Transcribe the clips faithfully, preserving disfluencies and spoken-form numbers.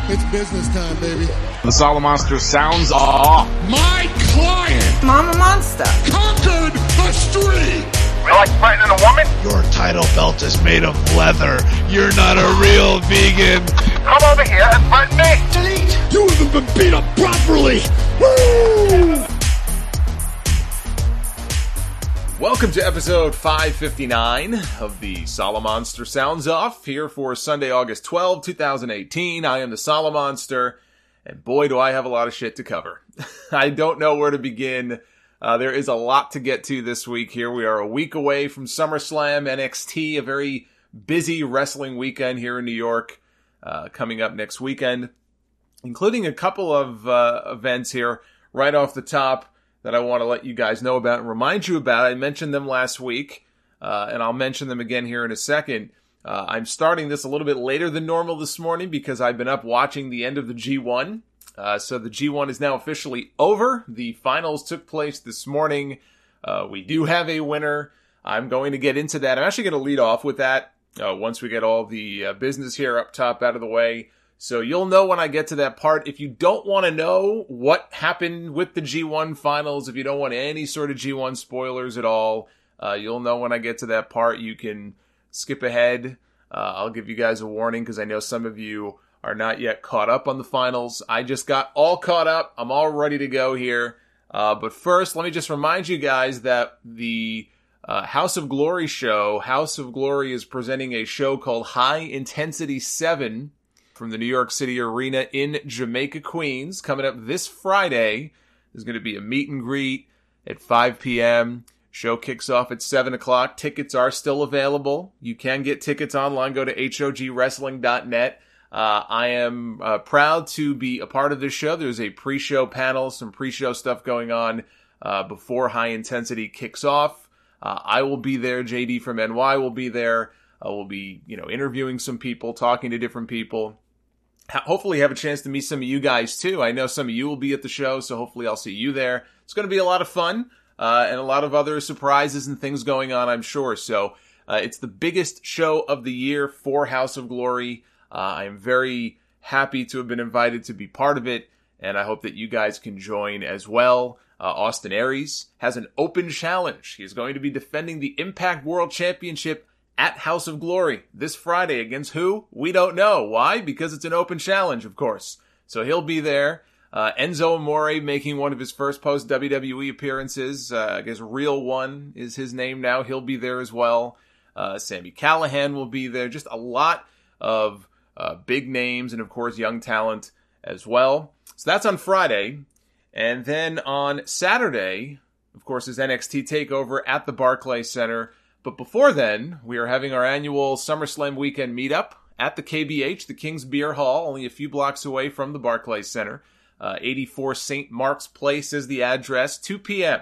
It's business time, baby. The Solomonster sounds off. My client, Mama Monster, conquered the street. You like fighting a woman? Your title belt is made of leather. You're not a real vegan. Come over here and fight me. Delete. You haven't been beat up properly. Woo! Welcome to episode five fifty-nine of the Solomonster Sounds Off, here for Sunday, August twelfth, twenty eighteen. I am the Solomonster, and boy, do I have a lot of shit to cover. I don't know where to begin. Uh, there is a lot to get to this week here. We are a week away from SummerSlam, N X T, a very busy wrestling weekend here in New York, uh, coming up next weekend, including a couple of uh, events here right off the top that I want to let you guys know about and remind you about. I mentioned them last week, uh, and I'll mention them again here in a second. Uh, I'm starting this a little bit later than normal this morning because I've been up watching the end of the G one. Uh, so the G one is now officially over. The finals took place this morning. Uh, we do have a winner. I'm going to get into that. I'm actually going to lead off with that uh, once we get all the uh, business here up top out of the way. So you'll know when I get to that part. If you don't want to know what happened with the G one finals, if you don't want any sort of G one spoilers at all, uh, you'll know when I get to that part. You can skip ahead. Uh, I'll give you guys a warning because I know some of you are not yet caught up on the finals. I just got all caught up. I'm all ready to go here. Uh, but first, let me just remind you guys that the uh, House of Glory show, House of Glory is presenting a show called High Intensity seven from the New York City Arena in Jamaica, Queens. Coming up this Friday, there's going to be a meet and greet at five p.m. Show kicks off at seven o'clock. Tickets are still available. You can get tickets online. Go to H O G wrestling dot net. Uh, I am uh, proud to be a part of this show. There's a pre-show panel, some pre-show stuff going on uh, before High Intensity kicks off. Uh, I will be there. J D from N Y will be there. Uh, we'll be, you know, interviewing some people, talking to different people. Hopefully have a chance to meet some of you guys too. I know some of you will be at the show, so hopefully I'll see you there. It's going to be a lot of fun, uh, and a lot of other surprises and things going on, I'm sure. So, uh, it's the biggest show of the year for House of Glory. Uh, I am very happy to have been invited to be part of it, and I hope that you guys can join as well. Uh, Austin Aries has an open challenge. He's going to be defending the Impact World Championship at House of Glory this Friday. Against who? We don't know. Why? Because it's an open challenge, of course. So he'll be there. Uh, Enzo Amore making one of his first post-W W E appearances. Uh, I guess Real One is his name now. He'll be there as well. Uh, Sami Callihan will be there. Just a lot of uh, big names and, of course, young talent as well. So that's on Friday. And then on Saturday, of course, is N X T TakeOver at the Barclays Center. But before then, we are having our annual SummerSlam weekend meetup at the K B H, the King's Beer Hall, only a few blocks away from the Barclays Center. Uh, eighty-four Saint Mark's Place is the address. two p.m.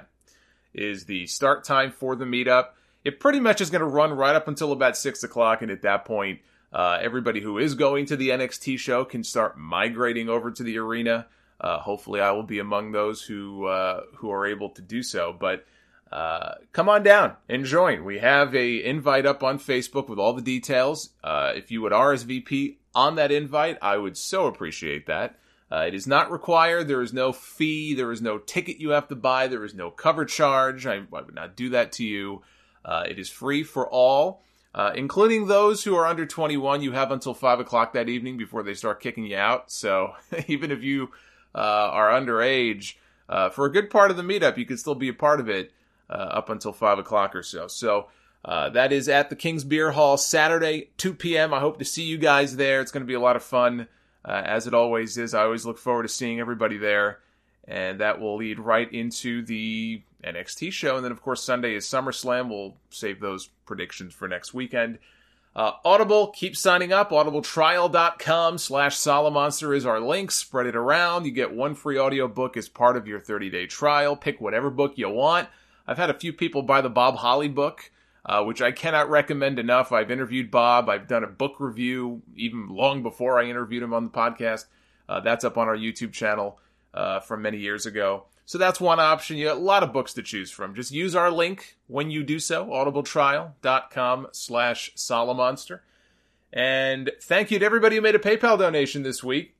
is the start time for the meetup. It pretty much is going to run right up until about six o'clock, and at that point, uh, everybody who is going to the N X T show can start migrating over to the arena. Uh, hopefully I will be among those who uh, who are able to do so, but Uh, come on down and join. We have a invite up on Facebook with all the details. Uh, if you would R S V P on that invite, I would so appreciate that. Uh, it is not required. There is no fee. There is no ticket you have to buy. There is no cover charge. I, I would not do that to you. Uh, it is free for all, uh, including those who are under twenty-one. You have until five o'clock that evening before they start kicking you out. So even if you uh, are underage, uh, for a good part of the meetup, you can still be a part of it. Uh, up until five o'clock or so. So uh, that is at the King's Beer Hall, Saturday, two p.m. I hope to see you guys there. It's going to be a lot of fun, uh, as it always is. I always look forward to seeing everybody there. And that will lead right into the N X T show. And then, of course, Sunday is SummerSlam. We'll save those predictions for next weekend. Uh, Audible, keep signing up. audibletrial.com slash Solomonster is our link. Spread it around. You get one free audiobook as part of your thirty-day trial. Pick whatever book you want. I've had a few people buy the Bob Holly book, uh, which I cannot recommend enough. I've interviewed Bob. I've done a book review even long before I interviewed him on the podcast. Uh, that's up on our YouTube channel uh, from many years ago. So that's one option. You have a lot of books to choose from. Just use our link when you do so, audibletrial.com slash Solomonster. And thank you to everybody who made a PayPal donation this week.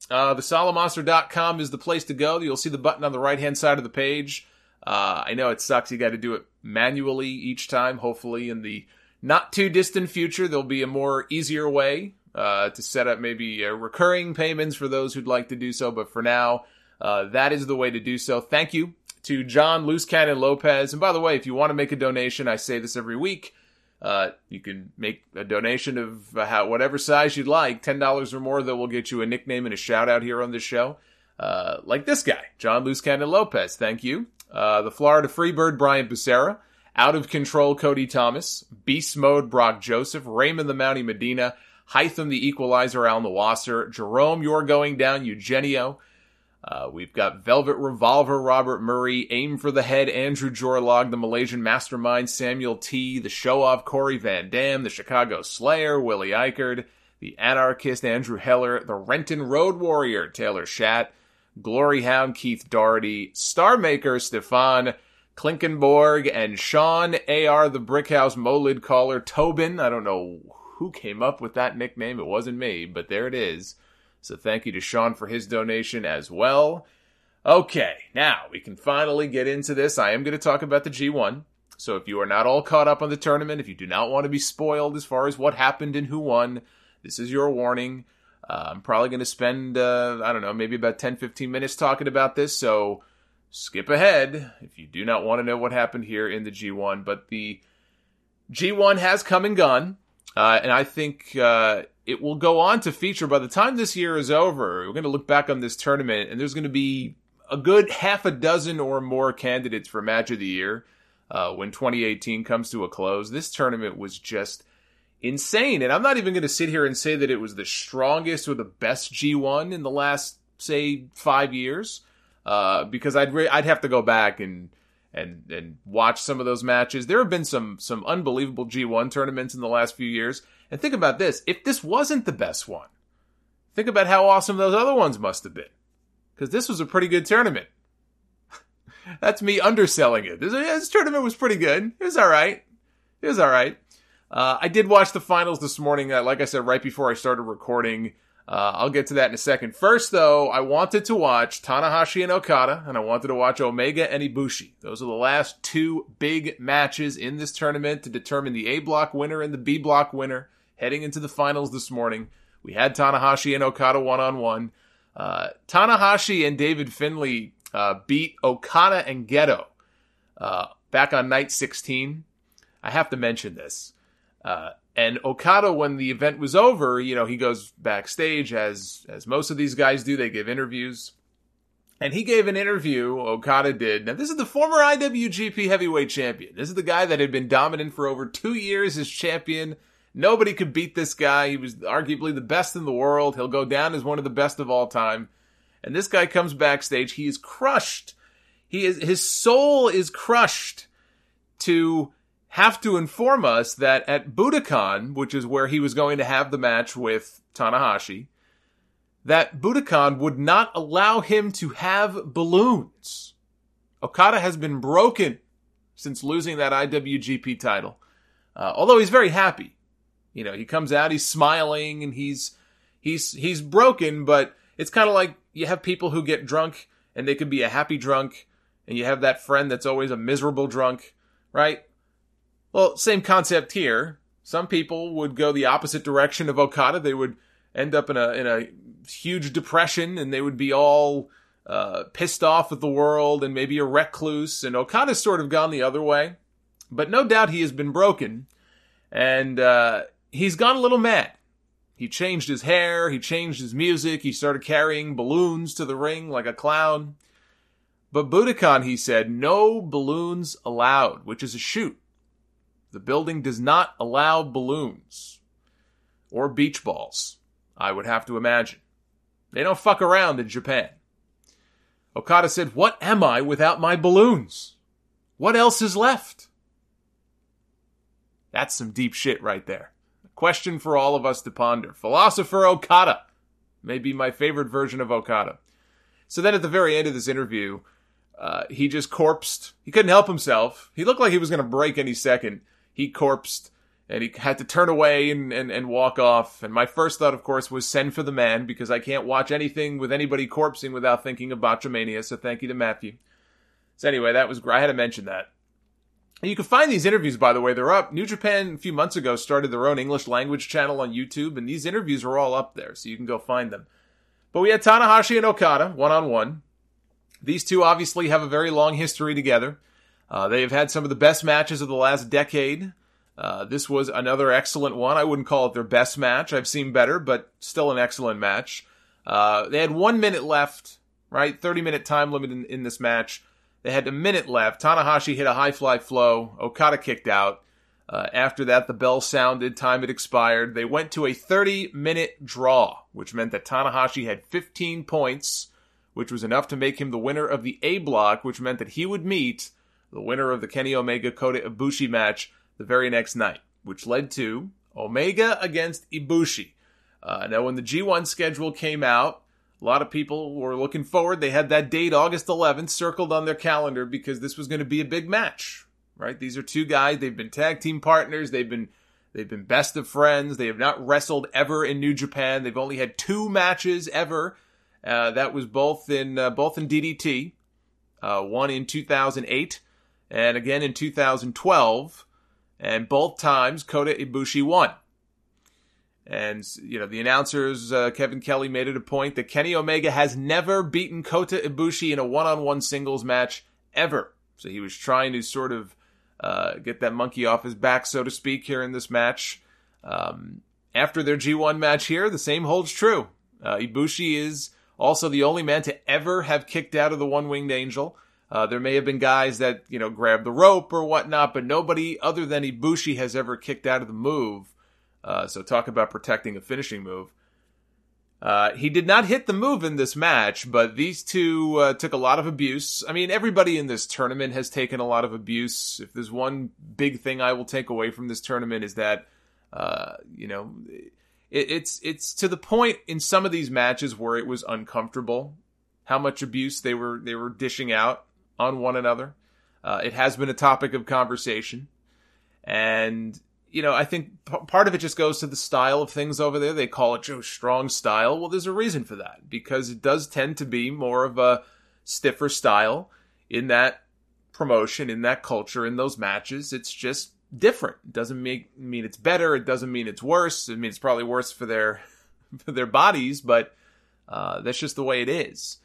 Uh, the Solomonster dot com is the place to go. You'll see the button on the right-hand side of the page. Uh, I know it sucks. You got to do it manually each time. Hopefully in the not too distant future, there'll be a more easier way uh, to set up maybe uh, recurring payments for those who'd like to do so. But for now, uh, that is the way to do so. Thank you to John Loose Cannon Lopez. And by the way, if you want to make a donation, I say this every week, uh, you can make a donation of uh, how, whatever size you'd like, ten dollars or more, that will get you a nickname and a shout out here on this show. Uh, like this guy, John Loose Cannon Lopez. Thank you. Uh, the Florida Freebird, Brian Becerra. Out of Control, Cody Thomas. Beast Mode, Brock Joseph. Raymond the Mountie Medina. Hytham the Equalizer, Al Nawasser. Jerome, You're Going Down, Eugenio. Uh, we've got Velvet Revolver, Robert Murray. Aim for the Head, Andrew Jorlog. The Malaysian Mastermind, Samuel T. The Show Off, Corey Van Dam. The Chicago Slayer, Willie Eichard. The Anarchist, Andrew Heller. The Renton Road Warrior, Taylor Schatt. Glory Hound, Keith Doherty. Star Maker, Stefan Klinkenborg. And Sean A R, the Brickhouse Molid Caller. Tobin, I don't know who came up with that nickname. It wasn't me, but there it is. So thank you to Sean for his donation as well. Okay, now we can finally get into this. I am going to talk about the G one. So if you are not all caught up on the tournament, if you do not want to be spoiled as far as what happened and who won, this is your warning. Uh, I'm probably going to spend, uh, I don't know, maybe about ten, fifteen minutes talking about this. So skip ahead if you do not want to know what happened here in the G one. But the G one has come and gone. Uh, and I think uh, it will go on to feature, by the time this year is over, we're going to look back on this tournament, and there's going to be a good half a dozen or more candidates for Match of the Year uh, when twenty eighteen comes to a close. This tournament was just insane, and I'm not even going to sit here and say that it was the strongest or the best G one in the last, say, five years, uh, because I'd re- I'd have to go back and and and watch some of those matches. There have been some some unbelievable G one tournaments in the last few years. And think about this. If this wasn't the best one, think about how awesome those other ones must have been. Because this was a pretty good tournament. That's me underselling it. This, this tournament was pretty good. It was all right. It was all right. Uh, I did watch the finals this morning, uh, like I said, right before I started recording. Uh, I'll get to that in a second. First, though, I wanted to watch Tanahashi and Okada, and I wanted to watch Omega and Ibushi. Those are the last two big matches in this tournament to determine the A block winner and the B block winner heading into the finals this morning. We had Tanahashi and Okada one-on-one. Uh, Tanahashi and David Finlay uh, beat Okada and Geto uh, back on night sixteen. I have to mention this. Uh, and Okada, when the event was over, you know, he goes backstage, as as most of these guys do. They give interviews. And he gave an interview, Okada did. Now, this is the former I W G P heavyweight champion. This is the guy that had been dominant for over two years as champion. Nobody could beat this guy. He was arguably the best in the world. He'll go down as one of the best of all time. And this guy comes backstage. He is crushed. He is, his soul is crushed to have to inform us that at Budokan, which is where he was going to have the match with Tanahashi, that Budokan would not allow him to have balloons. Okada has been broken since losing that I W G P title. Uh, although he's very happy. You know, he comes out, he's smiling, and he's he's he's broken, but it's kind of like you have people who get drunk, and they could be a happy drunk, and you have that friend that's always a miserable drunk, right? Well, same concept here. Some people would go the opposite direction of Okada. They would end up in a in a huge depression, and they would be all uh, pissed off at the world and maybe a recluse. And Okada's sort of gone the other way. But no doubt he has been broken. And uh, he's gone a little mad. He changed his hair. He changed his music. He started carrying balloons to the ring like a clown. But Budokan, he said, no balloons allowed, which is a shoot. The building does not allow balloons. Or beach balls, I would have to imagine. They don't fuck around in Japan. Okada said, what am I without my balloons? What else is left? That's some deep shit right there. A question for all of us to ponder. Philosopher Okada may be my favorite version of Okada. So then at the very end of this interview, uh, he just corpsed. He couldn't help himself. He looked like he was going to break any second. He corpsed and he had to turn away and, and, and walk off. And my first thought, of course, was send for the man, because I can't watch anything with anybody corpsing without thinking of Botchamania, so thank you to Matthew. So anyway, that was great. I had to mention that. And you can find these interviews, by the way. They're up. New Japan, a few months ago, started their own English language channel on YouTube, and these interviews are all up there, so you can go find them. But we had Tanahashi and Okada, one-on-one. These two obviously have a very long history together. Uh, they have had some of the best matches of the last decade. Uh, this was another excellent one. I wouldn't call it their best match. I've seen better, but still an excellent match. Uh, they had one minute left, right? thirty-minute time limit in, in this match. They had a minute left. Tanahashi hit a high-fly flow. Okada kicked out. Uh, after that, the bell sounded. Time had expired. They went to a thirty-minute draw, which meant that Tanahashi had fifteen points, which was enough to make him the winner of the A block, which meant that he would meet the winner of the Kenny Omega Kota Ibushi match the very next night, which led to Omega against Ibushi. Uh, now, when the G one schedule came out, a lot of people were looking forward. They had that date, August eleventh, circled on their calendar because this was going to be a big match, right? These are two guys. They've been tag team partners. They've been they've been best of friends. They have not wrestled ever in New Japan. They've only had two matches ever. Uh, that was both in uh, both in D D T, uh, one in two thousand eight and again in two thousand twelve. And both times, Kota Ibushi won. And, you know, the announcers, uh, Kevin Kelly, made it a point that Kenny Omega has never beaten Kota Ibushi in a one-on-one singles match ever. So he was trying to sort of uh, get that monkey off his back, so to speak, here in this match. Um, after their G one match here, the same holds true. Uh, Ibushi is also the only man to ever have kicked out of the One-Winged Angel. Uh, there may have been guys that, you know, grabbed the rope or whatnot, but nobody other than Ibushi has ever kicked out of the move. Uh, so talk about protecting a finishing move. Uh, he did not hit the move in this match, but these two uh, took a lot of abuse. I mean, everybody in this tournament has taken a lot of abuse. If there's one big thing I will take away from this tournament is that, uh, you know, it, it's it's to the point in some of these matches where it was uncomfortable how much abuse they were they were dishing out on one another. Uh, it has been a topic of conversation. And, you know, I think p- part of it just goes to the style of things over there. They call it Joe Strong style. Well, there's a reason for that, because it does tend to be more of a stiffer style in that promotion, in that culture, in those matches. It's just different. It doesn't make, mean it's better. It doesn't mean it's worse. It means it's probably worse for their, for their bodies, but uh, that's just the way it is.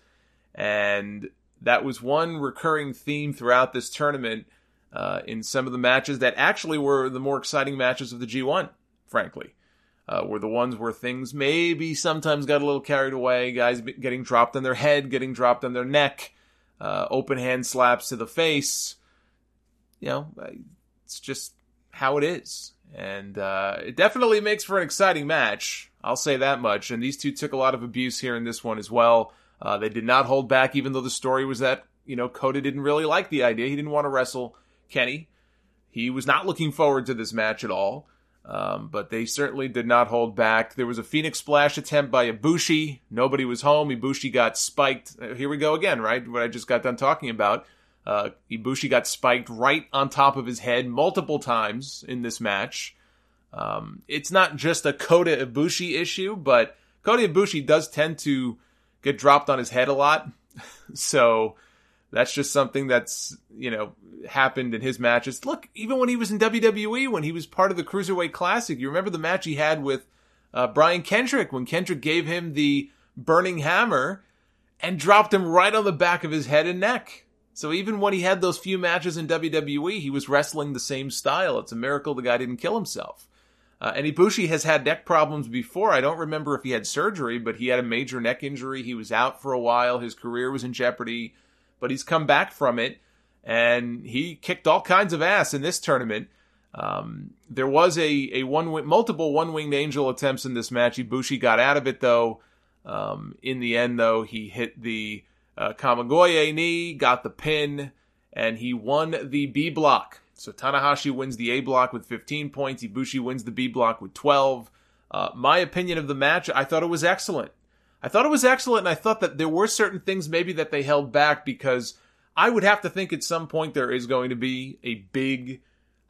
And that was one recurring theme throughout this tournament uh, in some of the matches that actually were the more exciting matches of the G one, frankly. Uh, were the ones where things maybe sometimes got a little carried away, guys getting dropped on their head, getting dropped on their neck, uh, open hand slaps to the face. You know, it's just how it is. And uh, it definitely makes for an exciting match, I'll say that much. And these two took a lot of abuse here in this one as well. Uh, they did not hold back, even though the story was that, you know, Kota didn't really like the idea. He didn't want to wrestle Kenny. He was not looking forward to this match at all. Um, but they certainly did not hold back. There was a Phoenix Splash attempt by Ibushi. Nobody was home. Ibushi got spiked. Here we go again, right? What I just got done talking about. Uh, Ibushi got spiked right on top of his head multiple times in this match. Um, it's not just a Kota Ibushi issue, but Kota Ibushi does tend to get dropped on his head a lot. So that's just something that's, you know, happened in his matches. Look, even when he was in W W E, when he was part of the Cruiserweight Classic, you remember the match he had with uh, Brian Kendrick, when Kendrick gave him the burning hammer and dropped him right on the back of his head and neck. So even when he had those few matches in W W E, he was wrestling the same style. It's a miracle the guy didn't kill himself. Uh, and Ibushi has had neck problems before. I don't remember if he had surgery, but he had a major neck injury. He was out for a while. His career was in jeopardy, but he's come back from it, and he kicked all kinds of ass in this tournament. Um, there was a, a one multiple one-winged angel attempts in this match. Ibushi got out of it, though. Um, in the end, though, he hit the uh, Kamigoye knee, got the pin, and he won the B block. So Tanahashi wins the A block with fifteen points. Ibushi wins the B block with twelve. Uh, my opinion of the match, I thought it was excellent. I thought it was excellent, and I thought that there were certain things maybe that they held back, because I would have to think at some point there is going to be a big,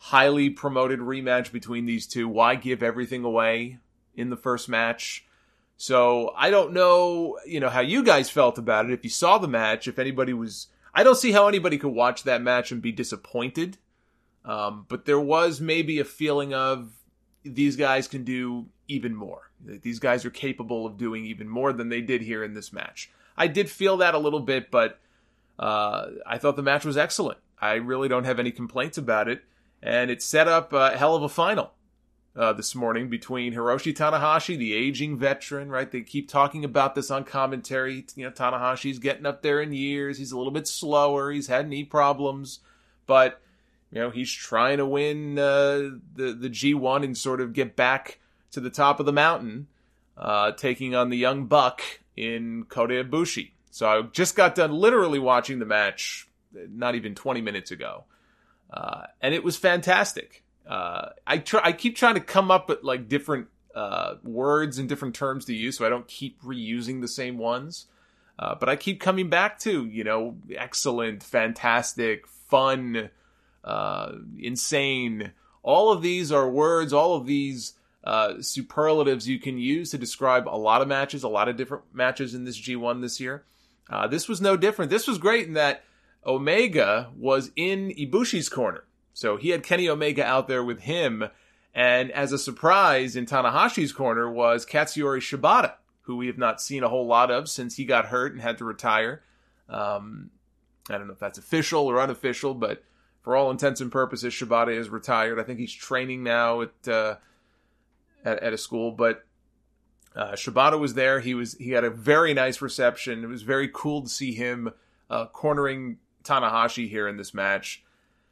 highly promoted rematch between these two. Why give everything away in the first match? So I don't know, you know, how you guys felt about it. If you saw the match, if anybody was, I don't see how anybody could watch that match and be disappointed. Um, but there was maybe a feeling of these guys can do even more. These guys are capable of doing even more than they did here in this match. I did feel that a little bit, but uh, I thought the match was excellent. I really don't have any complaints about it. And it set up a hell of a final. Uh, this morning between Hiroshi Tanahashi, the aging veteran, right? They keep talking about this on commentary. You know, Tanahashi's getting up there in years. He's a little bit slower. He's had knee problems, but you know, he's trying to win uh, the the G one and sort of get back to the top of the mountain, uh, taking on the young buck in Kota Ibushi. So I just got done literally watching the match, not even twenty minutes ago, uh, and it was fantastic. Uh, I try, I keep trying to come up with like different, uh, words and different terms to use so I don't keep reusing the same ones. Uh, but I keep coming back to, you know, excellent, fantastic, fun, uh, insane. All of these are words, all of these, uh, superlatives you can use to describe a lot of matches, a lot of different matches in this G one this year. Uh, this was no different. This was great in that Omega was in Ibushi's corner. So he had Kenny Omega out there with him, and as a surprise in Tanahashi's corner was Katsuyori Shibata, who we have not seen a whole lot of since he got hurt and had to retire. Um, I don't know if that's official or unofficial, but for all intents and purposes, Shibata is retired. I think he's training now at uh, at, at a school, but uh, Shibata was there. He was he had a very nice reception. It was very cool to see him uh, cornering Tanahashi here in this match.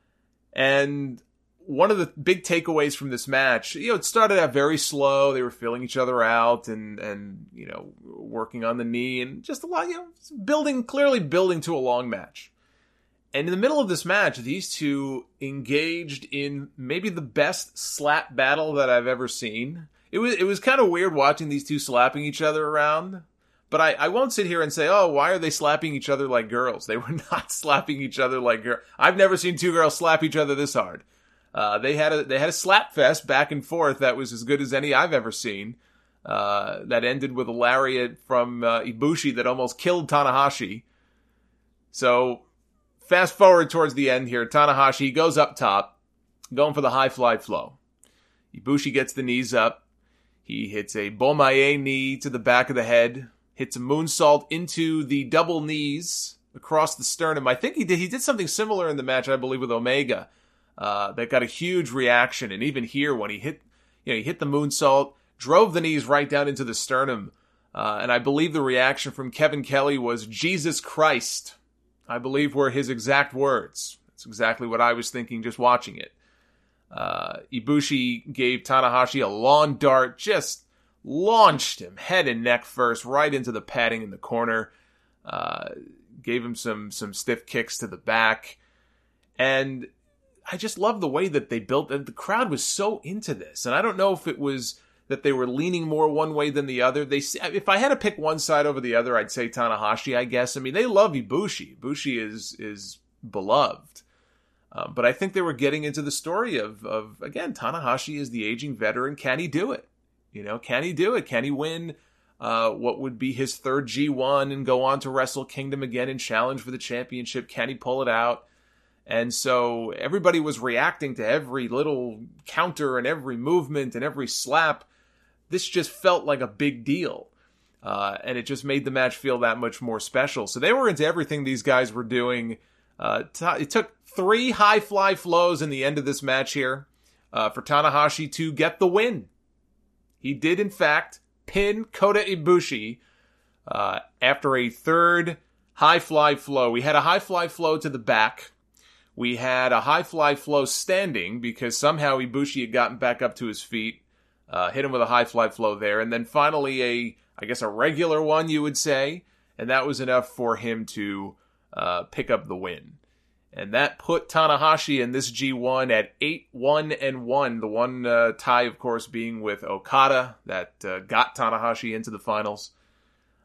And one of the big takeaways from this match, you know, it started out very slow. They were feeling each other out and, and, you know, working on the knee and just a lot, you know, building, clearly building to a long match. And in the middle of this match, these two engaged in maybe the best slap battle that I've ever seen. It was, it was kind of weird watching these two slapping each other around. But I, I won't sit here and say, oh, why are they slapping each other like girls? They were not slapping each other like girls. I've never seen two girls slap each other this hard. Uh, they had a they had a slap fest back and forth that was as good as any I've ever seen. Uh, that ended with a lariat from uh, Ibushi that almost killed Tanahashi. So fast forward towards the end here. Tanahashi goes up top, going for the high fly flow. Ibushi gets the knees up. He hits a Bomaye knee to the back of the head. Hits a moonsault into the double knees across the sternum. I think he did. He did something similar in the match, I believe, with Omega. Uh, that got a huge reaction. And even here, when he hit, you know, he hit the moonsault, drove the knees right down into the sternum. Uh, and I believe the reaction from Kevin Kelly was, Jesus Christ. I believe were his exact words. That's exactly what I was thinking just watching it. Uh, Ibushi gave Tanahashi a lawn dart, just launched him head and neck first right into the padding in the corner. Uh, gave him some some stiff kicks to the back. And I just love the way that they built it. The crowd was so into this. And I don't know if it was that they were leaning more one way than the other. They, if I had to pick one side over the other, I'd say Tanahashi, I guess. I mean, they love Ibushi. Ibushi is is beloved. Um, but I think they were getting into the story of, of, again, Tanahashi is the aging veteran. Can he do it? You know, can he do it? Can he win uh, what would be his third G one and go on to Wrestle Kingdom again and challenge for the championship? Can he pull it out? And so everybody was reacting to every little counter and every movement and every slap. This just felt like a big deal. Uh, and it just made the match feel that much more special. So they were into everything these guys were doing. Uh, it took three high fly flows in the end of this match here uh, for Tanahashi to get the win. He did, in fact, pin Kota Ibushi uh, after a third high fly flow. We had a high fly flow to the back. We had a high fly flow standing because somehow Ibushi had gotten back up to his feet, uh, hit him with a high fly flow there. And then finally a, I guess a regular one, you would say. And that was enough for him to uh, pick up the win. And that put Tanahashi in this G one at eight one and one. The one uh, tie, of course, being with Okada that uh, got Tanahashi into the finals.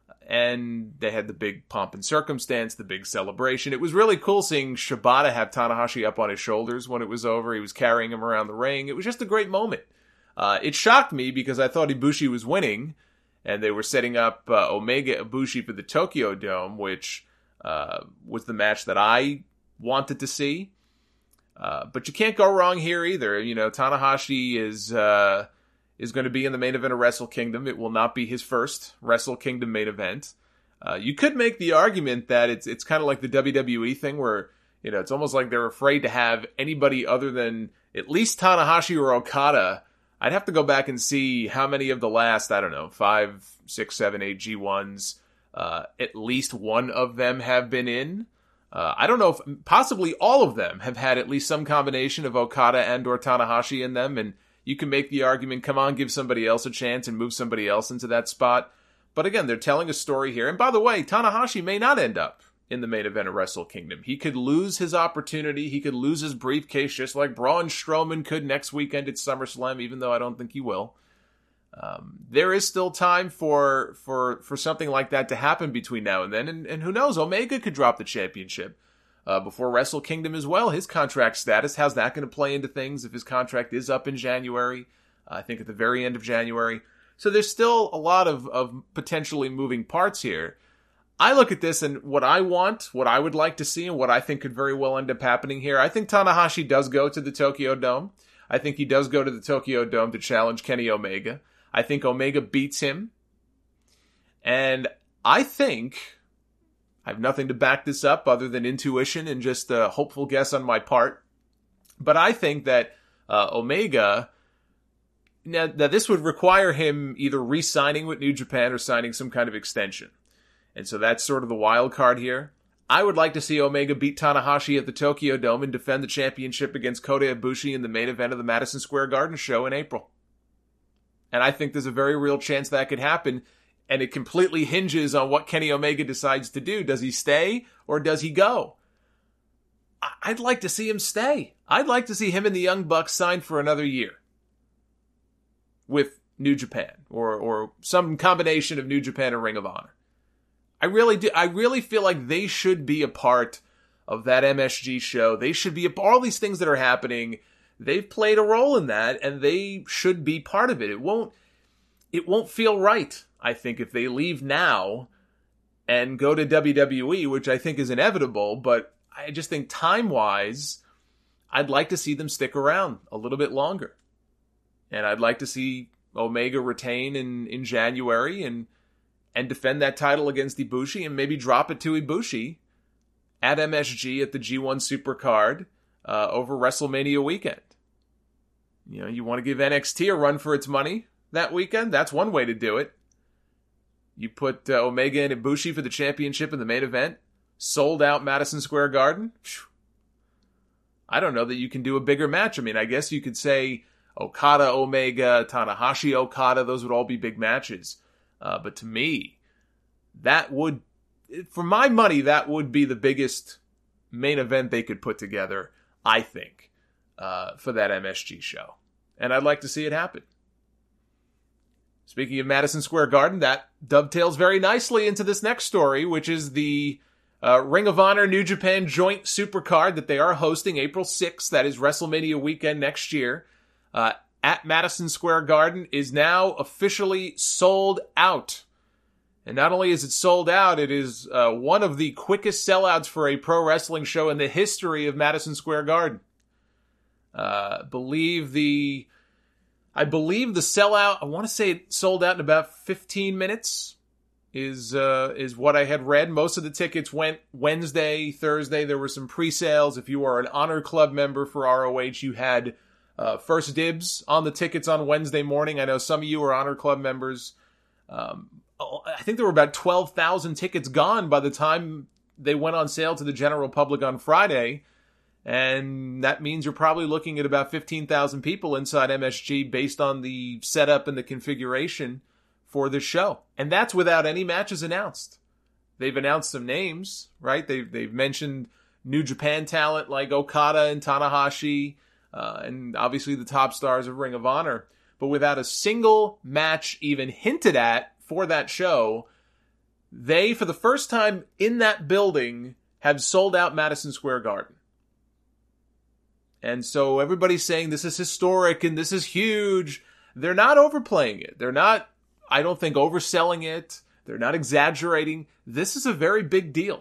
And they had the big pomp and circumstance, the big celebration. It was really cool seeing Shibata have Tanahashi up on his shoulders when it was over. He was carrying him around the ring. It was just a great moment. Uh, it shocked me because I thought Ibushi was winning, and they were setting up uh, Omega Ibushi for the Tokyo Dome, which uh, was the match that I wanted to see. Uh, but you can't go wrong here either. You know, Tanahashi is... Uh, is going to be in the main event of Wrestle Kingdom. It will not be his first Wrestle Kingdom main event. Uh, you could make the argument that it's it's kind of like the W W E thing where, you know, it's almost like they're afraid to have anybody other than at least Tanahashi or Okada. I'd have to go back and see how many of the last, I don't know, five, six, seven, eight G ones, uh, at least one of them have been in. Uh, I don't know if possibly all of them have had at least some combination of Okada and or Tanahashi in them, and you can make the argument, come on, give somebody else a chance and move somebody else into that spot. But again, they're telling a story here. And by the way, Tanahashi may not end up in the main event of Wrestle Kingdom. He could lose his opportunity. He could lose his briefcase just like Braun Strowman could next weekend at SummerSlam, even though I don't think he will. Um, there is still time for for for something like that to happen between now and then. And, and who knows, Omega could drop the championship. Uh, before Wrestle Kingdom as well. His contract status, how's that going to play into things if his contract is up in January? Uh, I think at the very end of January. So there's still a lot of, of potentially moving parts here. I look at this and what I want, what I would like to see, and what I think could very well end up happening here. I think Tanahashi does go to the Tokyo Dome. I think he does go to the Tokyo Dome to challenge Kenny Omega. I think Omega beats him. And I think... I have nothing to back this up other than intuition and just a hopeful guess on my part. But I think that uh, Omega, now, now this would require him either re-signing with New Japan or signing some kind of extension. And so that's sort of the wild card here. I would like to see Omega beat Tanahashi at the Tokyo Dome and defend the championship against Kota Ibushi in the main event of the Madison Square Garden show in April. And I think there's a very real chance that could happen. And it completely hinges on what Kenny Omega decides to do. Does he stay or does he go? I'd like to see him stay. I'd like to see him and the Young Bucks sign for another year with New Japan or or some combination of New Japan and Ring of Honor. I really do. I really feel like they should be a part of that M S G show. They should be a, all these things that are happening. They've played a role in that, and they should be part of it. It won't. It won't feel right, I think, if they leave now and go to W W E, which I think is inevitable, but I just think time-wise, I'd like to see them stick around a little bit longer. And I'd like to see Omega retain in, in January and and defend that title against Ibushi and maybe drop it to Ibushi at M S G at the G one Supercard uh, over WrestleMania weekend. You know, you want to give N X T a run for its money that weekend? That's one way to do it. You put uh, Omega and Ibushi for the championship in the main event. Sold out Madison Square Garden. I don't know that you can do a bigger match. I mean, I guess you could say Okada, Omega, Tanahashi, Okada. Those would all be big matches. Uh, but to me, that would, for my money, that would be the biggest main event they could put together, I think, uh, for that M S G show. And I'd like to see it happen. Speaking of Madison Square Garden, that dovetails very nicely into this next story, which is the uh, Ring of Honor New Japan joint supercard that they are hosting April sixth. That is WrestleMania weekend next year. Uh, at Madison Square Garden is now officially sold out. And not only is it sold out, it is uh, one of the quickest sellouts for a pro wrestling show in the history of Madison Square Garden. Uh, believe the... I believe the sellout, I want to say it sold out in about fifteen minutes, is uh, is what I had read. Most of the tickets went Wednesday, Thursday. There were some pre-sales. If you are an Honor Club member for R O H, you had uh, first dibs on the tickets on Wednesday morning. I know some of you are Honor Club members. Um, I think there were about twelve thousand tickets gone by the time they went on sale to the general public on Friday. And that means you're probably looking at about fifteen thousand people inside M S G based on the setup and the configuration for this show. And that's without any matches announced. They've announced some names, right? They've, they've mentioned New Japan talent like Okada and Tanahashi, uh, and obviously the top stars of Ring of Honor. But without a single match even hinted at for that show, They, for the first time in that building, have sold out Madison Square Garden. And so everybody's saying this is historic and this is huge. They're not overplaying it. They're not, I don't think, overselling it. They're not exaggerating. This is a very big deal.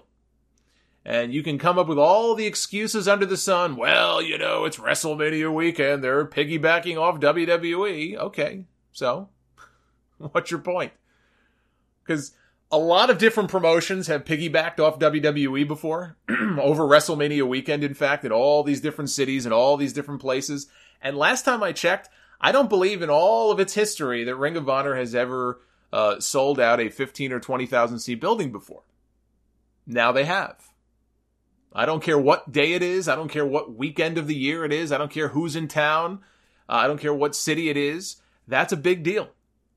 And you can come up with all the excuses under the sun. Well, you know, it's WrestleMania weekend. They're piggybacking off W W E. Okay, so what's your point? Because a lot of different promotions have piggybacked off W W E before, over WrestleMania weekend, in fact, in all these different cities and all these different places. And last time I checked, I don't believe in all of its history that Ring of Honor has ever uh, sold out a fifteen or twenty thousand seat building before. Now they have. I don't care what day it is. I don't care what weekend of the year it is. I don't care who's in town. Uh, I don't care what city it is. That's a big deal.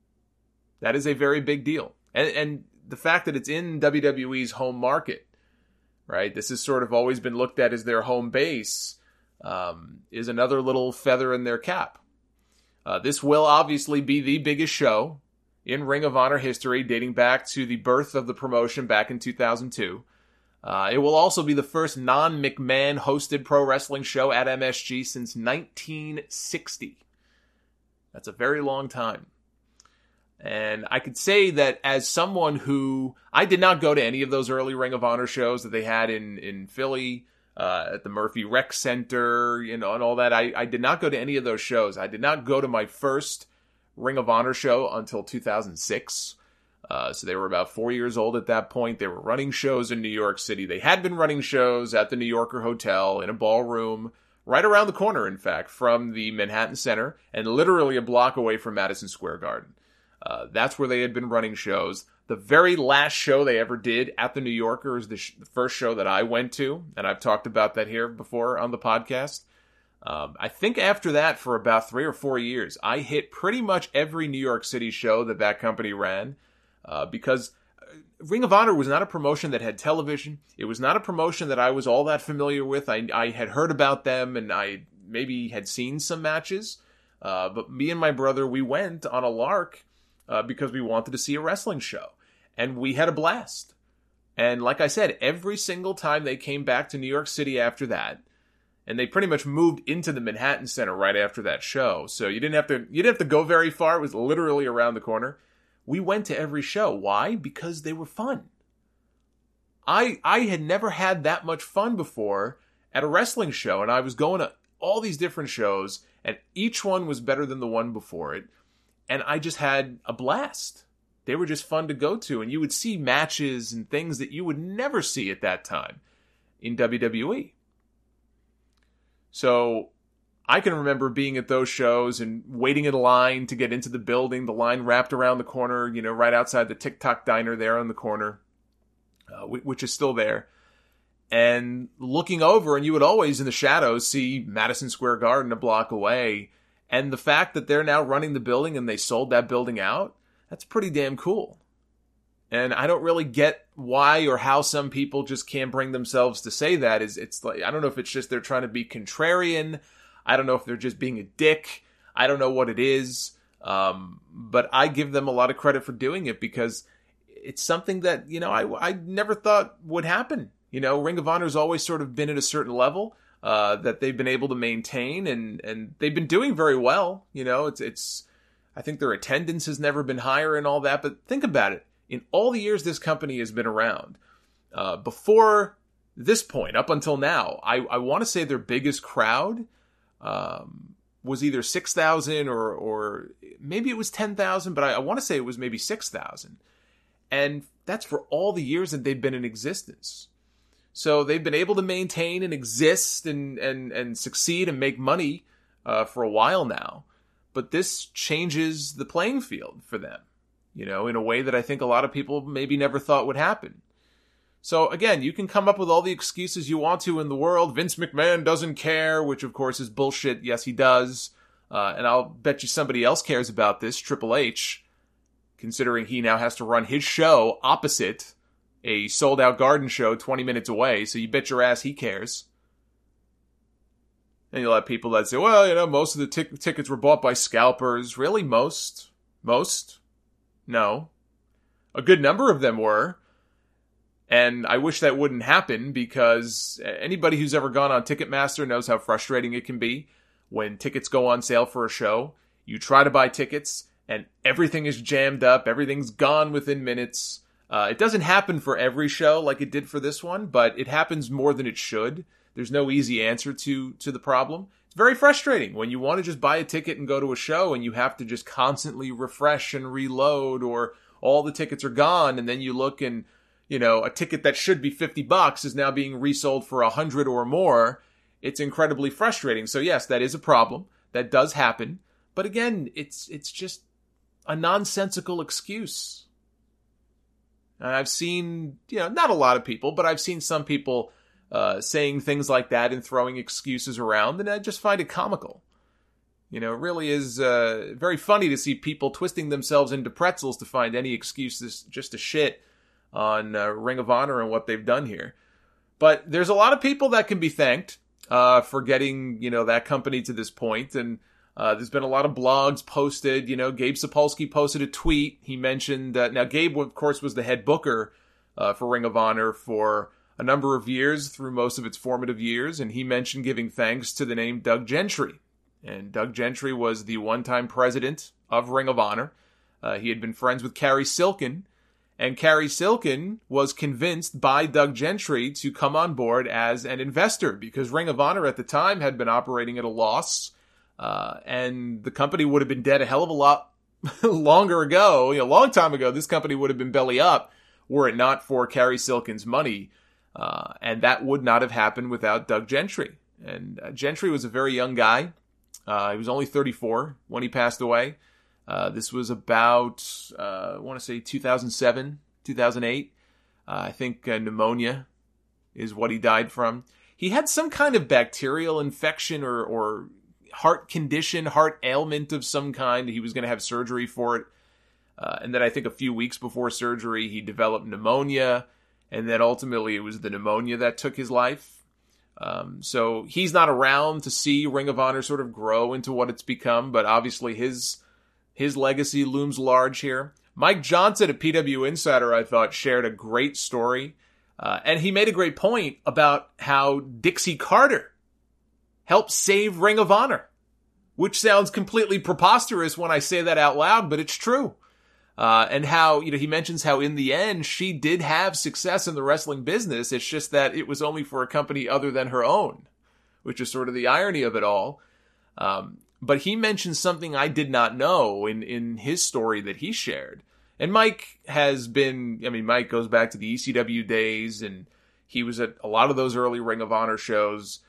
That is a very big deal. And, and the fact that it's in W W E's home market, right? This has sort of always been looked at as their home base, um, is another little feather in their cap. Uh, this will obviously be the biggest show in Ring of Honor history, dating back to the birth of the promotion back in two thousand two. Uh, it will also be the first non-McMahon hosted pro wrestling show at M S G since nineteen sixty. That's a very long time. And I could say that as someone who, I did not go to any of those early Ring of Honor shows that they had in, in Philly, uh, at the Murphy Rec Center, you know, and all that. I, I did not go to any of those shows. I did not go to my first Ring of Honor show until two thousand six. Uh, so they were about four years old at that point. They were running shows in New York City. They had been running shows at the New Yorker Hotel in a ballroom right around the corner, in fact, from the Manhattan Center and literally a block away from Madison Square Garden. Uh, that's where they had been running shows. The very last show they ever did at the New Yorker is the, sh- the first show that I went to, and I've talked about that here before on the podcast. Um, I think after that, for about three or four years, I hit pretty much every New York City show that that company ran. Uh, because Ring of Honor was not a promotion that had television. It was not a promotion that I was all that familiar with. I, I had heard about them and I maybe had seen some matches. Uh, but me and my brother, we went on a lark uh, because we wanted to see a wrestling show. And we had a blast. And like I said, every single time they came back to New York City after that, and they pretty much moved into the Manhattan Center right after that show. So you didn't have to, you didn't have to go very far. It was literally around the corner. We went to every show. Why? Because they were fun. I I had never had that much fun before at a wrestling show, and I was going to all these different shows, and each one was better than the one before it, and I just had a blast. They were just fun to go to, and you would see matches and things that you would never see at that time in W W E. So I can remember being at those shows and waiting in line to get into the building. The line wrapped around the corner, you know, right outside the TikTok diner there on the corner, uh, which is still there. And looking over, and you would always in the shadows see Madison Square Garden a block away. And the fact that they're now running the building and they sold that building out, that's pretty damn cool. And I don't really get why or how some people just can't bring themselves to say that. Is it's like, I don't know if it's just they're trying to be contrarian. I don't know if they're just being a dick. I don't know what it is. Um, but I give them a lot of credit for doing it because it's something that, you know, I, I never thought would happen. You know, Ring of Honor's always sort of been at a certain level uh, that they've been able to maintain, and, and they've been doing very well. You know, it's, it's, I think their attendance has never been higher and all that. But think about it. In all the years this company has been around, uh, before this point, up until now, I, I want to say their biggest crowd Um, was either six thousand or, or maybe it was ten thousand, but I, I want to say it was maybe six thousand. And that's for all the years that they've been in existence. So they've been able to maintain and exist and, and, and succeed and make money uh, for a while now. But this changes the playing field for them, you know, in a way that I think a lot of people maybe never thought would happen. So again, you can come up with all the excuses you want to in the world. Vince McMahon doesn't care, which of course is bullshit. Yes, he does. Uh, and I'll bet you somebody else cares about this, Triple H, considering he now has to run his show opposite a sold-out Garden show twenty minutes away. So you bet your ass he cares. And you'll have people that say, well, you know, most of the t- tickets were bought by scalpers. Really? Most? Most? No. A good number of them were. And I wish that wouldn't happen, because anybody who's ever gone on Ticketmaster knows how frustrating it can be when tickets go on sale for a show. You try to buy tickets and everything is jammed up. Everything's gone within minutes. Uh, it doesn't happen for every show like it did for this one, but it happens more than it should. There's no easy answer to, to the problem. It's very frustrating when you want to just buy a ticket and go to a show and you have to just constantly refresh and reload, or all the tickets are gone, and then you look and, you know, a ticket that should be fifty bucks is now being resold for a hundred or more. It's incredibly frustrating. So yes, that is a problem. That does happen. But again, it's it's just a nonsensical excuse. And I've seen, you know, not a lot of people, but I've seen some people uh, saying things like that and throwing excuses around, and I just find it comical. You know, it really is uh, very funny to see people twisting themselves into pretzels to find any excuses just to shit on uh, Ring of Honor and what they've done here. But there's a lot of people that can be thanked uh, for getting, you know, that company to this point. And uh, there's been a lot of blogs posted. You know, Gabe Sapolsky posted a tweet. He mentioned that, now Gabe, of course, was the head booker uh, for Ring of Honor for a number of years, through most of its formative years. And he mentioned giving thanks to the name Doug Gentry. And Doug Gentry was the one-time president of Ring of Honor. Uh, he had been friends with Cary Silkin. And Cary Silkin was convinced by Doug Gentry to come on board as an investor, because Ring of Honor at the time had been operating at a loss. Uh, and the company would have been dead a hell of a lot longer ago. You know, a long time ago, this company would have been belly up were it not for Cary Silkin's money. Uh, and that would not have happened without Doug Gentry. And uh, Gentry was a very young guy. Uh, he was only thirty-four when he passed away. Uh, this was about, uh, I want to say two thousand seven, two thousand eight. Uh, I think uh, pneumonia is what he died from. He had some kind of bacterial infection or, or heart condition, heart ailment of some kind. He was going to have surgery for it. Uh, and then I think a few weeks before surgery, he developed pneumonia. And then ultimately it was the pneumonia that took his life. Um, so he's not around to see Ring of Honor sort of grow into what it's become, but obviously his his legacy looms large here. Mike Johnson at P W Insider, I thought, shared a great story, uh, and he made a great point about how Dixie Carter helped save Ring of Honor, which sounds completely preposterous when I say that out loud, but it's true. Uh, and how, you know, he mentions how in the end she did have success in the wrestling business. It's just that it was only for a company other than her own, which is sort of the irony of it all. Um, but he mentions something I did not know in, in his story that he shared. And Mike has been, I mean, Mike goes back to the E C W days, and he was at a lot of those early Ring of Honor shows.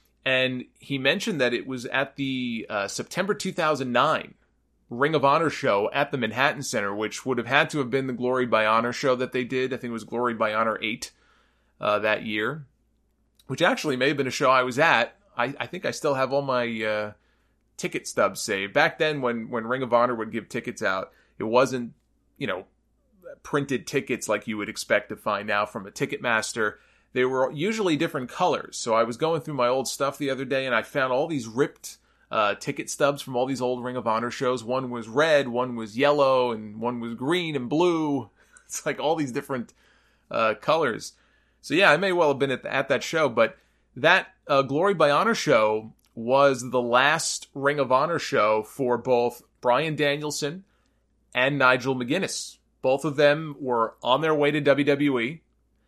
And he mentioned that it was at the uh, September two thousand nine Ring of Honor show at the Manhattan Center, which would have had to have been the Glory by Honor show that they did. I think it was Glory by Honor eight uh, that year, which actually may have been a show I was at. I, I think I still have all my uh, ticket stubs saved. Back then, when, when Ring of Honor would give tickets out, it wasn't, you know, printed tickets like you would expect to find now from a Ticketmaster. They were usually different colors. So I was going through my old stuff the other day, and I found all these ripped Uh, ticket stubs from all these old Ring of Honor shows. One was red, one was yellow, and one was green and blue. It's like all these different uh, colors. So yeah, I may well have been at, the, at that show, but that uh, Glory by Honor show was the last Ring of Honor show for both Bryan Danielson and Nigel McGuinness. Both of them were on their way to W W E.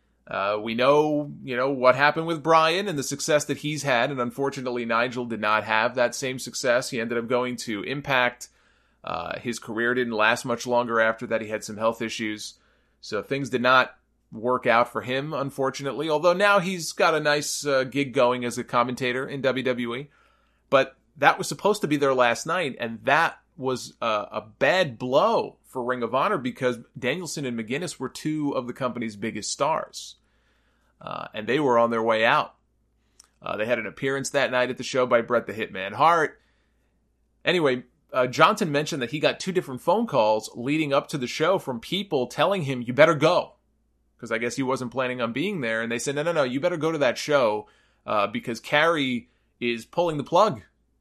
Uh, we know, you know, what happened with Bryan and the success that he's had, and unfortunately Nigel did not have that same success. He ended up going to Impact. Uh, his career didn't last much longer after that. He had some health issues, so things did not work out for him, unfortunately, although now he's got a nice uh, gig going as a commentator in W W E. But that was supposed to be their last night, and that was a, a bad blow for Ring of Honor, because Danielson and McGuinness were two of the company's biggest stars. Uh, and they were on their way out. Uh, they had an appearance that night at the show by Bret the Hitman Hart. Anyway, uh, Johnson mentioned that he got two different phone calls leading up to the show from people telling him, you better go. Because I guess he wasn't planning on being there. And they said, no, no, no, you better go to that show uh, because Cary is pulling the plug.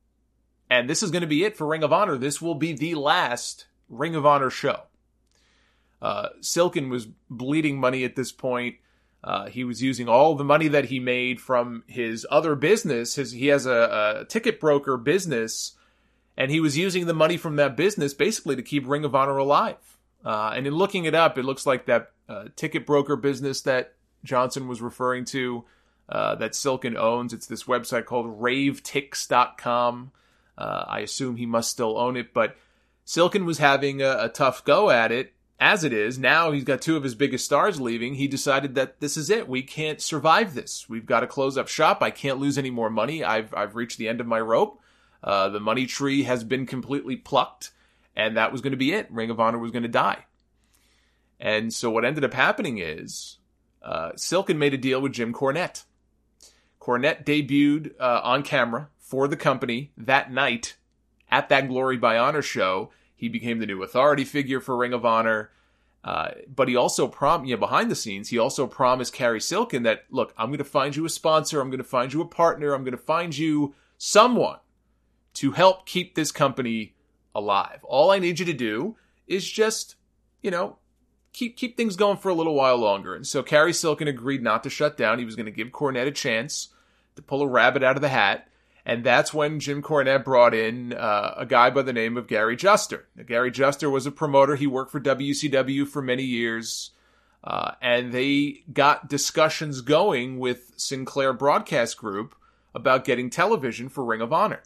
And this is going to be it for Ring of Honor. This will be the last Ring of Honor show. Uh, Silkin was bleeding money at this point. Uh, he was using all the money that he made from his other business. His, he has a, a ticket broker business, and he was using the money from that business basically to keep Ring of Honor alive. Uh, and in looking it up, it looks like that uh, ticket broker business that Johnson was referring to, uh, that Silken owns, it's this website called rave tix dot com. Uh, I assume he must still own it, but Silken was having a, a tough go at it. As it is, now he's got two of his biggest stars leaving. He decided that this is it. We can't survive this. We've got to close up shop. I can't lose any more money. I've I've reached the end of my rope. Uh, the money tree has been completely plucked, and that was going to be it. Ring of Honor was going to die. And so what ended up happening is uh, Silken made a deal with Jim Cornette. Cornette debuted uh, on camera for the company that night at that Glory by Honor show. He became the new authority figure for Ring of Honor. Uh, but he also promised, you know, behind the scenes, he also promised Cary Silken that, look, I'm going to find you a sponsor. I'm going to find you a partner. I'm going to find you someone to help keep this company alive. All I need you to do is just, you know, keep keep things going for a little while longer. And so Cary Silken agreed not to shut down. He was going to give Cornette a chance to pull a rabbit out of the hat. And that's when Jim Cornette brought in uh, a guy by the name of Gary Juster. Now, Gary Juster was a promoter. He worked for W C W for many years. Uh, and they got discussions going with Sinclair Broadcast Group about getting television for Ring of Honor.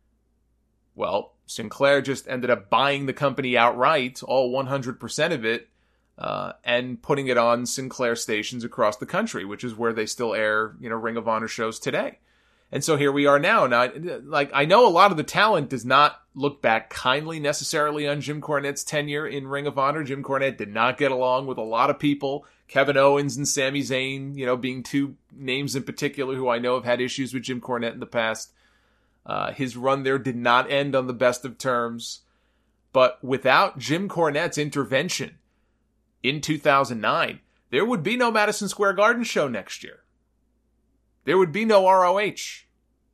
Well, Sinclair just ended up buying the company outright, all one hundred percent of it, uh, and putting it on Sinclair stations across the country, which is where they still air, you know, Ring of Honor shows today. And so here we are now. Now, like, I know a lot of the talent does not look back kindly necessarily on Jim Cornette's tenure in Ring of Honor. Jim Cornette did not get along with a lot of people. Kevin Owens and Sami Zayn, you know, being two names in particular who I know have had issues with Jim Cornette in the past. Uh, his run there did not end on the best of terms. But without Jim Cornette's intervention in two thousand nine, there would be no Madison Square Garden show next year. There would be no R O H.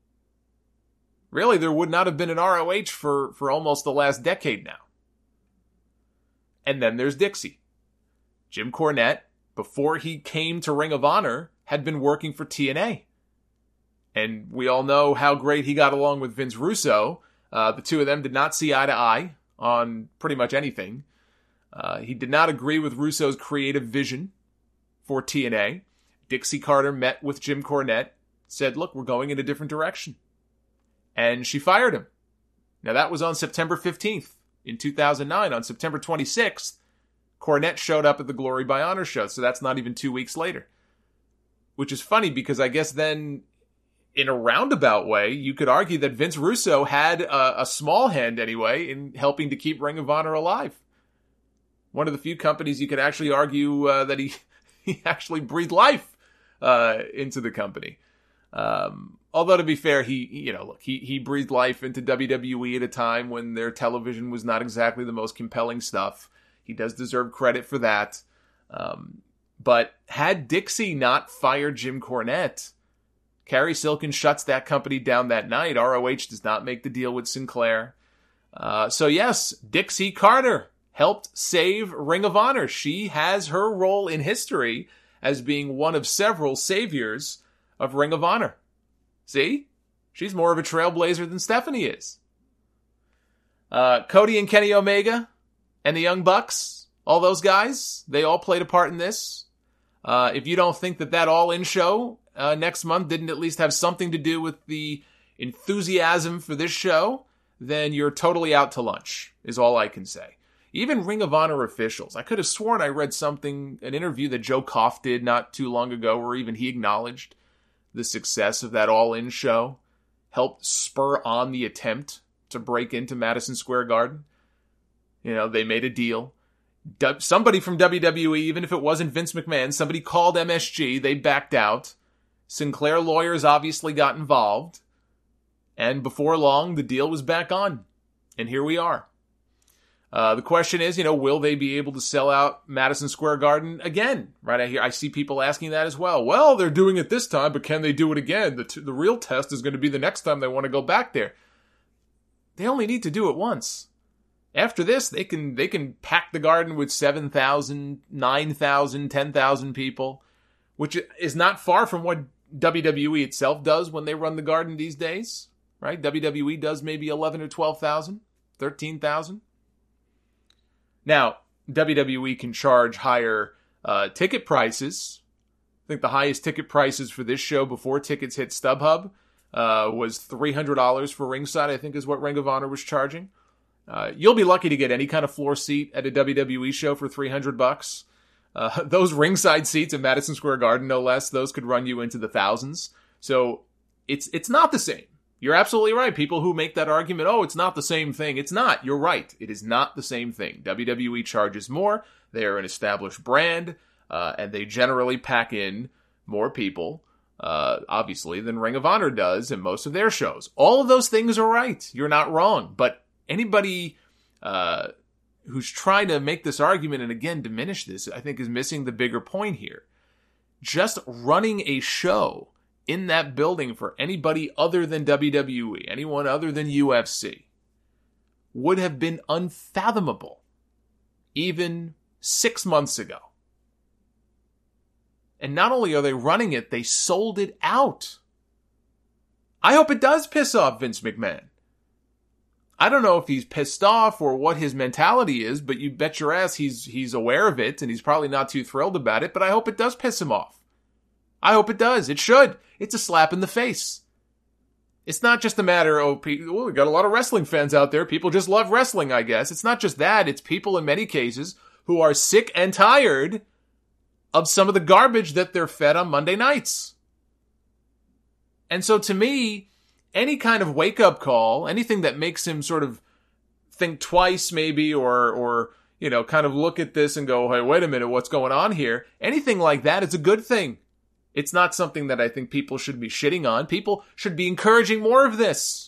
Really, there would not have been an R O H for, for almost the last decade now. And then there's Dixie. Jim Cornette, before he came to Ring of Honor, had been working for T N A. And we all know how great he got along with Vince Russo. Uh, the two of them did not see eye to eye on pretty much anything. Uh, he did not agree with Russo's creative vision for T N A. Dixie Carter met with Jim Cornette, said, look, we're going in a different direction. And she fired him. Now, that was on September fifteenth in two thousand nine. On September twenty-sixth, Cornette showed up at the Glory by Honor show, so that's not even two weeks later. Which is funny, because I guess then, in a roundabout way, you could argue that Vince Russo had a, a small hand, anyway, in helping to keep Ring of Honor alive. One of the few companies you could actually argue uh, that he, he actually breathed life uh, into the company. Um, although, to be fair, he, you know, look, he, he breathed life into W W E at a time when their television was not exactly the most compelling stuff. He does deserve credit for that. Um, but had Dixie not fired Jim Cornette, Cary Silken shuts that company down that night. R O H does not make the deal with Sinclair. Uh, so yes, Dixie Carter helped save Ring of Honor. She has her role in history as being one of several saviors of Ring of Honor. See? She's more of a trailblazer than Stephanie is. Uh, Cody and Kenny Omega and the Young Bucks, all those guys, they all played a part in this. Uh, if you don't think that that All-In show uh, next month didn't at least have something to do with the enthusiasm for this show, then you're totally out to lunch, is all I can say. Even Ring of Honor officials. I could have sworn I read something, an interview that Joe Koff did not too long ago, where even he acknowledged the success of that All-In show helped spur on the attempt to break into Madison Square Garden. You know, they made a deal. Somebody from W W E, even if it wasn't Vince McMahon, somebody called M S G, they backed out. Sinclair lawyers obviously got involved. And before long, the deal was back on. And here we are. Uh, the question is, you know, will they be able to sell out Madison Square Garden again? Right, I hear, I see people asking that as well. Well, they're doing it this time, but can they do it again? The, t- the real test is going to be the next time they want to go back there. They only need to do it once. After this, they can they can pack the Garden with seven thousand, nine thousand, ten thousand people. which is not far from what W W E itself does when they run the Garden these days, right? W W E does maybe eleven or twelve thousand, thirteen thousand. Now, W W E can charge higher uh, ticket prices. I think the highest ticket prices for this show before tickets hit StubHub uh, was three hundred dollars for ringside, I think is what Ring of Honor was charging. Uh, you'll be lucky to get any kind of floor seat at a W W E show for three hundred bucks. Uh, those ringside seats at Madison Square Garden, no less, those could run you into the thousands. So it's it's not the same. You're absolutely right. People who make that argument, oh, it's not the same thing. It's not. You're right. It is not the same thing. W W E charges more. They are an established brand, uh, and they generally pack in more people, uh, obviously, than Ring of Honor does in most of their shows. All of those things are right. You're not wrong. But anybody uh, who's trying to make this argument and, again, diminish this, I think is missing the bigger point here. Just running a show in that building for anybody other than W W E, anyone other than U F C, would have been unfathomable even six months ago. And not only are they running it, they sold it out. I hope it does piss off Vince McMahon. I don't know if he's pissed off or what his mentality is, but you bet your ass he's he's aware of it and he's probably not too thrilled about it, but I hope it does piss him off. I hope it does. It should. It's a slap in the face. It's not just a matter of, oh, well, we got a lot of wrestling fans out there. People just love wrestling, I guess. It's not just that. It's people in many cases who are sick and tired of some of the garbage that they're fed on Monday nights. And so to me, any kind of wake-up call, anything that makes him sort of think twice maybe, or, or you know, kind of look at this and go, hey, wait a minute, what's going on here? Anything like that is a good thing. It's not something that I think people should be shitting on. People should be encouraging more of this.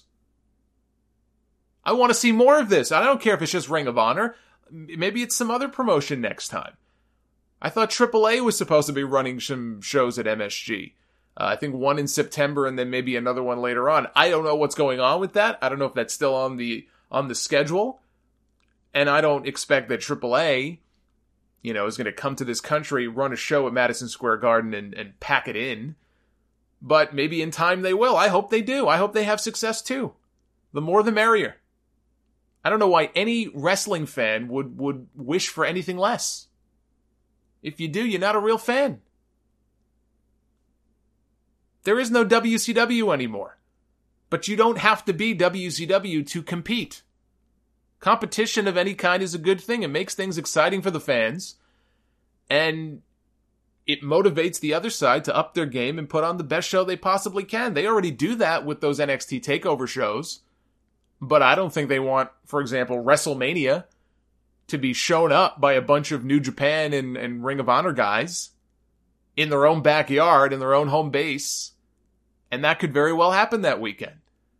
I want to see more of this. I don't care if it's just Ring of Honor. Maybe it's some other promotion next time. I thought triple A was supposed to be running some shows at M S G. Uh, I think one in September and then maybe another one later on. I don't know what's going on with that. I don't know if that's still on the on the schedule. And I don't expect that triple A, you know, is going to come to this country, run a show at Madison Square Garden and, and pack it in. But maybe in time they will. I hope they do. I hope they have success too. The more the merrier. I don't know why any wrestling fan would, would wish for anything less. If you do, you're not a real fan. There is no W C W anymore. But you don't have to be W C W to compete. Competition of any kind is a good thing. It makes things exciting for the fans. And it motivates the other side to up their game and put on the best show they possibly can. They already do that with those N X T TakeOver shows. But I don't think they want, for example, WrestleMania to be shown up by a bunch of New Japan and, and Ring of Honor guys in their own backyard, in their own home base. And that could very well happen that weekend.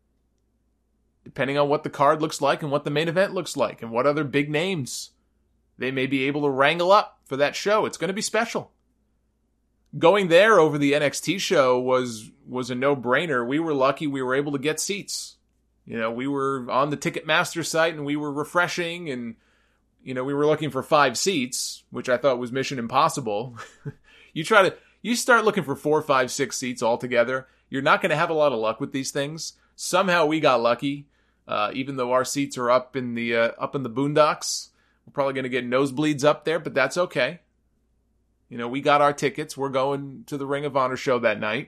Depending on what the card looks like and what the main event looks like and what other big names they may be able to wrangle up for that show. It's going to be special. Going there over the N X T show was was a no-brainer. We were lucky we were able to get seats. You know, we were on the Ticketmaster site and we were refreshing and, you know, we were looking for five seats, which I thought was mission impossible. you try to, you start looking for four, five, six seats altogether. You're not going to have a lot of luck with these things. Somehow we got lucky. Uh, even though our seats are up in the uh, up in the boondocks, we're probably going to get nosebleeds up there, but that's okay. You know, we got our tickets. We're going to the Ring of Honor show that night.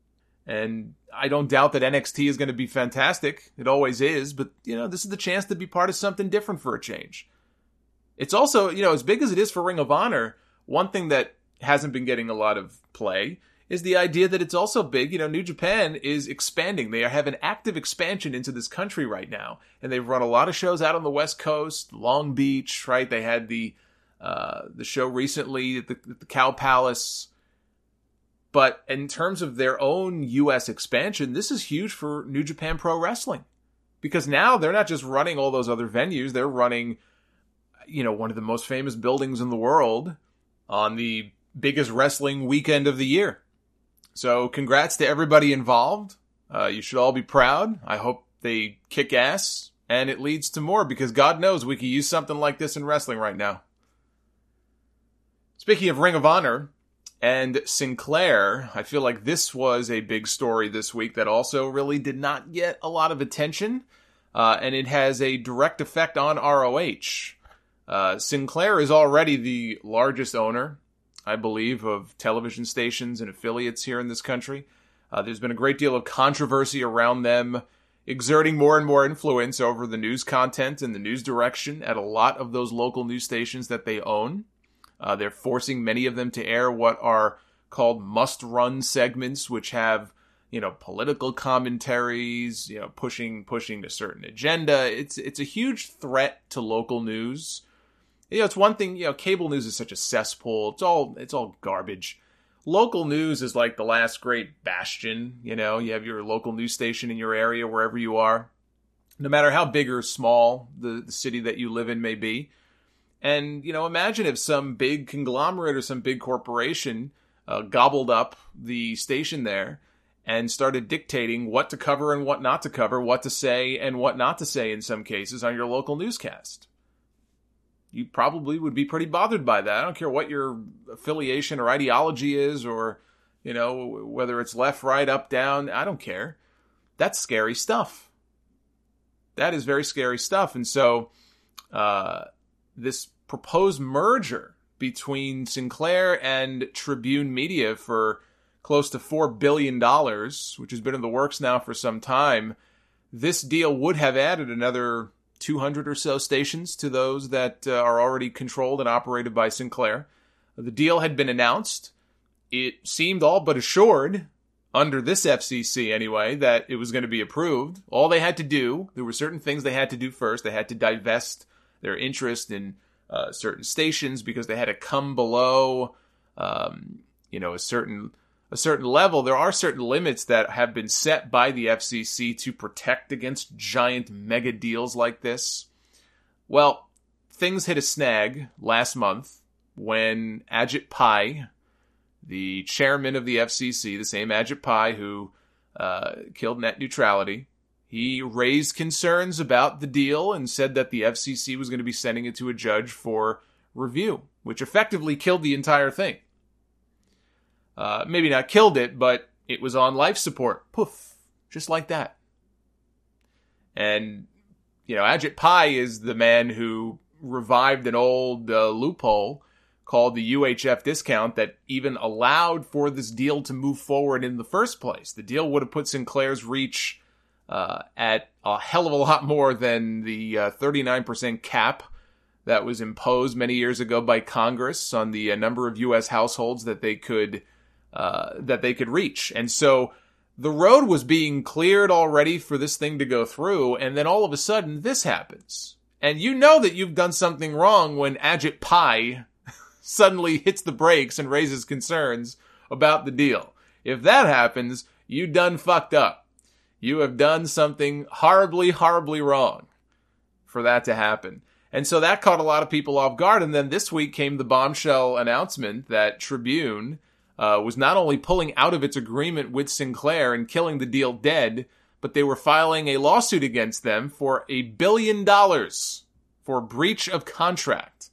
And I don't doubt that N X T is going to be fantastic. It always is. But, you know, this is the chance to be part of something different for a change. It's also, you know, as big as it is for Ring of Honor, one thing that hasn't been getting a lot of play is the idea that it's also big. You know, New Japan is expanding. They have an active expansion into this country right now. And they've run a lot of shows out on the West Coast, Long Beach, right? They had the uh, the show recently at the, at the Cow Palace. But in terms of their own U S expansion, this is huge for New Japan Pro Wrestling. Because now they're not just running all those other venues. They're running, you know, one of the most famous buildings in the world on the biggest wrestling weekend of the year. So congrats to everybody involved. Uh, you should all be proud. I hope they kick ass and it leads to more because God knows we could use something like this in wrestling right now. Speaking of Ring of Honor, And Sinclair, I feel like this was a big story this week that also really did not get a lot of attention. Uh, and it has a direct effect on R O H. Uh, Sinclair is already the largest owner, I believe, of television stations and affiliates here in this country. Uh, there's been a great deal of controversy around them exerting more and more influence over the news content and the news direction at a lot of those local news stations that they own. Uh, they're forcing many of them to air what are called must-run segments, which have, you know, political commentaries, you know, pushing pushing a certain agenda. It's it's a huge threat to local news. You know, it's one thing, you know, cable news is such a cesspool. It's all it's all garbage. Local news is like the last great bastion, you know. You have your local news station in your area, wherever you are, no matter how big or small the, the city that you live in may be. And, you know, imagine if some big conglomerate or some big corporation uh, gobbled up the station there and started dictating what to cover and what not to cover, what to say and what not to say in some cases on your local newscast. You probably would be pretty bothered by that. I don't care what your affiliation or ideology is, or, you know, whether it's left, right, up, down. I don't care. That's scary stuff. That is very scary stuff. And so uh, this proposed merger between Sinclair and Tribune Media for close to four billion dollars, which has been in the works now for some time, this deal would have added another two hundred or so stations to those that uh, are already controlled and operated by Sinclair. The deal had been announced. It seemed all but assured, under this F C C anyway, that it was going to be approved. All they had to do, there were certain things they had to do first. They had to divest their interest in uh, certain stations because they had to come below, um, you know, a certain a certain level. There are certain limits that have been set by the F C C to protect against giant mega deals like this. Well, things hit a snag last month when Ajit Pai, the chairman of the F C C, the same Ajit Pai who uh, killed net neutrality, he raised concerns about the deal and said that the F C C was going to be sending it to a judge for review, which effectively killed the entire thing. Uh, maybe not killed it, but it was on life support. Poof. Just like that. And, you know, Ajit Pai is the man who revived an old uh, loophole called the U H F discount that even allowed for this deal to move forward in the first place. The deal would have put Sinclair's reach uh, at a hell of a lot more than the uh, thirty-nine percent cap that was imposed many years ago by Congress on the uh, number of U S households that they could Uh, that they could reach. And so the road was being cleared already for this thing to go through, and then all of a sudden this happens. And you know that you've done something wrong when Ajit Pai suddenly hits the brakes and raises concerns about the deal. If that happens, you done fucked up. You have done something horribly, horribly wrong for that to happen. And so that caught a lot of people off guard. And then this week came the bombshell announcement that Tribune Uh, was not only pulling out of its agreement with Sinclair and killing the deal dead, but they were filing a lawsuit against them for a billion dollars for breach of contract.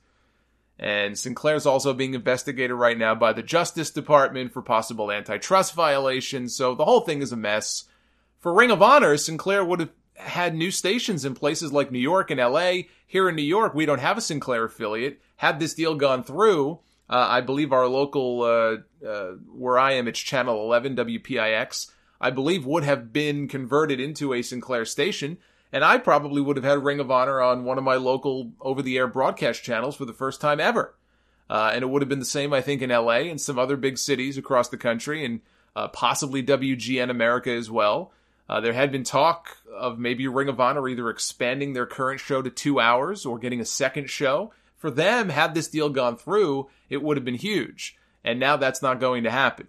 And Sinclair's also being investigated right now by the Justice Department for possible antitrust violations, so the whole thing is a mess. For Ring of Honor, Sinclair would have had new stations in places like New York and L A. Here in New York, we don't have a Sinclair affiliate. Had this deal gone through, Uh, I believe our local, uh, uh, where I am, it's Channel eleven, W P I X, I believe would have been converted into a Sinclair station, and I probably would have had Ring of Honor on one of my local over-the-air broadcast channels for the first time ever. Uh, and it would have been the same, I think, in L A and some other big cities across the country, and uh, possibly W G N America as well. Uh, there had been talk of maybe Ring of Honor either expanding their current show to two hours or getting a second show. For them, had this deal gone through, it would have been huge. And now that's not going to happen.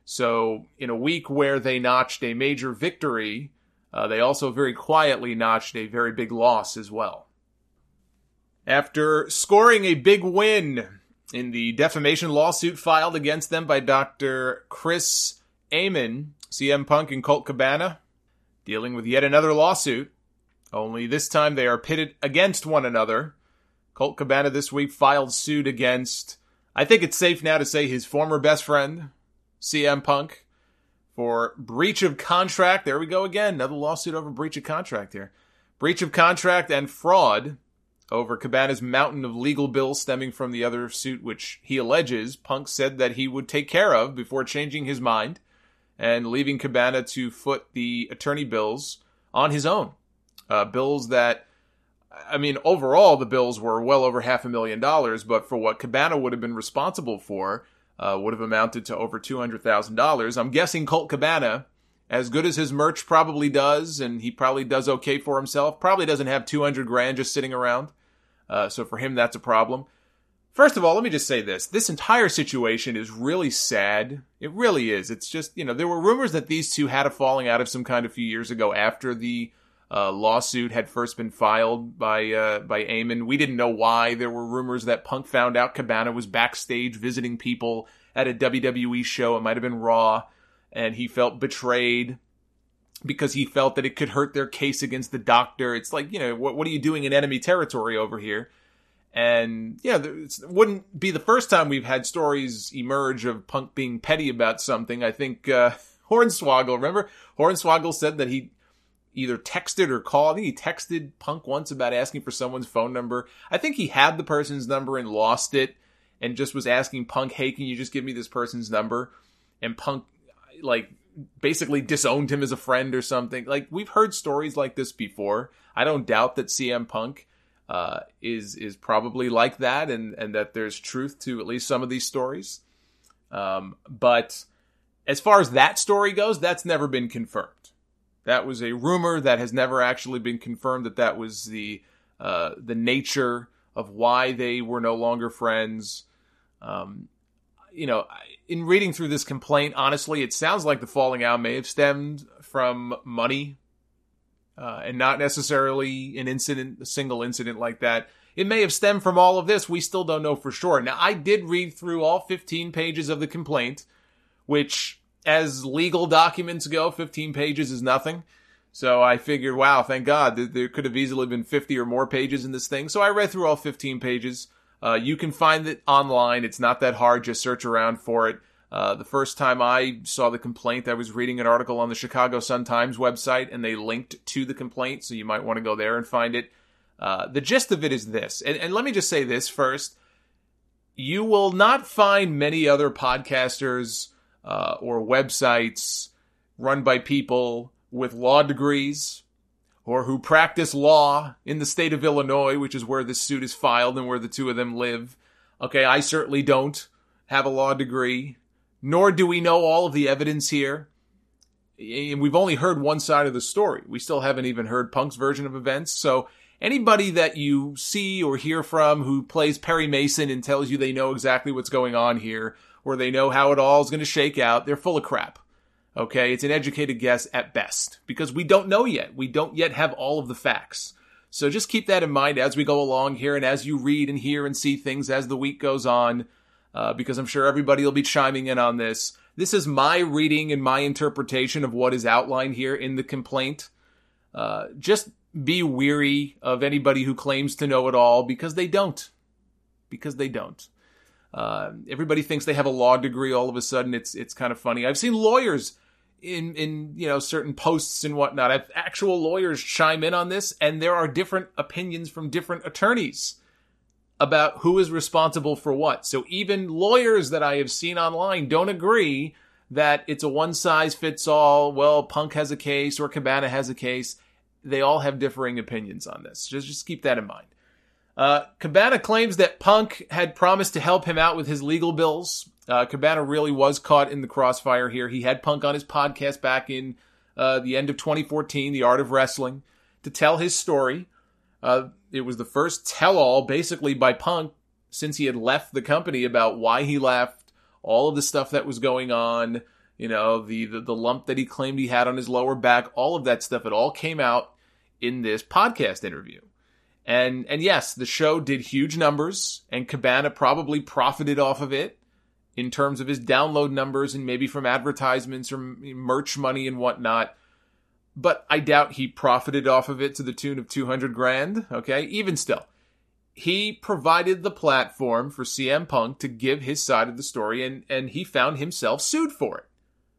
So, in a week where they notched a major victory, uh, they also very quietly notched a very big loss as well. After scoring a big win in the defamation lawsuit filed against them by Doctor Chris Amon, C M Punk and Colt Cabana, dealing with yet another lawsuit, only this time they are pitted against one another. Colt Cabana this week filed suit against I think it's safe now to say his former best friend, C M Punk, for breach of contract. There we go again. Another lawsuit over breach of contract here. Breach of contract and fraud over Cabana's mountain of legal bills stemming from the other suit, which he alleges Punk said that he would take care of before changing his mind and leaving Cabana to foot the attorney bills on his own. Uh, bills that, I mean, overall, the bills were well over half a million dollars, but for what Cabana would have been responsible for, uh, would have amounted to over two hundred thousand dollars. I'm guessing Colt Cabana, as good as his merch probably does, and he probably does okay for himself, probably doesn't have two hundred grand just sitting around. Uh, so for him, that's a problem. First of all, let me just say this. This entire situation is really sad. It really is. It's just, you know, there were rumors that these two had a falling out of some kind a few years ago after the uh, lawsuit had first been filed by uh, by Eamon. We didn't know why. There were rumors that Punk found out Cabana was backstage visiting people at a W W E show. It might have been Raw. And he felt betrayed because he felt that it could hurt their case against the doctor. It's like, you know, what, what are you doing in enemy territory over here? And, yeah, it wouldn't be the first time we've had stories emerge of Punk being petty about something. I think uh, Hornswoggle, remember? Hornswoggle said that he either texted or called. I think he texted Punk once about asking for someone's phone number. I think he had the person's number and lost it and just was asking Punk, hey, can you just give me this person's number? And Punk, like, basically disowned him as a friend or something. Like, we've heard stories like this before. I don't doubt that C M Punk Uh, is is probably like that, and, and that there's truth to at least some of these stories. Um, but as far as that story goes, that's never been confirmed. That was a rumor that has never actually been confirmed, that that was the uh, the nature of why they were no longer friends. Um, you know, in reading through this complaint, honestly, it sounds like the falling out may have stemmed from money. Uh, and not necessarily an incident, a single incident like that. It may have stemmed from all of this. We still don't know for sure. Now, I did read through all fifteen pages of the complaint, which, as legal documents go, fifteen pages is nothing. So I figured, wow, thank God, there could have easily been fifty or more pages in this thing. So I read through all fifteen pages. Uh, you can find it online. It's not that hard. Just search around for it. Uh, the first time I saw the complaint, I was reading an article on the Chicago Sun-Times website, and they linked to the complaint, so you might want to go there and find it. Uh, the gist of it is this, and, and let me just say this first. You will not find many other podcasters uh, or websites run by people with law degrees or who practice law in the state of Illinois, which is where this suit is filed and where the two of them live. Okay, I certainly don't have a law degree. Nor do we know all of the evidence here. And we've only heard one side of the story. We still haven't even heard Punk's version of events. So anybody that you see or hear from who plays Perry Mason and tells you they know exactly what's going on here, or they know how it all is going to shake out, they're full of crap. Okay? It's an educated guess at best. Because we don't know yet. We don't yet have all of the facts. So just keep that in mind as we go along here and as you read and hear and see things as the week goes on. Uh, because I'm sure everybody will be chiming in on this. This is my reading and my interpretation of what is outlined here in the complaint. Uh, just be weary of anybody who claims to know it all, because they don't. Because they don't. Uh, everybody thinks they have a law degree all of a sudden. It's it's kind of funny. I've seen lawyers in, in you know certain posts and whatnot. I've actual lawyers chime in on this, and there are different opinions from different attorneys about who is responsible for what. So even lawyers that I have seen online don't agree that it's a one-size-fits-all, well, Punk has a case or Cabana has a case. They all have differing opinions on this. Just, just keep that in mind. Uh, Cabana claims that Punk had promised to help him out with his legal bills. Uh, Cabana really was caught in the crossfire here. He had Punk on his podcast back in uh, the end of twenty fourteen, The Art of Wrestling, to tell his story. Uh, it was the first tell-all, basically, by Punk since he had left the company about why he left, all of the stuff that was going on, you know, the, the, the lump that he claimed he had on his lower back, all of that stuff. It all came out in this podcast interview. And, and yes, the show did huge numbers, and Cabana probably profited off of it in terms of his download numbers and maybe from advertisements or merch money and whatnot. But I doubt he profited off of it to the tune of two hundred grand, okay? Even still, he provided the platform for C M Punk to give his side of the story, and, and he found himself sued for it.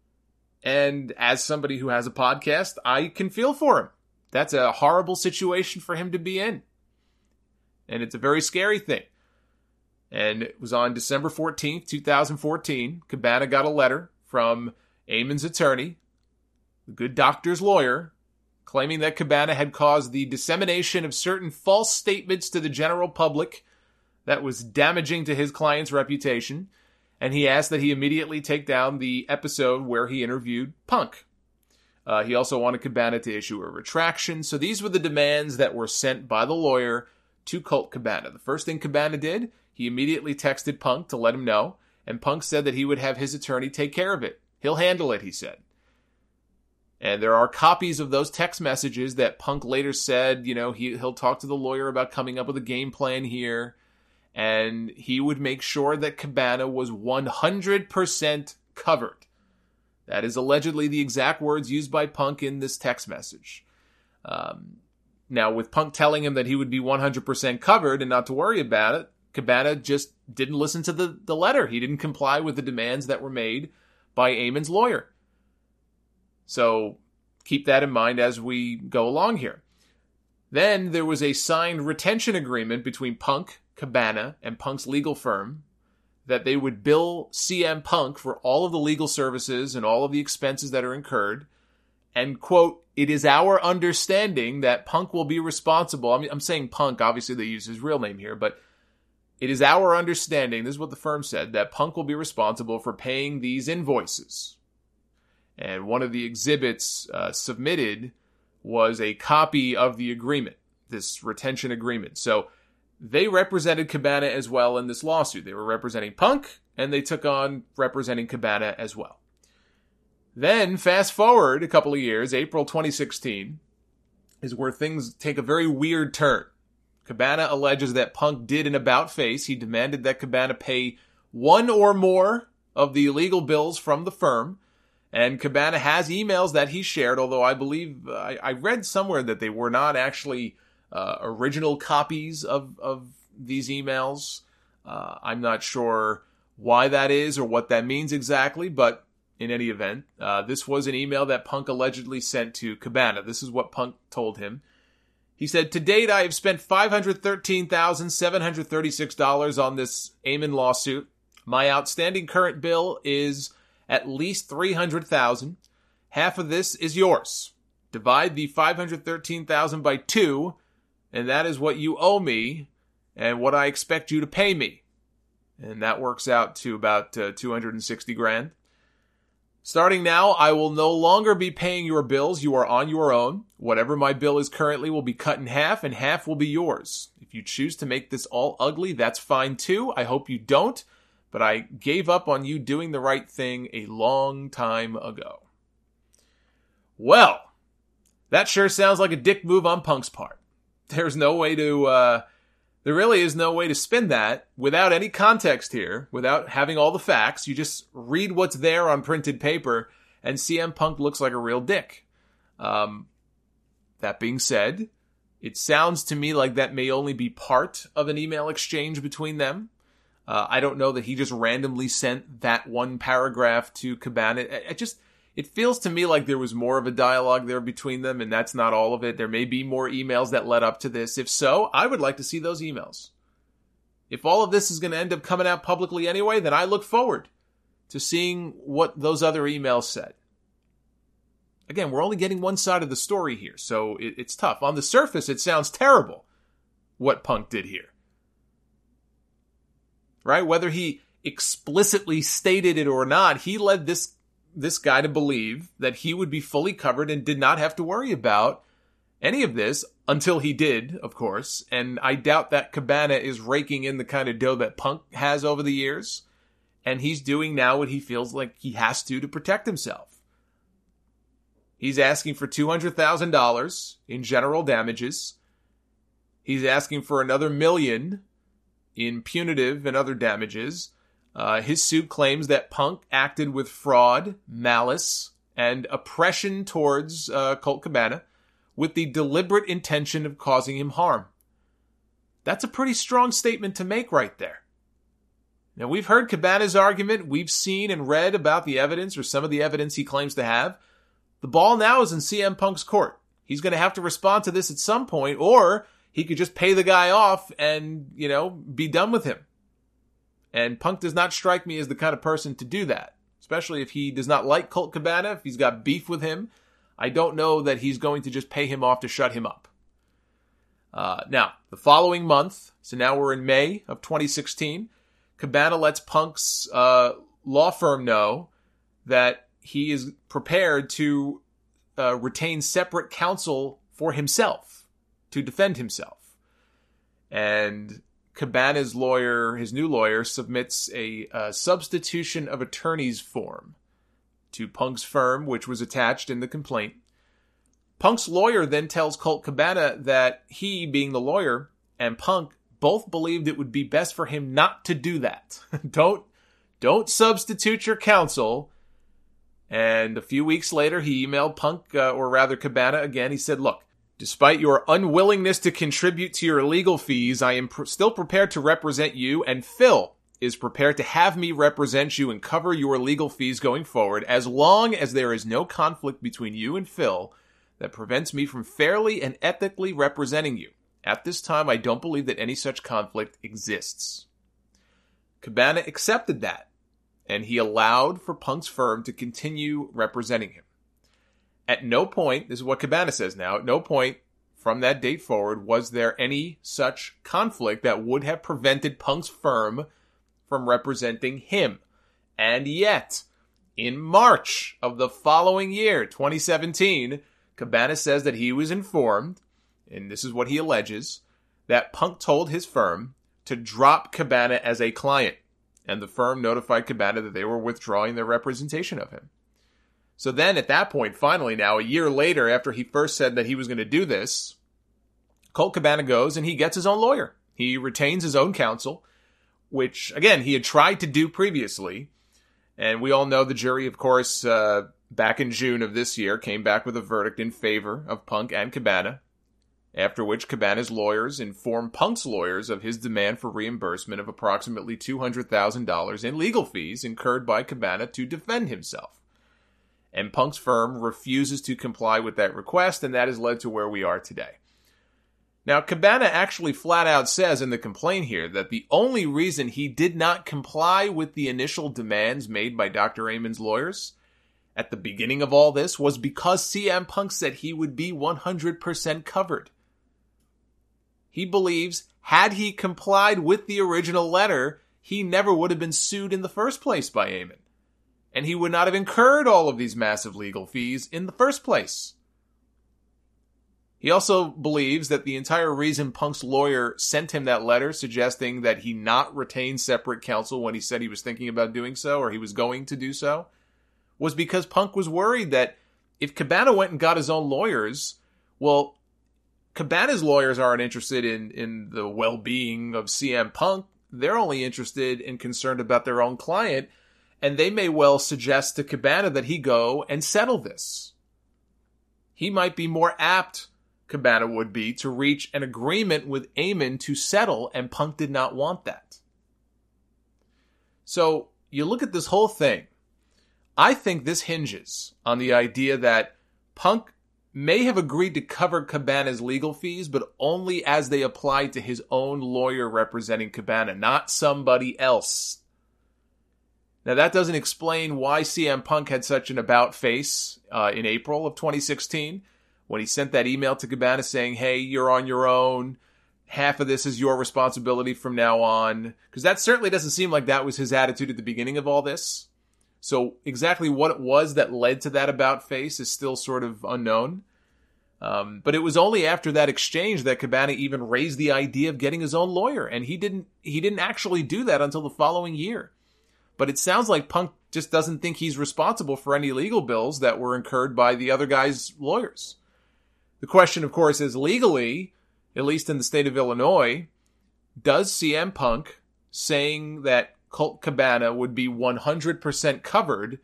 And as somebody who has a podcast, I can feel for him. That's a horrible situation for him to be in. And it's a very scary thing. And it was on December fourteenth, twenty fourteen, Cabana got a letter from Eamon's attorney, the good doctor's lawyer, claiming that Cabana had caused the dissemination of certain false statements to the general public that was damaging to his client's reputation, and he asked that he immediately take down the episode where he interviewed Punk. Uh, he also wanted Cabana to issue a retraction, so these were the demands that were sent by the lawyer to Colt Cabana. The first thing Cabana did, he immediately texted Punk to let him know, and Punk said that he would have his attorney take care of it. He'll handle it, he said. And there are copies of those text messages that Punk later said, you know, he, he'll talk to the lawyer about coming up with a game plan here. And he would make sure that Cabana was one hundred percent covered. That is allegedly the exact words used by Punk in this text message. Um, now, with Punk telling him that he would be one hundred percent covered and not to worry about it, Cabana just didn't listen to the, the letter. He didn't comply with the demands that were made by Eamon's lawyer. So keep that in mind as we go along here. Then there was a signed retention agreement between Punk, Cabana, and Punk's legal firm that they would bill C M Punk for all of the legal services and all of the expenses that are incurred. And, quote, it is our understanding that Punk will be responsible. I mean, I'm saying Punk, obviously they use his real name here, but it is our understanding, this is what the firm said, that Punk will be responsible for paying these invoices. And one of the exhibits uh, submitted was a copy of the agreement, this retention agreement. So they represented Cabana as well in this lawsuit. They were representing Punk, and they took on representing Cabana as well. Then, fast forward a couple of years, April twenty sixteen, is where things take a very weird turn. Cabana alleges that Punk did an about-face. He demanded that Cabana pay one or more of the illegal bills from the firm. And Cabana has emails that he shared, although I believe, uh, I, I read somewhere that they were not actually uh, original copies of, of these emails. Uh, I'm not sure why that is or what that means exactly, but in any event, uh, this was an email that Punk allegedly sent to Cabana. This is what Punk told him. He said, to date, I have spent five hundred thirteen thousand seven hundred thirty-six dollars on this Eamon lawsuit. My outstanding current bill is at least three hundred thousand dollars. Half of this is yours. Divide the five hundred thirteen thousand dollars by two, and that is what you owe me and what I expect you to pay me. And that works out to about uh, two hundred sixty grand. Starting now, I will no longer be paying your bills. You are on your own. Whatever my bill is currently will be cut in half, and half will be yours. If you choose to make this all ugly, that's fine too. I hope you don't, but I gave up on you doing the right thing a long time ago. Well, that sure sounds like a dick move on Punk's part. There's no way to, uh, there really is no way to spin that without any context here, without having all the facts. You just read what's there on printed paper, and C M Punk looks like a real dick. Um, that being said, it sounds to me like that may only be part of an email exchange between them. Uh, I don't know that he just randomly sent that one paragraph to Cabana. It, it just, it feels to me like there was more of a dialogue there between them, and that's not all of it. There may be more emails that led up to this. If so, I would like to see those emails. If all of this is going to end up coming out publicly anyway, then I look forward to seeing what those other emails said. Again, we're only getting one side of the story here, so it, it's tough. On the surface, it sounds terrible what Punk did here. Right? Whether he explicitly stated it or not, he led this this guy to believe that he would be fully covered and did not have to worry about any of this until he did, of course. And I doubt that Cabana is raking in the kind of dough that Punk has over the years. And he's doing now what he feels like he has to to protect himself. He's asking for two hundred thousand dollars in general damages. He's asking for another million in punitive and other damages. Uh, his suit claims that Punk acted with fraud, malice, and oppression towards uh, Colt Cabana with the deliberate intention of causing him harm. That's a pretty strong statement to make right there. Now, we've heard Cabana's argument. We've seen and read about the evidence, or some of the evidence he claims to have. The ball now is in C M Punk's court. He's going to have to respond to this at some point, or he could just pay the guy off and, you know, be done with him. And Punk does not strike me as the kind of person to do that, especially if he does not like Colt Cabana, if he's got beef with him. I don't know that he's going to just pay him off to shut him up. Uh, now, the following month, so now we're in May of twenty sixteen, Cabana lets Punk's uh, law firm know that he is prepared to uh, retain separate counsel for himself, to defend himself. And Cabana's lawyer, his new lawyer, submits a uh, substitution of attorneys form to Punk's firm, which was attached in the complaint. Punk's lawyer then tells Colt Cabana that he, being the lawyer, and Punk both believed it would be best for him not to do that. don't, don't substitute your counsel. And a few weeks later, he emailed Punk, uh, or rather Cabana again. He said, look, despite your unwillingness to contribute to your legal fees, I am pr- still prepared to represent you, and Phil is prepared to have me represent you and cover your legal fees going forward, as long as there is no conflict between you and Phil that prevents me from fairly and ethically representing you. At this time, I don't believe that any such conflict exists. Cabana accepted that, and he allowed for Punk's firm to continue representing him. At no point, this is what Cabana says now, at no point from that date forward was there any such conflict that would have prevented Punk's firm from representing him. And yet, in March of the following year, twenty seventeen, Cabana says that he was informed, and this is what he alleges, that Punk told his firm to drop Cabana as a client, and the firm notified Cabana that they were withdrawing their representation of him. So then, at that point, finally now, a year later, after he first said that he was going to do this, Colt Cabana goes and he gets his own lawyer. He retains his own counsel, which, again, he had tried to do previously. And we all know the jury, of course, uh, back in June of this year, came back with a verdict in favor of Punk and Cabana, after which Cabana's lawyers informed Punk's lawyers of his demand for reimbursement of approximately two hundred thousand dollars in legal fees incurred by Cabana to defend himself. And Punk's firm refuses to comply with that request, and that has led to where we are today. Now, Cabana actually flat out says in the complaint here that the only reason he did not comply with the initial demands made by Doctor Amon's lawyers at the beginning of all this was because C M Punk said he would be one hundred percent covered. He believes, had he complied with the original letter, he never would have been sued in the first place by Amon. And he would not have incurred all of these massive legal fees in the first place. He also believes that the entire reason Punk's lawyer sent him that letter suggesting that he not retain separate counsel when he said he was thinking about doing so, or he was going to do so, was because Punk was worried that if Cabana went and got his own lawyers, well, Cabana's lawyers aren't interested in, in the well-being of C M Punk. They're only interested and concerned about their own client, and they may well suggest to Cabana that he go and settle this. He might be more apt, Cabana would be, to reach an agreement with Amon to settle, and Punk did not want that. So, you look at this whole thing. I think this hinges on the idea that Punk may have agreed to cover Cabana's legal fees, but only as they applied to his own lawyer representing Cabana, not somebody else. Now, that doesn't explain why C M Punk had such an about face uh, in April of twenty sixteen, when he sent that email to Cabana saying, hey, you're on your own. Half of this is your responsibility from now on. Because that certainly doesn't seem like that was his attitude at the beginning of all this. So exactly what it was that led to that about face is still sort of unknown. Um, but it was only after that exchange that Cabana even raised the idea of getting his own lawyer. And he didn't, he didn't actually do that until the following year. But it sounds like Punk just doesn't think he's responsible for any legal bills that were incurred by the other guy's lawyers. The question, of course, is legally, at least in the state of Illinois, does C M Punk saying that Colt Cabana would be one hundred percent covered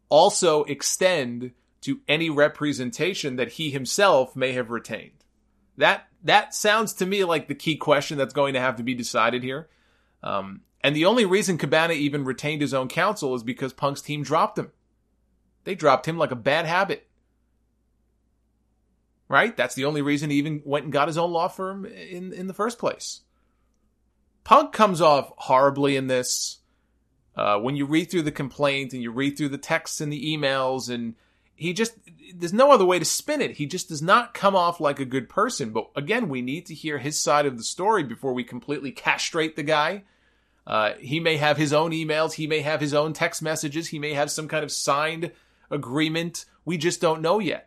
also extend to any representation that he himself may have retained? That that sounds to me like the key question that's going to have to be decided here. Um, and the only reason Cabana even retained his own counsel is because Punk's team dropped him. They dropped him like a bad habit. Right? That's the only reason he even went and got his own law firm in, in the first place. Punk comes off horribly in this. Uh, when you read through the complaint and you read through the texts and the emails, and he just, there's no other way to spin it. He just does not come off like a good person. But again, we need to hear his side of the story before we completely castrate the guy. Uh, he may have his own emails. He may have his own text messages. He may have some kind of signed agreement. We just don't know yet.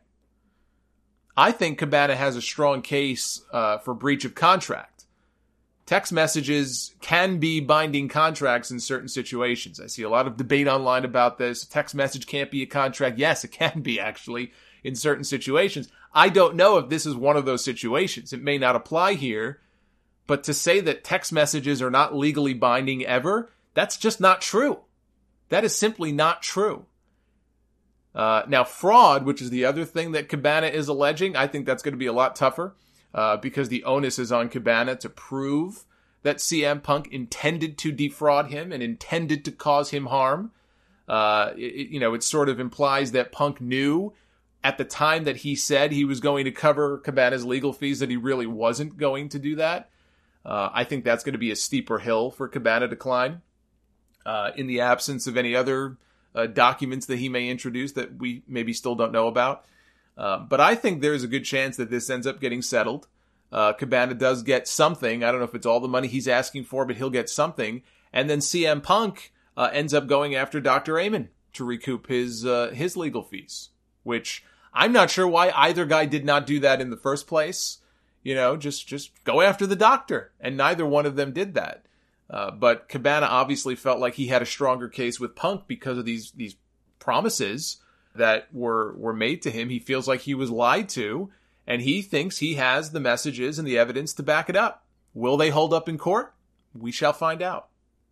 I think Cabana has a strong case uh, for breach of contract. Text messages can be binding contracts in certain situations. I see a lot of debate online about this. A text message can't be a contract. Yes, it can be, actually, in certain situations. I don't know if this is one of those situations. It may not apply here, but to say that text messages are not legally binding ever, that's just not true. That is simply not true. Uh, now, fraud, which is the other thing that Cabana is alleging, I think that's going to be a lot tougher. Uh, because the onus is on Cabana to prove that C M Punk intended to defraud him and intended to cause him harm. Uh, it, you know, it sort of implies that Punk knew at the time that he said he was going to cover Cabana's legal fees that he really wasn't going to do that. Uh, I think that's going to be a steeper hill for Cabana to climb. Uh, in the absence of any other uh, documents that he may introduce that we maybe still don't know about. Uh, but I think there's a good chance that this ends up getting settled. Uh, Cabana does get something. I don't know if it's all the money he's asking for, but he'll get something. And then C M Punk uh, ends up going after Doctor Amann to recoup his uh, his legal fees, which I'm not sure why either guy did not do that in the first place. You know, just, just go after the doctor. And neither one of them did that. Uh, but Cabana obviously felt like he had a stronger case with Punk because of these these promises that were were made to him. He feels like he was lied to, and he thinks he has the messages and the evidence to back it up. Will they hold up in court? We shall find out.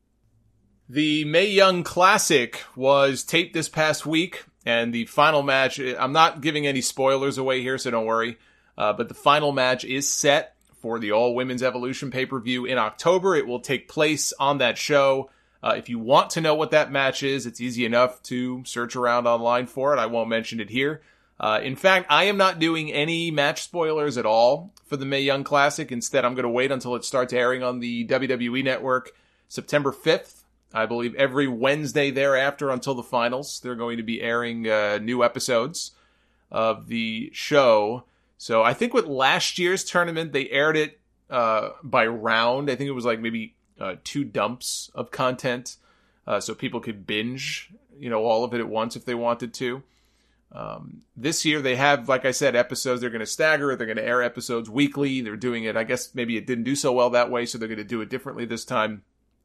The Mae Young Classic was taped this past week, and the final match, I'm not giving any spoilers away here, so don't worry, uh, but the final match is set for the All Women's Evolution pay-per-view in October. It will take place on that show. Uh, if you want to know what that match is, it's easy enough to search around online for it. I won't mention it here. Uh, in fact, I am not doing any match spoilers at all for the Mae Young Classic. Instead, I'm going to wait until it starts airing on the W W E Network September fifth. I believe every Wednesday thereafter until the finals, they're going to be airing uh, new episodes of the show. So I think with last year's tournament, they aired it uh, by round. I think it was like maybe Uh, two dumps of content, uh, so people could binge, you know, all of it at once if they wanted to. Um, this year they have, like I said, episodes. They're going to stagger it. They're going to air episodes weekly. They're doing it. I guess maybe it didn't do so well that way, so they're going to do it differently this time.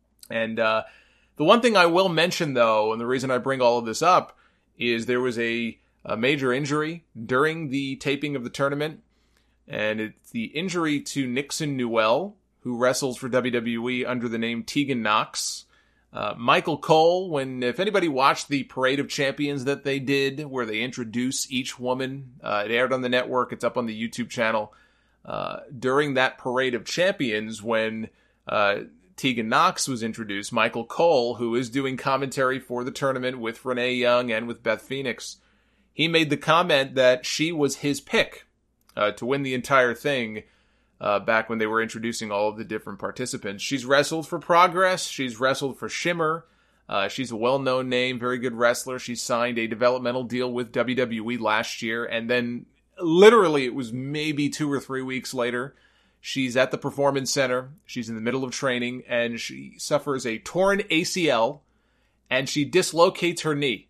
And uh, the one thing I will mention, though, and the reason I bring all of this up, is there was a, a major injury during the taping of the tournament, and it's the injury to Nixon Newell, who wrestles for W W E under the name Tegan Knox. Uh, Michael Cole, when, if anybody watched the Parade of Champions that they did, where they introduce each woman, uh, it aired on the network, it's up on the YouTube channel. Uh, during that Parade of Champions, when uh, Tegan Knox was introduced, Michael Cole, who is doing commentary for the tournament with Renee Young and with Beth Phoenix, he made the comment that she was his pick uh, to win the entire thing. Uh, back when they were introducing all of the different participants. She's wrestled for Progress. She's wrestled for Shimmer. Uh, she's a well-known name, very good wrestler. She signed a developmental deal with W W E last year. And then literally it was maybe two or three weeks later, she's at the Performance Center. She's in the middle of training and she suffers a torn A C L and she dislocates her knee.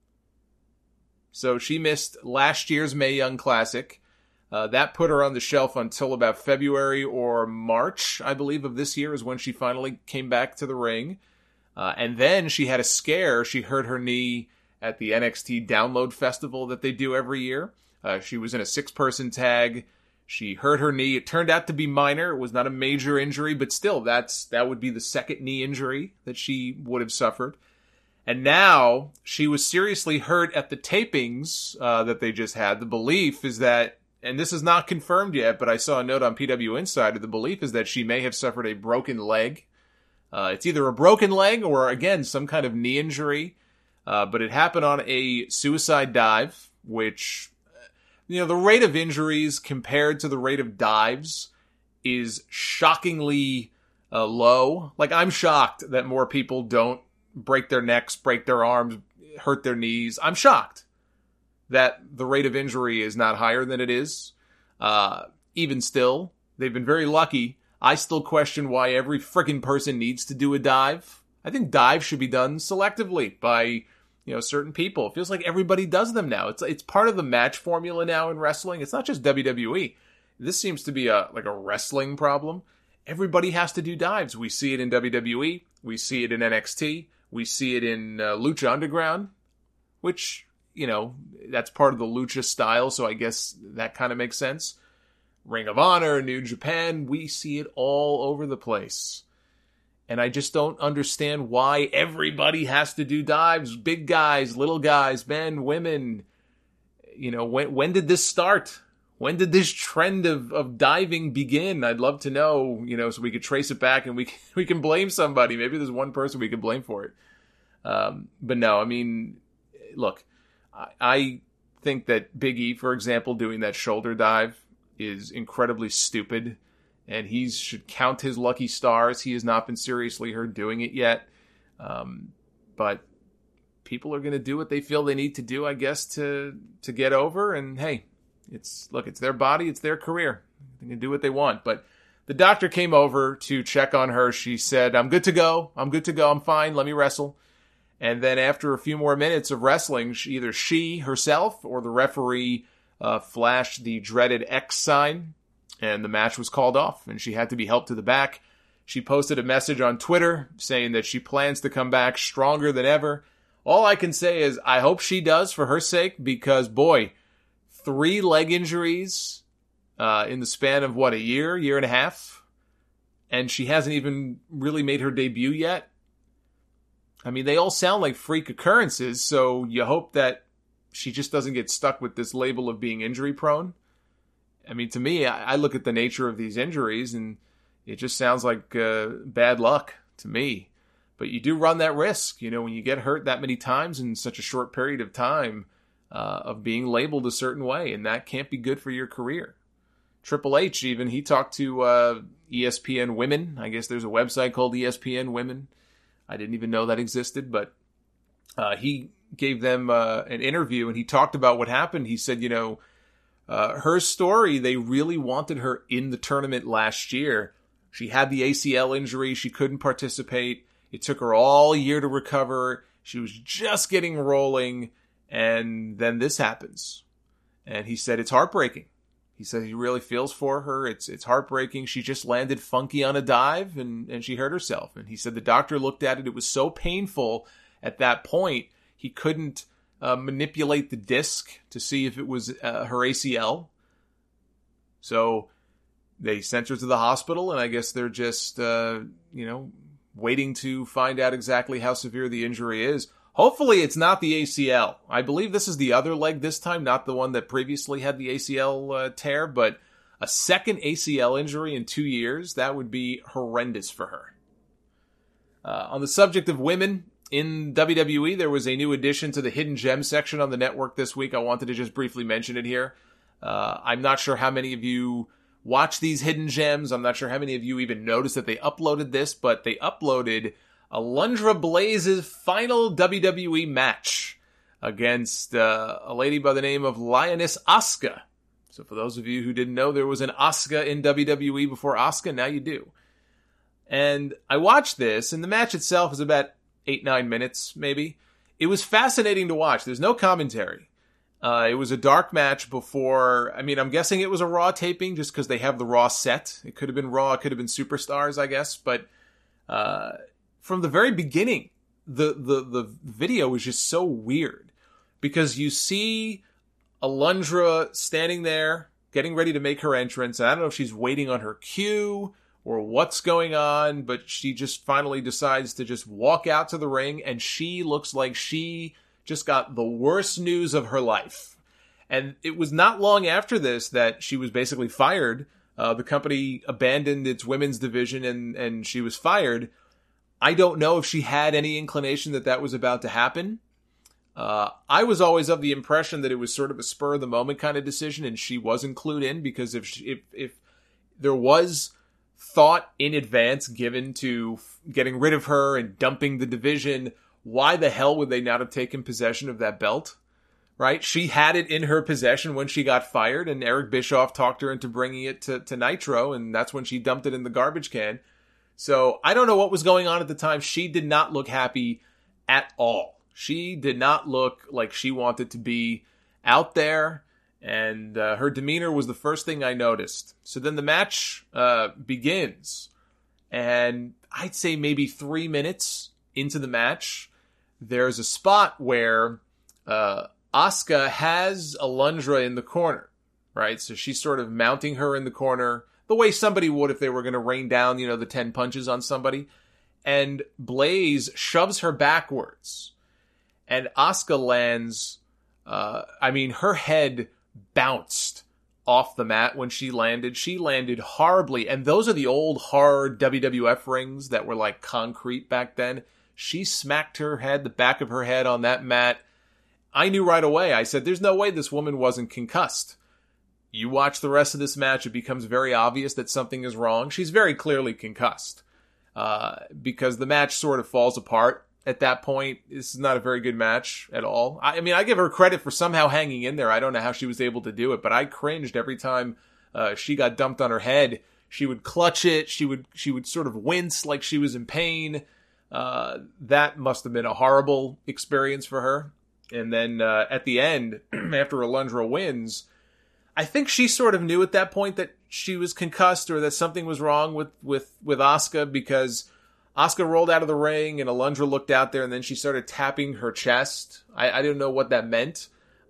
So she missed last year's Mae Young Classic. Uh, that put her on the shelf until about February or March, I believe, of this year is when she finally came back to the ring. Uh, and then she had a scare. She hurt her knee at the N X T Download Festival that they do every year. Uh, she was in a six-person tag. She hurt her knee. It turned out to be minor. It was not a major injury, but still, that's that would be the second knee injury that she would have suffered. And now she was seriously hurt at the tapings uh, that they just had. The belief is that and this is not confirmed yet, but I saw a note on P W Insider. The belief is that she may have suffered a broken leg. Uh, it's either a broken leg or, again, some kind of knee injury. Uh, but it happened on a suicide dive, which, you know, the rate of injuries compared to the rate of dives is shockingly uh, low. Like, I'm shocked that more people don't break their necks, break their arms, hurt their knees. I'm shocked that the rate of injury is not higher than it is. Uh, even still, they've been very lucky. I still question why every freaking person needs to do a dive. I think dives should be done selectively by, you know, certain people. It feels like everybody does them now. It's it's part of the match formula now in wrestling. It's not just W W E. This seems to be a like a wrestling problem. Everybody has to do dives. We see it in W W E. We see it in N X T. We see it in uh, Lucha Underground, which, you know, that's part of the Lucha style, so I guess that kind of makes sense. Ring of Honor, New Japan, we see it all over the place. And I just don't understand why everybody has to do dives. Big guys, little guys, men, women. You know, when when did this start? When did this trend of, of diving begin? I'd love to know, you know, so we could trace it back and we can, we can blame somebody. Maybe there's one person we can blame for it. Um, but no, I mean, look, I, I think that Big E, for example, doing that shoulder dive is incredibly stupid. And he should count his lucky stars. He has not been seriously hurt doing it yet. Um, but people are going to do what they feel they need to do, I guess, to to get over. And hey, it's look, it's their body, it's their career. They can do what they want. But the doctor came over to check on her. She said, I'm good to go. I'm good to go. I'm fine. Let me wrestle. And then after a few more minutes of wrestling, she, either she herself or the referee uh, flashed the dreaded X sign. And the match was called off, and she had to be helped to the back. She posted a message on Twitter saying that she plans to come back stronger than ever. All I can say is I hope she does for her sake, because, boy, three leg injuries uh, in the span of, what, a year, year and a half? And she hasn't even really made her debut yet. I mean, they all sound like freak occurrences, so you hope that she just doesn't get stuck with this label of being injury-prone. I mean, to me, I look at the nature of these injuries, and it just sounds like uh, bad luck to me. But you do run that risk, you know, when you get hurt that many times in such a short period of time uh, of being labeled a certain way, and that can't be good for your career. Triple H, even, he talked to uh, E S P N Women. I guess there's a website called E S P N Women. I didn't even know that existed, but uh, he gave them uh, an interview, and he talked about what happened. He said, you know, Uh, her story, they really wanted her in the tournament last year. She had the A C L injury. She couldn't participate. It took her all year to recover. She was just getting rolling. And then this happens. And he said it's heartbreaking. He said he really feels for her. It's it's heartbreaking. She just landed funky on a dive and, and she hurt herself. And he said the doctor looked at it. It was so painful at that point, he couldn't Uh, manipulate the disc to see if it was uh, her A C L. So they sent her to the hospital, and I guess they're just, uh, you know, waiting to find out exactly how severe the injury is. Hopefully it's not the A C L. I believe this is the other leg this time, not the one that previously had the A C L uh, tear, but a second A C L injury in two years, that would be horrendous for her. Uh, on the subject of women, in W W E, there was a new addition to the Hidden Gem section on the network this week. I wanted to just briefly mention it here. Uh, I'm not sure how many of you watch these Hidden Gems. I'm not sure how many of you even noticed that they uploaded this, but they uploaded Alundra Blaze's final W W E match against uh, a lady by the name of Lioness Asuka. So for those of you who didn't know, there was an Asuka in W W E before Asuka. Now you do. And I watched this, and the match itself is about eight, nine minutes, maybe. It was fascinating to watch. There's no commentary. Uh, it was a dark match before, I mean, I'm guessing it was a Raw taping just because they have the Raw set. It could have been Raw, it could have been Superstars, I guess. But uh, from the very beginning, the, the, the video was just so weird. Because you see Alundra standing there, getting ready to make her entrance. And I don't know if she's waiting on her cue or what's going on, but she just finally decides to just walk out to the ring, and she looks like she just got the worst news of her life. And it was not long after this that she was basically fired. Uh, the company abandoned its women's division and, and she was fired. I don't know if she had any inclination that that was about to happen. Uh, I was always of the impression that it was sort of a spur of the moment kind of decision and she wasn't clued in, because if she, if, if there was thought in advance given to getting rid of her and dumping the division, why the hell would they not have taken possession of that belt? Right? She had it in her possession when she got fired, and Eric Bischoff talked her into bringing it to, to Nitro, and that's when she dumped it in the garbage can. So I don't know what was going on at the time. She did not look happy at all. She did not look like she wanted to be out there, and uh, her demeanor was the first thing I noticed. So then the match uh, begins, and I'd say maybe three minutes into the match, there's a spot where uh, Asuka has Alundra in the corner, right? So she's sort of mounting her in the corner the way somebody would if they were going to rain down, you know, the ten punches on somebody. And Blaze shoves her backwards. And Asuka lands, uh, I mean, her head bounced off the mat when she landed. She landed horribly. And those are the old hard W W F rings that were like concrete back then. She smacked her head, the back of her head on that mat. I knew right away. I said, there's no way this woman wasn't concussed. You watch the rest of this match, it becomes very obvious that something is wrong. She's very clearly concussed. Uh, because the match sort of falls apart at that point. This is not a very good match at all. I, I mean, I give her credit for somehow hanging in there. I don't know how she was able to do it, but I cringed every time uh, she got dumped on her head. She would clutch it. She would she would sort of wince like she was in pain. Uh, that must have been a horrible experience for her. And then uh, at the end, after Alundra wins, I think she sort of knew at that point that she was concussed or that something was wrong with, with, with Asuka, because Asuka rolled out of the ring and Alundra looked out there and then she started tapping her chest. I, I didn't know what that meant.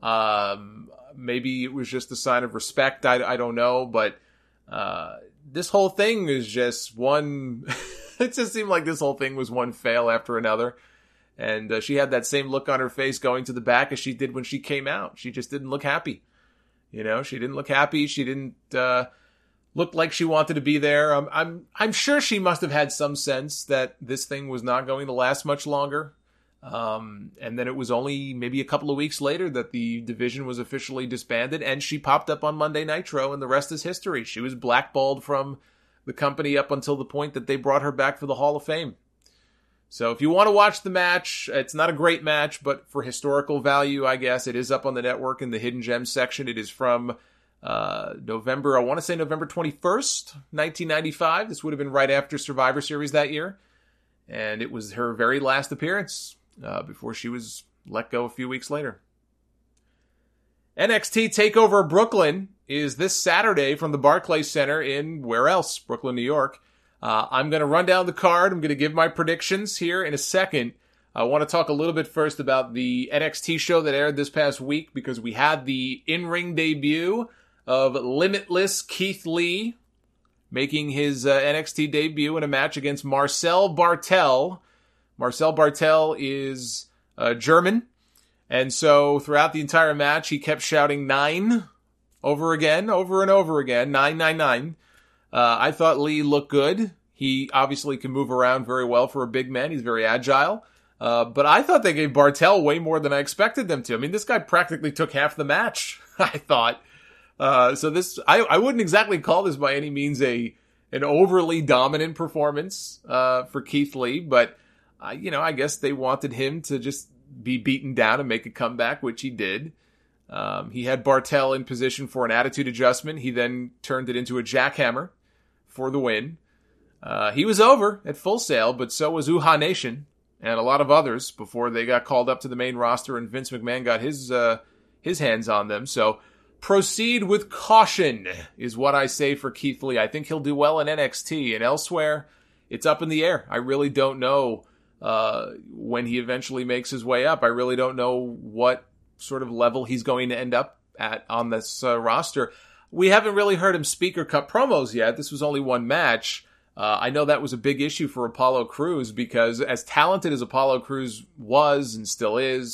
Um, maybe it was just a sign of respect. I, I don't know. But uh, this whole thing is just one... It just seemed like this whole thing was one fail after another. And uh, she had that same look on her face going to the back as she did when she came out. She just didn't look happy. You know, she didn't look happy. She didn't uh, look like she wanted to be there. I'm, I'm, I'm sure she must have had some sense that this thing was not going to last much longer. Um, and then it was only maybe a couple of weeks later that the division was officially disbanded, and she popped up on Monday Nitro, and the rest is history. She was blackballed from the company up until the point that they brought her back for the Hall of Fame. So if you want to watch the match, it's not a great match, but for historical value, I guess, it is up on the network in the Hidden Gems section. It is from uh, November, I want to say November twenty-first, nineteen ninety-five. This would have been right after Survivor Series that year. And it was her very last appearance uh, before she was let go a few weeks later. N X T TakeOver Brooklyn is this Saturday from the Barclays Center in, where else? Brooklyn, New York. Uh, I'm going to run down the card. I'm going to give my predictions here in a second. I want to talk a little bit first about the N X T show that aired this past week, because we had the in-ring debut of Limitless Keith Lee making his uh, N X T debut in a match against Marcel Bartel. Marcel Bartel is uh, German, and so throughout the entire match, he kept shouting nine over again, over and over again, nine, nine, nine. Uh, I thought Lee looked good. He obviously can move around very well for a big man. He's very agile. Uh, but I thought they gave Bartel way more than I expected them to. I mean, this guy practically took half the match, I thought. Uh, so this, I, I wouldn't exactly call this by any means a an overly dominant performance uh, for Keith Lee. But, uh, you know, I guess they wanted him to just be beaten down and make a comeback, which he did. Um, he had Bartel in position for an attitude adjustment. He then turned it into a jackhammer for the win. Uh, he was over at Full Sail, but so was Uhaa Nation and a lot of others before they got called up to the main roster and Vince McMahon got his uh, his hands on them. So proceed with caution is what I say for Keith Lee. I think he'll do well in N X T, and elsewhere, it's up in the air. I really don't know uh, when he eventually makes his way up. I really don't know what sort of level he's going to end up at on this uh, roster. We haven't really heard him speak or cut promos yet. This was only one match. Uh, I know that was a big issue for Apollo Crews, because as talented as Apollo Crews was and still is,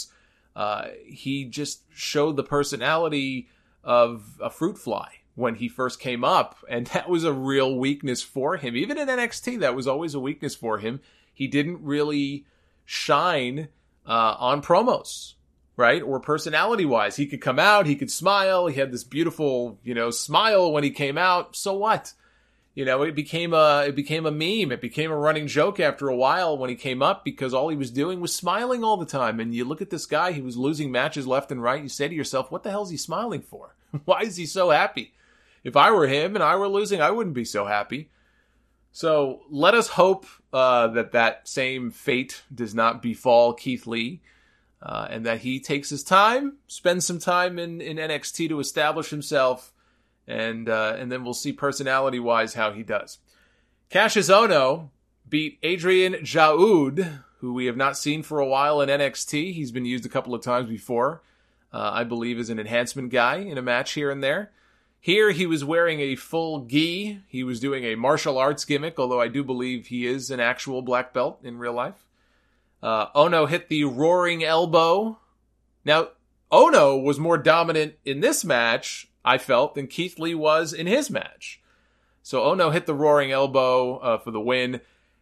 Uh, he just showed the personality of a fruit fly when he first came up, and that was a real weakness for him. Even in N X T, that was always a weakness for him. He didn't really shine uh, on promos, right? Or personality-wise. He could come out, he could smile, he had this beautiful, you know, smile when he came out. So what? You know, it became a it became a meme. It became a running joke after a while when he came up because all he was doing was smiling all the time. And you look at this guy, he was losing matches left and right. You say to yourself, what the hell is he smiling for? Why is he so happy? If I were him and I were losing, I wouldn't be so happy. So let us hope uh, that that same fate does not befall Keith Lee uh, and that he takes his time, spends some time in, in N X T to establish himself, and uh, and then we'll see personality-wise how he does. Cassius Ohno beat Adrian Jaoud, who we have not seen for a while in N X T. He's been used a couple of times before, uh, I believe as an enhancement guy in a match here and there. Here, he was wearing a full gi. He was doing a martial arts gimmick, although I do believe he is an actual black belt in real life. Uh, Ohno hit the roaring elbow. Now, Ohno was more dominant in this match, I felt, than Keith Lee was in his match. So Ohno hit the roaring elbow uh, for the win.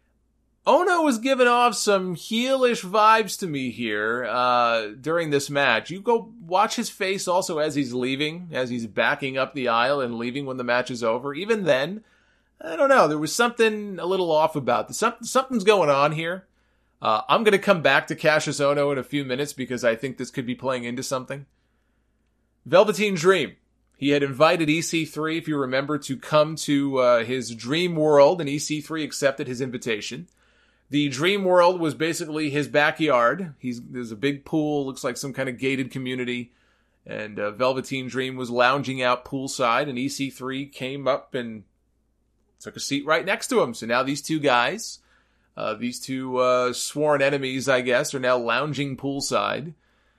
Ohno was giving off some heelish vibes to me here uh, during this match. You go watch his face also as he's leaving, as he's backing up the aisle and leaving when the match is over. Even then, I don't know, there was something a little off about this. Something, something's going on here. Uh, I'm going to come back to Cassius Ohno in a few minutes because I think this could be playing into something. Velveteen Dream. He had invited E C three, if you remember, to come to uh, his dream world, and E C three accepted his invitation. The dream world was basically his backyard. He's, there's a big pool, looks like some kind of gated community. And uh, Velveteen Dream was lounging out poolside, and E C three came up and took a seat right next to him. So now these two guys, uh, these two uh, sworn enemies, I guess, are now lounging poolside.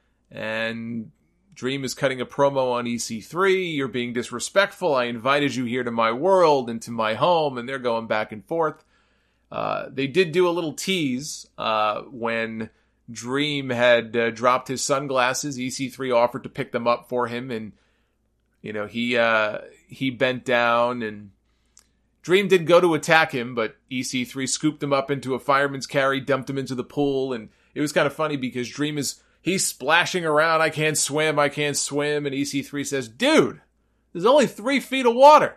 And Dream is cutting a promo on E C three. You're being disrespectful. I invited you here to my world and to my home, and they're going back and forth. Uh, they did do a little tease uh, when Dream had uh, dropped his sunglasses. E C three offered to pick them up for him, and you know he uh, he bent down, and Dream did go to attack him, but E C three scooped him up into a fireman's carry, dumped him into the pool, and it was kind of funny because Dream is he's splashing around. I can't swim, I can't swim, and E C three says, "Dude, there's only three feet of water."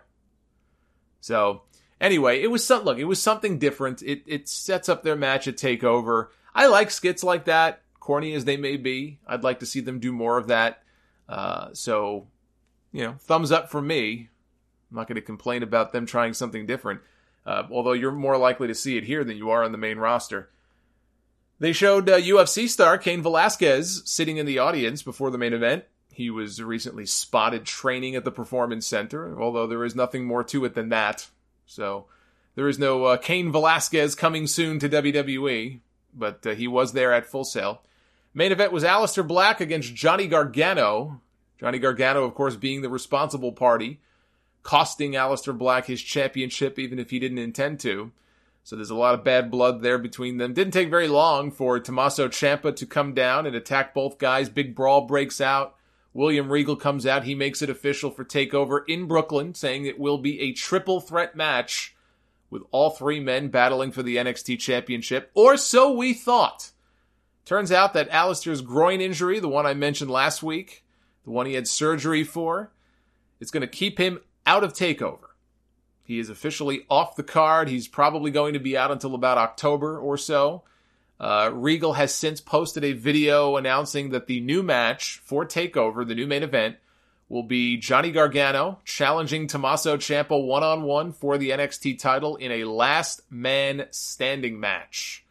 So. Anyway, it was some, look, it was something different. It it sets up their match at TakeOver. I like skits like that, corny as they may be. I'd like to see them do more of that. Uh, so, you know, thumbs up for me. I'm not going to complain about them trying something different. Uh, although you're more likely to see it here than you are on the main roster. They showed uh, U F C star Cain Velasquez sitting in the audience before the main event. He was recently spotted training at the Performance Center, although there is nothing more to it than that. So there is no uh, Cain Velasquez coming soon to W W E, but uh, he was there at Full Sail. Main event was Aleister Black against Johnny Gargano. Johnny Gargano, of course, being the responsible party, costing Aleister Black his championship even if he didn't intend to. So there's a lot of bad blood there between them. Didn't take very long for Tommaso Ciampa to come down and attack both guys. Big brawl breaks out. William Regal comes out. He makes it official for TakeOver in Brooklyn, saying it will be a triple threat match with all three men battling for the N X T Championship. Or so we thought. Turns out that Aleister's groin injury, the one I mentioned last week, the one he had surgery for, it's going to keep him out of TakeOver. He is officially off the card. He's probably going to be out until about October or so. Uh, Regal has since posted a video announcing that the new match for TakeOver, the new main event, will be Johnny Gargano challenging Tommaso Ciampa one-on-one for the N X T title in a last man standing match.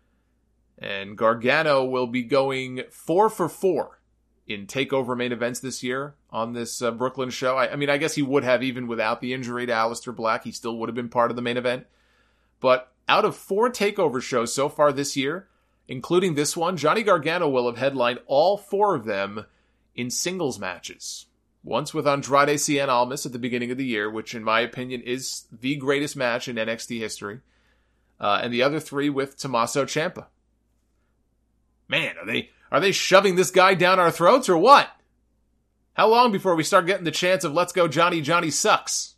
And Gargano will be going four for four in TakeOver main events this year on this uh, Brooklyn show. I, I mean, I guess he would have even without the injury to Aleister Black. He still would have been part of the main event. But out of four TakeOver shows so far this year, including this one, Johnny Gargano will have headlined all four of them in singles matches. Once with Andrade Cien Almas at the beginning of the year, which in my opinion is the greatest match in N X T history. Uh, and the other three with Tommaso Ciampa. Man, are they Are they shoving this guy down our throats or what? How long before we start getting the chance of let's go Johnny, Johnny sucks?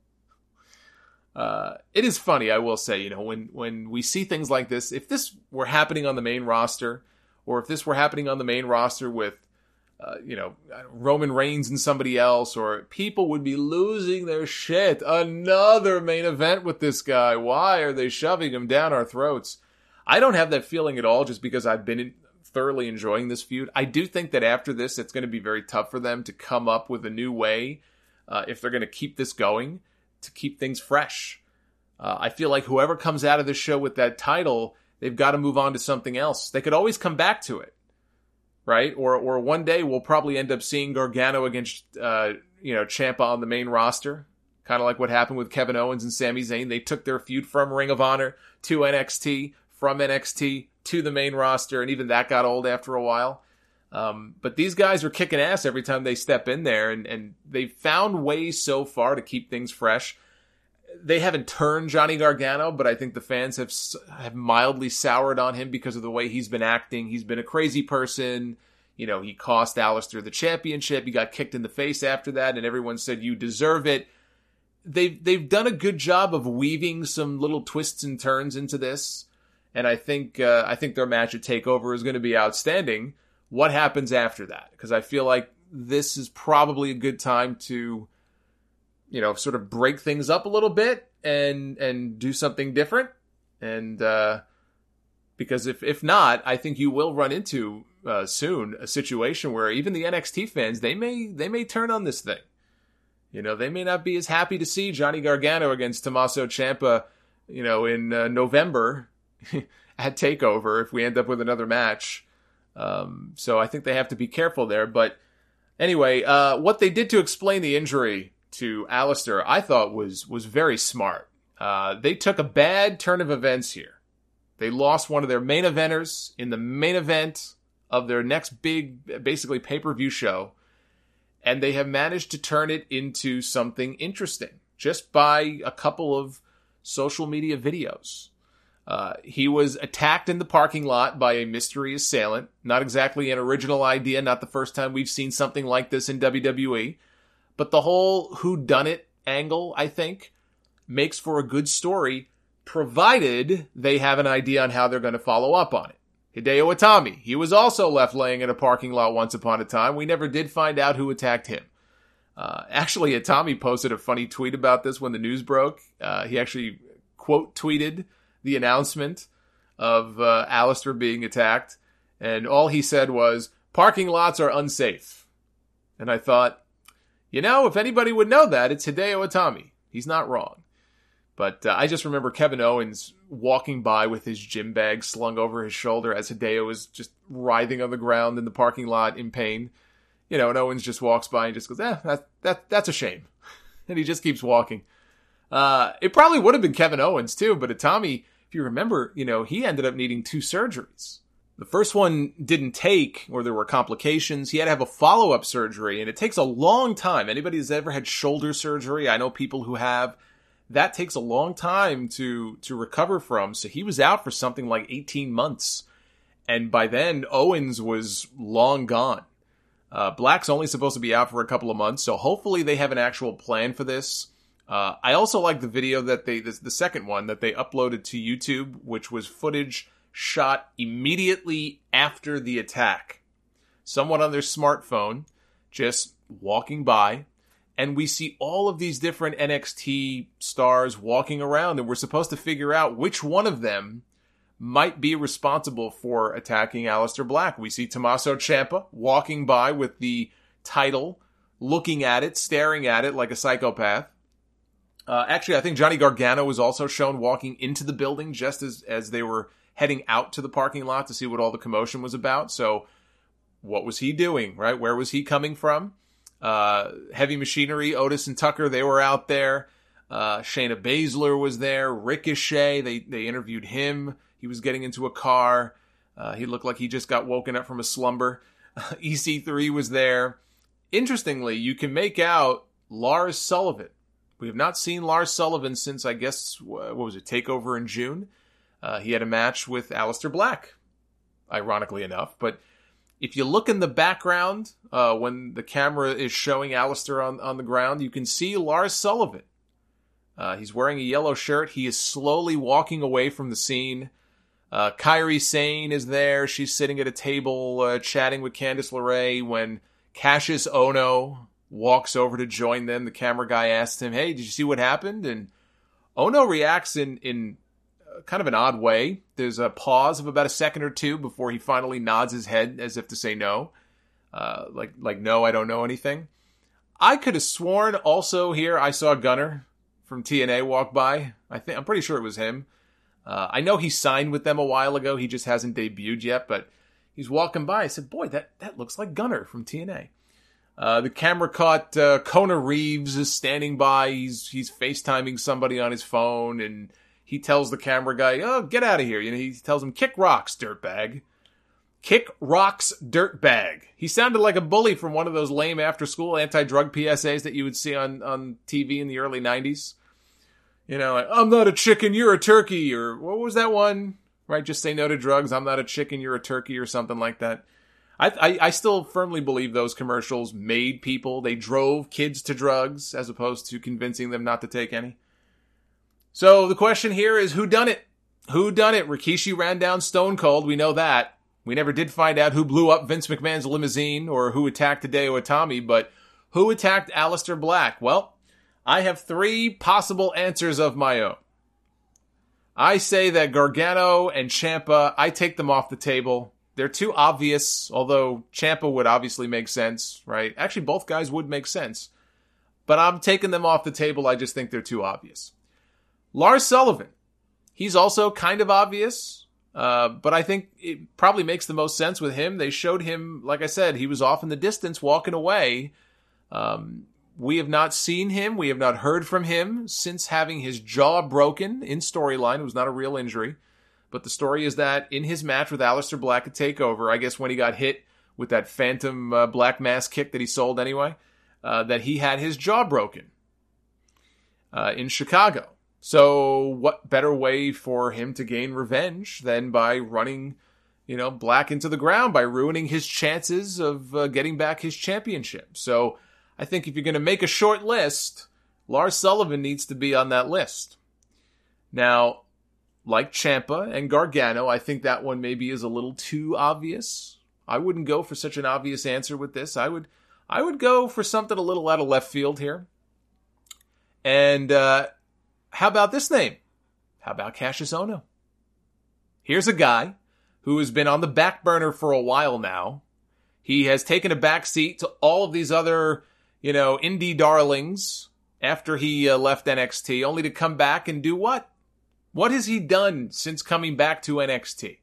Uh, it is funny, I will say, you know, when, when we see things like this, if this were happening on the main roster, or if this were happening on the main roster with, uh, you know, Roman Reigns and somebody else, or people would be losing their shit. Another main event with this guy. Why are they shoving him down our throats? I don't have that feeling at all just because I've been in, thoroughly enjoying this feud. I do think that after this, it's going to be very tough for them to come up with a new way, uh, if they're going to keep this going, to keep things fresh. Uh, I feel like whoever comes out of this show with that title, they've got to move on to something else. They could always come back to it, right? Or or one day we'll probably end up seeing Gargano against, uh, you know, Ciampa on the main roster. Kind of like what happened with Kevin Owens and Sami Zayn. They took their feud from Ring of Honor to N X T, from N X T to the main roster, and even that got old after a while. Um, but these guys are kicking ass every time they step in there, and, and they've found ways so far to keep things fresh. They haven't turned Johnny Gargano, but I think the fans have have mildly soured on him because of the way he's been acting. He's been a crazy person. You know, he cost Aleister the championship. He got kicked in the face after that, and everyone said, you deserve it. They've, they've done a good job of weaving some little twists and turns into this, and I think uh, I think their match at TakeOver is going to be outstanding. What happens after that? Because I feel like this is probably a good time to, you know, sort of break things up a little bit and and do something different. And uh, because if if not, I think you will run into uh, soon a situation where even the N X T fans, they may they may turn on this thing. You know, they may not be as happy to see Johnny Gargano against Tommaso Ciampa, you know, in uh, November at TakeOver if we end up with another match. Um, so I think they have to be careful there. But anyway, uh, what they did to explain the injury to Aleister, I thought was was very smart. Uh, they took a bad turn of events here. They lost one of their main eventers in the main event of their next big, basically pay-per-view show, and they have managed to turn it into something interesting just by a couple of social media videos. Uh, he was attacked in the parking lot by a mystery assailant. Not exactly an original idea, not the first time we've seen something like this in W W E. But the whole whodunit angle, I think, makes for a good story, provided they have an idea on how they're going to follow up on it. Hideo Itami, he was also left laying in a parking lot once upon a time. We never did find out who attacked him. Uh, actually, Itami posted a funny tweet about this when the news broke. Uh, he actually quote tweeted the announcement of uh, Aleister being attacked, and all he said was, "Parking lots are unsafe." And I thought, you know, if anybody would know that, it's Hideo Itami. He's not wrong. But uh, I just remember Kevin Owens walking by with his gym bag slung over his shoulder as Hideo was just writhing on the ground in the parking lot in pain. You know, and Owens just walks by and just goes, eh, that, that, that's a shame. And he just keeps walking. Uh, it probably would have been Kevin Owens too, but Itami, if you remember, you know, he ended up needing two surgeries. The first one didn't take, or there were complications. He had to have a follow-up surgery, and it takes a long time. Anybody who's ever had shoulder surgery, I know people who have, that takes a long time to, to recover from. So he was out for something like eighteen months. And by then, Owens was long gone. Uh, Black's only supposed to be out for a couple of months, so hopefully they have an actual plan for this. Uh, I also like the video that they, the, the second one that they uploaded to YouTube, which was footage shot immediately after the attack. Someone on their smartphone just walking by, and we see all of these different N X T stars walking around, and we're supposed to figure out which one of them might be responsible for attacking Aleister Black. We see Tommaso Ciampa walking by with the title, looking at it, staring at it like a psychopath. Uh, actually, I think Johnny Gargano was also shown walking into the building just as, as they were heading out to the parking lot to see what all the commotion was about. So what was he doing, right? Where was he coming from? Uh, Heavy Machinery, Otis and Tucker, they were out there. Uh, Shayna Baszler was there. Ricochet, they, they interviewed him. He was getting into a car. Uh, he looked like he just got woken up from a slumber. E C three was there. Interestingly, you can make out Lars Sullivan. We have not seen Lars Sullivan since, I guess, what was it, TakeOver in June. Uh, he had a match with Aleister Black, ironically enough. But If you look in the background, uh, when the camera is showing Aleister on, on the ground, you can see Lars Sullivan. Uh, he's wearing a yellow shirt. He is slowly walking away from the scene. Uh, Kairi Sane is there. She's sitting at a table uh, chatting with Candice LeRae when Cassius Ohno walks over to join them. The camera guy asks him, hey, did you see what happened? And Ohno reacts in, in kind of an odd way. There's a pause of about a second or two before he finally nods his head as if to say no. Uh, like, like, no, I don't know anything. I could have sworn also here I saw Gunner from T N A walk by. I think I'm pretty sure it was him. Uh, I know he signed with them a while ago. He just hasn't debuted yet, but he's walking by. I said, boy, that, that looks like Gunner from T N A. Uh, the camera caught uh, Kona Reeves is standing by. He's he's FaceTiming somebody on his phone, and he tells the camera guy, oh, get out of here. You know, he tells him, kick rocks, dirtbag. Kick rocks, dirtbag. He sounded like a bully from one of those lame after-school anti-drug P S As that you would see on, on T V in the early nineties. You know, like, I'm not a chicken, you're a turkey, or what was that one? Right, just say no to drugs, I'm not a chicken, you're a turkey, or something like that. I, I, I still firmly believe those commercials made people, they drove kids to drugs, as opposed to convincing them not to take any. So the question here is, who done it? Who done it? Rikishi ran down Stone Cold, we know that. We never did find out who blew up Vince McMahon's limousine, or who attacked Hideo Itami, but who attacked Aleister Black? Well, I have three possible answers of my own. I say that Gargano and Ciampa, I take them off the table. They're too obvious, although Ciampa would obviously make sense, right? Actually, both guys would make sense. But I'm taking them off the table. I just think they're too obvious. Lars Sullivan, he's also kind of obvious, uh, but I think it probably makes the most sense with him. They showed him, like I said, he was off in the distance walking away. Um... We have not seen him. We have not heard from him since having his jaw broken in storyline. It was not a real injury. But the story is that in his match with Aleister Black at TakeOver, I guess when he got hit with that phantom uh, black mass kick that he sold anyway, uh, that he had his jaw broken uh, in Chicago. So what better way for him to gain revenge than by running, you know, Black into the ground, by ruining his chances of uh, getting back his championship. So I think if you're going to make a short list, Lars Sullivan needs to be on that list. Now, like Ciampa and Gargano, I think that one maybe is a little too obvious. I wouldn't go for such an obvious answer with this. I would I would go for something a little out of left field here. And uh, how about this name? How about Cassius Ohno? Here's a guy who has been on the back burner for a while now. He has taken a back seat to all of these other, you know, indie darlings after he uh, left N X T, only to come back and do what? What has he done since coming back to N X T?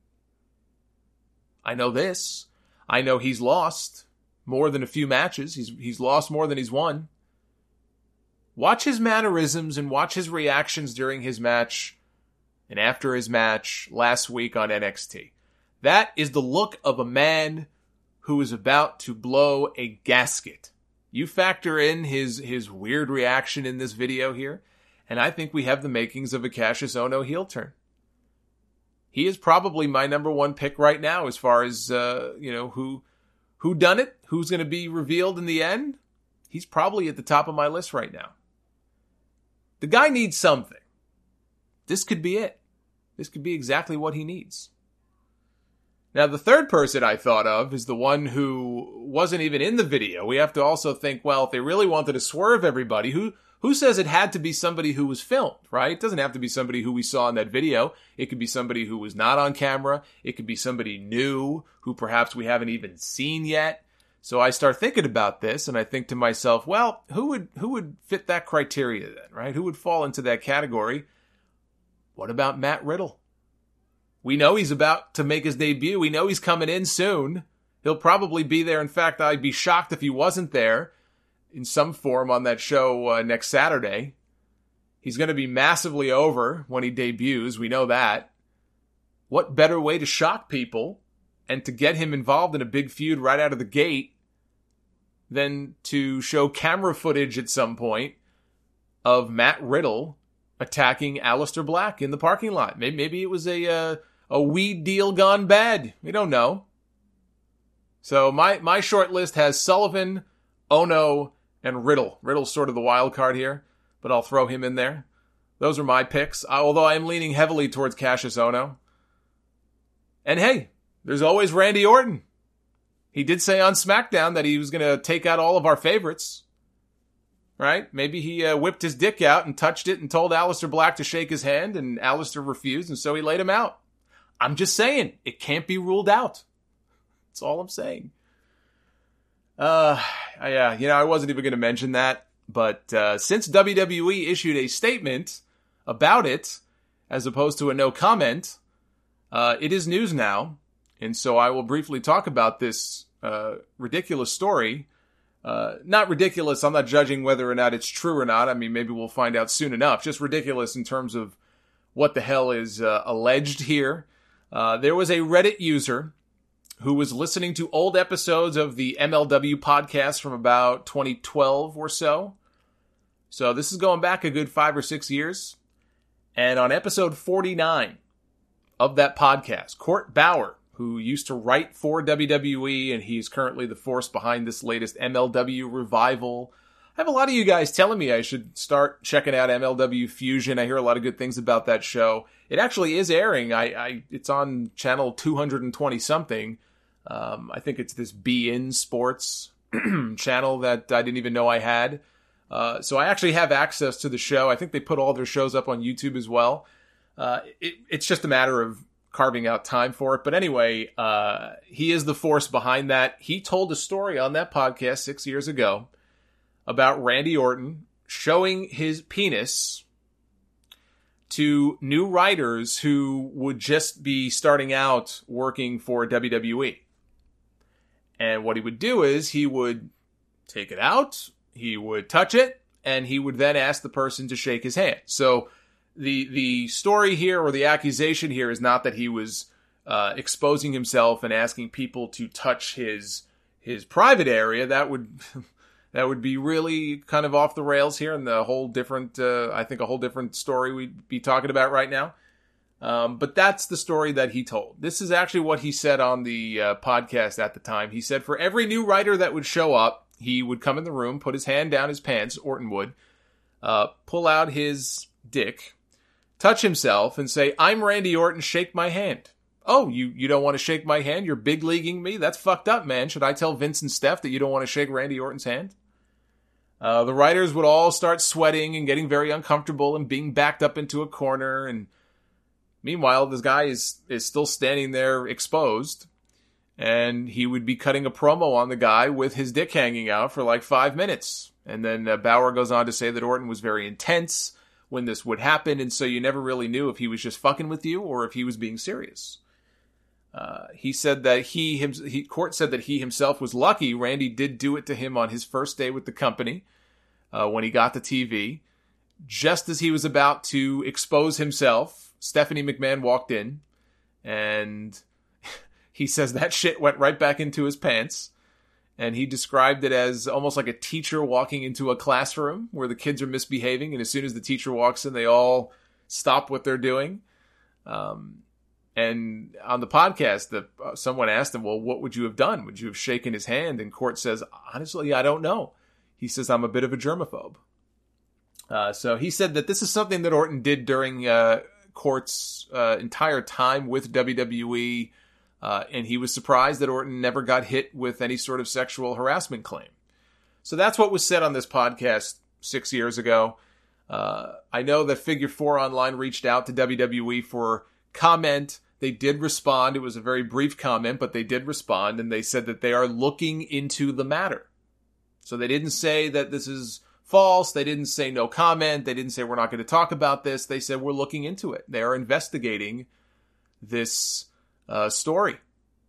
I know this. I know he's lost more than a few matches. He's he's lost more than he's won. Watch his mannerisms and watch his reactions during his match and after his match last week on N X T. That is the look of a man who is about to blow a gasket. You factor in his, his weird reaction in this video here, and I think we have the makings of a Cassius Ohno heel turn. He is probably my number one pick right now as far as, uh, you know, who, who done it, who's going to be revealed in the end. He's probably at the top of my list right now. The guy needs something. This could be it. This could be exactly what he needs. Now, the third person I thought of is the one who wasn't even in the video. We have to also think, well, if they really wanted to swerve everybody, who who says it had to be somebody who was filmed, right? It doesn't have to be somebody who we saw in that video. It could be somebody who was not on camera. It could be somebody new who perhaps we haven't even seen yet. So I start thinking about this, and I think to myself, well, who would who would fit that criteria then, right? Who would fall into that category? What about Matt Riddle? We know he's about to make his debut. We know he's coming in soon. He'll probably be there. In fact, I'd be shocked if he wasn't there in some form on that show uh, next Saturday. He's going to be massively over when he debuts. We know that. What better way to shock people and to get him involved in a big feud right out of the gate than to show camera footage at some point of Matt Riddle attacking Aleister Black in the parking lot. Maybe, maybe it was a uh, a weed deal gone bad. We don't know. So my, my short list has Sullivan, Ono, and Riddle. Riddle's sort of the wild card here, but I'll throw him in there. Those are my picks, although I am leaning heavily towards Cassius Ono. And hey, there's always Randy Orton. He did say on SmackDown that he was going to take out all of our favorites. Right? Maybe he uh, whipped his dick out and touched it and told Aleister Black to shake his hand, and Aleister refused, and so he laid him out. I'm just saying, it can't be ruled out. That's all I'm saying. Uh, yeah, you know, I wasn't even going to mention that, but uh, since W W E issued a statement about it, as opposed to a no comment, uh, it is news now, and so I will briefly talk about this uh, ridiculous story. Uh, not ridiculous, I'm not judging whether or not it's true or not. I mean, maybe we'll find out soon enough. Just ridiculous in terms of what the hell is uh, alleged here. Uh, there was a Reddit user who was listening to old episodes of the M L W podcast from about twenty twelve or so. So this is going back a good five or six years. And on episode forty-nine of that podcast, Court Bauer, who used to write for W W E, and he's currently the force behind this latest M L W revival. I have a lot of you guys telling me I should start checking out M L W Fusion. I hear a lot of good things about that show. It actually is airing. I, I it's on channel two hundred twenty something. Um, I think it's this Be In Sports channel that I didn't even know I had. Uh, so I actually have access to the show. I think they put all their shows up on YouTube as well. Uh, it, it's just a matter of carving out time for it. But anyway, uh, he is the force behind that. He told a story on that podcast six years ago about Randy Orton showing his penis to new writers who would just be starting out working for W W E. And what he would do is he would take it out, he would touch it, and he would then ask the person to shake his hand. So The the story here, or the accusation here, is not that he was uh, exposing himself and asking people to touch his his private area. That would that would be really kind of off the rails here, and the whole different, uh, I think, a whole different story we'd be talking about right now. Um, but that's the story that he told. This is actually what he said on the uh, podcast at the time. He said for every new writer that would show up, he would come in the room, put his hand down his pants, Orton would, uh, pull out his dick, touch himself, and say, "I'm Randy Orton, shake my hand." "Oh, you, you don't want to shake my hand? You're big leaguing me? That's fucked up, man. Should I tell Vince and Steph that you don't want to shake Randy Orton's hand?" Uh, the writers would all start sweating and getting very uncomfortable and being backed up into a corner. And meanwhile, this guy is, is still standing there exposed. And he would be cutting a promo on the guy with his dick hanging out for like five minutes. And then uh, Bauer goes on to say that Orton was very intense when this would happen, and so you never really knew if he was just fucking with you or if he was being serious. Uh, he said that he, him, he, Court said that he himself was lucky. Randy did do it to him on his first day with the company, uh, when he got to T V. Just as he was about to expose himself, Stephanie McMahon walked in, and he says that shit went right back into his pants. And he described it as almost like a teacher walking into a classroom where the kids are misbehaving. And as soon as the teacher walks in, they all stop what they're doing. Um, and on the podcast, the, uh, someone asked him, well, what would you have done? Would you have shaken his hand? And Court says, honestly, I don't know. He says, I'm a bit of a germaphobe. Uh, so he said that this is something that Orton did during uh, Court's uh, entire time with W W E. Uh, and he was surprised that Orton never got hit with any sort of sexual harassment claim. So that's what was said on this podcast six years ago. Uh, I know that Figure Four Online reached out to W W E for comment. They did respond. It was a very brief comment, but they did respond, and they said that they are looking into the matter. So they didn't say that this is false. They didn't say no comment. They didn't say we're not going to talk about this. They said we're looking into it. They are investigating this Uh, story.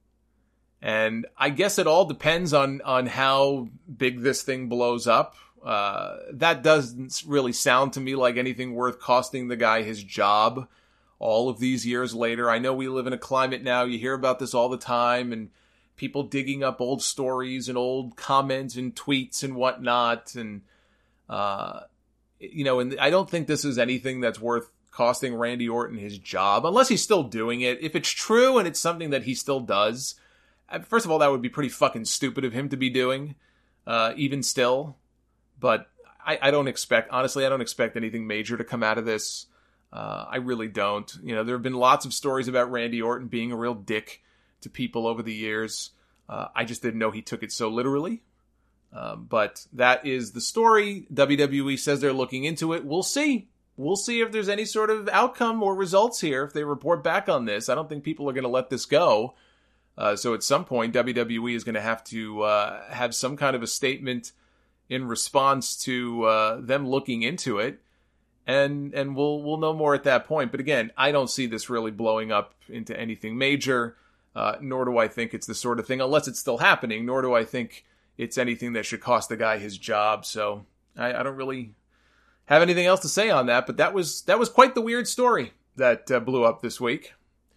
And I guess it all depends on, on how big this thing blows up. Uh, that doesn't really sound to me like anything worth costing the guy his job all of these years later. I know we live in a climate now, you hear about this all the time, and people digging up old stories and old comments and tweets and whatnot. And, uh, you know, and I don't think this is anything that's worth costing Randy Orton his job, unless he's still doing it. If it's true and it's something that he still does, First of all, that would be pretty fucking stupid of him to be doing, uh, even still. But I, I don't expect, honestly, I don't expect anything major to come out of this. Uh, I really don't. You know, there have been lots of stories about Randy Orton being a real dick to people over the years. Uh, I just didn't know he took it so literally. Um, but that is the story. W W E says they're looking into it. We'll see. We'll see if there's any sort of outcome or results here if they report back on this. I don't think people are going to let this go. Uh, so at some point, W W E is going to have to uh, have some kind of a statement in response to uh, them looking into it, and and we'll we'll know more at that point. But again, I don't see this really blowing up into anything major, uh, nor do I think it's the sort of thing, unless it's still happening, nor do I think it's anything that should cost the guy his job. So I, I don't really have anything else to say on that, but that was that was quite the weird story that uh, blew up this week.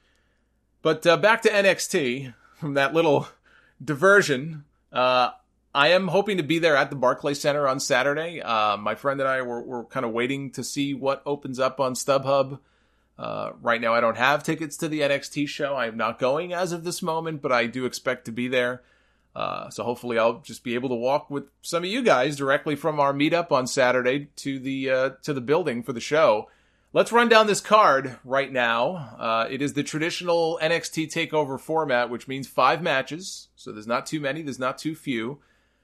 But uh, back to N X T, from that little diversion, uh, I am hoping to be there at the Barclays Center on Saturday. Uh, my friend and I were, were kind of waiting to see what opens up on StubHub. Uh, right now I don't have tickets to the N X T show. I am not going as of this moment, but I do expect to be there. Uh, so hopefully I'll just be able to walk with some of you guys directly from our meetup on Saturday to the uh, to the building for the show. Let's run down this card right now. Uh, it is the traditional N X T TakeOver format, which means five matches. So there's not too many, there's not too few.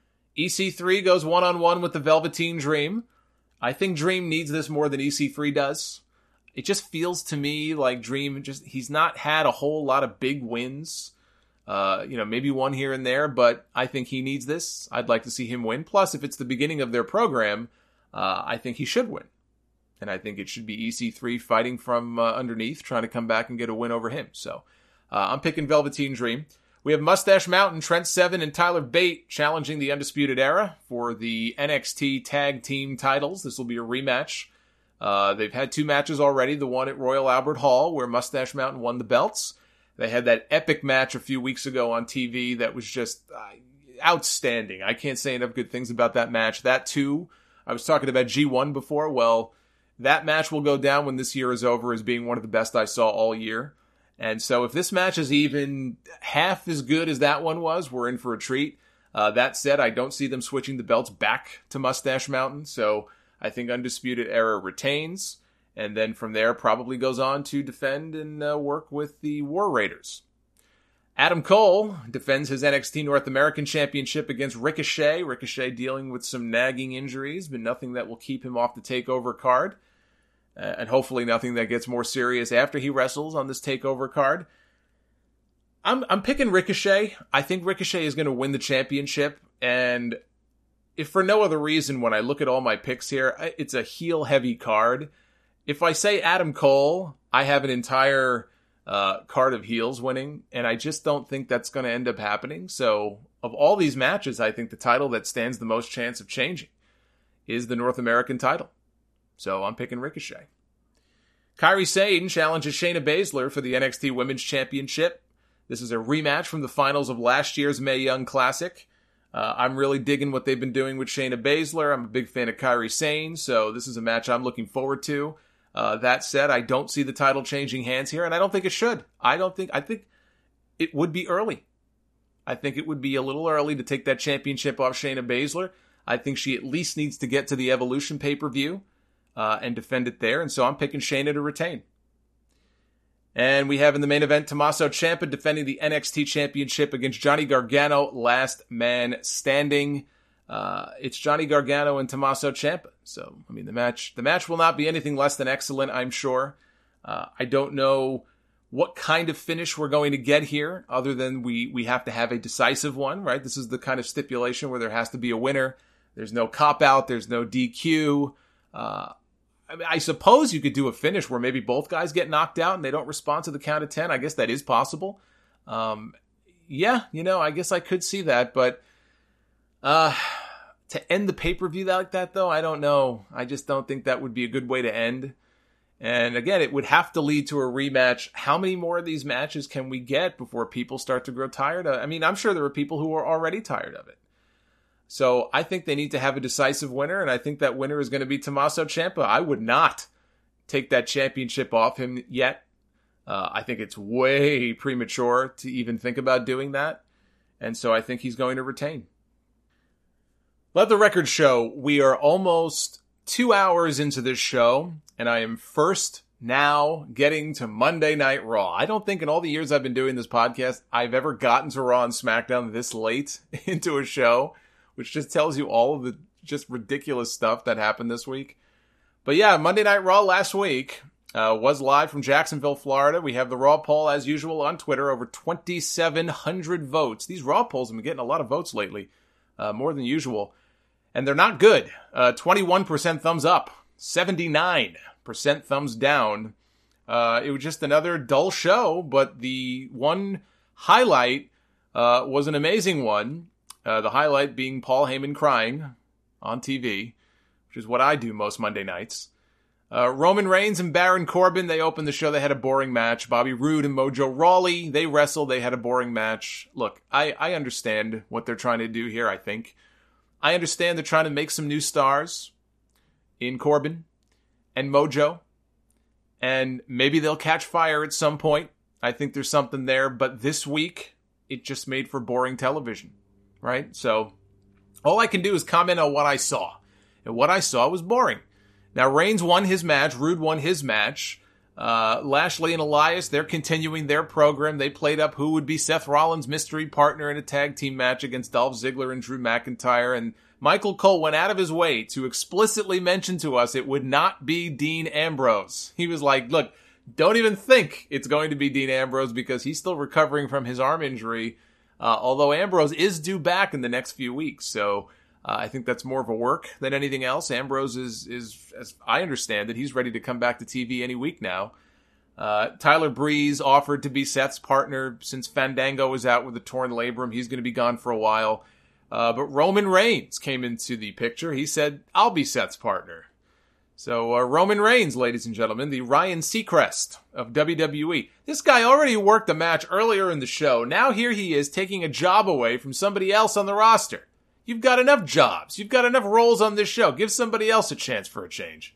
E C three goes one-on-one with the Velveteen Dream. I think Dream needs this more than E C three does. It just feels to me like Dream, just he's not had a whole lot of big wins. Uh, you know, maybe one here and there, but I think he needs this. I'd like to see him win. Plus, if it's the beginning of their program, uh, I think he should win. And I think it should be E C three fighting from uh, underneath, trying to come back and get a win over him. So uh, I'm picking Velveteen Dream. We have Mustache Mountain, Trent Seven, and Tyler Bate challenging the Undisputed Era for the N X T Tag Team titles. This will be a rematch. Uh, they've had two matches already. The one at Royal Albert Hall, where Mustache Mountain won the belts. They had that epic match a few weeks ago on T V that was just uh, outstanding. I can't say enough good things about that match. That, too, I was talking about G one before. Well, that match will go down when this year is over as being one of the best I saw all year. And so if this match is even half as good as that one was, we're in for a treat. Uh, that said, I don't see them switching the belts back to Mustache Mountain. So I think Undisputed Era retains. And then from there probably goes on to defend and uh, work with the War Raiders. Adam Cole defends his N X T North American Championship against Ricochet. Ricochet dealing with some nagging injuries, but nothing that will keep him off the TakeOver card. Uh, and hopefully nothing that gets more serious after he wrestles on this TakeOver card. I'm I'm picking Ricochet. I think Ricochet is going to win the championship. And if for no other reason, when I look at all my picks here, it's a heel-heavy card. If I say Adam Cole, I have an entire uh, card of heels winning, and I just don't think that's going to end up happening. So of all these matches, I think the title that stands the most chance of changing is the North American title. So I'm picking Ricochet. Kairi Sane challenges Shayna Baszler for the N X T Women's Championship. This is a rematch from the finals of last year's Mae Young Classic. Uh, I'm really digging what they've been doing with Shayna Baszler. I'm a big fan of Kairi Sane, so this is a match I'm looking forward to. Uh, that said, I don't see the title changing hands here, and I don't think it should. I don't think, I think it would be early. I think it would be a little early to take that championship off Shayna Baszler. I think she at least needs to get to the Evolution pay-per-view uh, and defend it there, and so I'm picking Shayna to retain. And we have in the main event, Tommaso Ciampa defending the N X T Championship against Johnny Gargano, last man standing. Uh, it's Johnny Gargano and Tommaso Ciampa. So, I mean, the match, the match will not be anything less than excellent, I'm sure. Uh, I don't know what kind of finish we're going to get here, other than we, we have to have a decisive one, right? This is the kind of stipulation where there has to be a winner. There's no cop-out. There's no D Q. Uh, I mean, I suppose you could do a finish where maybe both guys get knocked out and they don't respond to the count of ten. I guess that is possible. Um, yeah, you know, I guess I could see that, but uh, to end the pay-per-view like that, though, I don't know. I just don't think that would be a good way to end. And again, it would have to lead to a rematch. How many more of these matches can we get before people start to grow tired of it? I mean, I'm sure there are people who are already tired of it. So I think they need to have a decisive winner, and I think that winner is going to be Tommaso Ciampa. I would not take that championship off him yet. Uh, I think it's way premature to even think about doing that. And so I think he's going to retain. Let the record show we are almost two hours into this show, and I am first now getting to Monday Night Raw. I don't think in all the years I've been doing this podcast, I've ever gotten to Raw and SmackDown this late into a show, which just tells you all of the just ridiculous stuff that happened this week. But yeah, Monday Night Raw last week uh, was live from Jacksonville, Florida. We have the Raw poll as usual on Twitter, over twenty-seven hundred votes. These Raw polls have been getting a lot of votes lately, uh, more than usual. And they're not good. Uh, twenty-one percent thumbs up, seventy-nine percent thumbs down. Uh, it was just another dull show, but the one highlight uh, was an amazing one. Uh, the highlight being Paul Heyman crying on T V, which is what I do most Monday nights. Uh, Roman Reigns and Baron Corbin, they opened the show. They had a boring match. Bobby Roode and Mojo Rawley, they wrestled. They had a boring match. Look, I, I understand what they're trying to do here, I think. I understand they're trying to make some new stars in Corbin and Mojo, and maybe they'll catch fire at some point. I think there's something there, but this week, it just made for boring television, right? So, all I can do is comment on what I saw, and what I saw was boring. Now, Reigns won his match, Roode won his match. Uh, Lashley and Elias, they're continuing their program. They played up who would be Seth Rollins' mystery partner in a tag team match against Dolph Ziggler and Drew McIntyre. And Michael Cole went out of his way to explicitly mention to us it would not be Dean Ambrose. He was like, look, don't even think it's going to be Dean Ambrose because he's still recovering from his arm injury. Uh, although Ambrose is due back in the next few weeks. So uh, I think that's more of a work than anything else. Ambrose is, is, as I understand it, he's ready to come back to T V any week now. Uh, Tyler Breeze offered to be Seth's partner since Fandango was out with a torn labrum. He's going to be gone for a while. Uh, but Roman Reigns came into the picture. He said, I'll be Seth's partner. So uh, Roman Reigns, ladies and gentlemen, the Ryan Seacrest of W W E. This guy already worked a match earlier in the show. Now here he is taking a job away from somebody else on the roster. You've got enough jobs. You've got enough roles on this show. Give somebody else a chance for a change.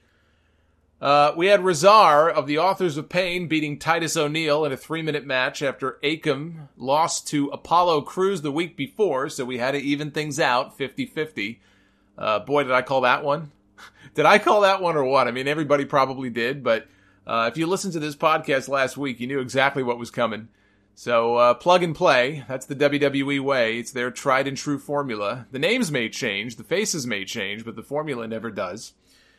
Uh, we had Razar of the Authors of Pain beating Titus O'Neil in a three-minute match after Akam lost to Apollo Crews the week before, so we had to even things out, fifty-fifty. Uh, boy, did I call that one. Did I call that one or what? I mean, everybody probably did, but uh, if you listened to this podcast last week, you knew exactly what was coming. So, uh, plug and play. That's the W W E way. It's their tried and true formula. The names may change, the faces may change, but the formula never does.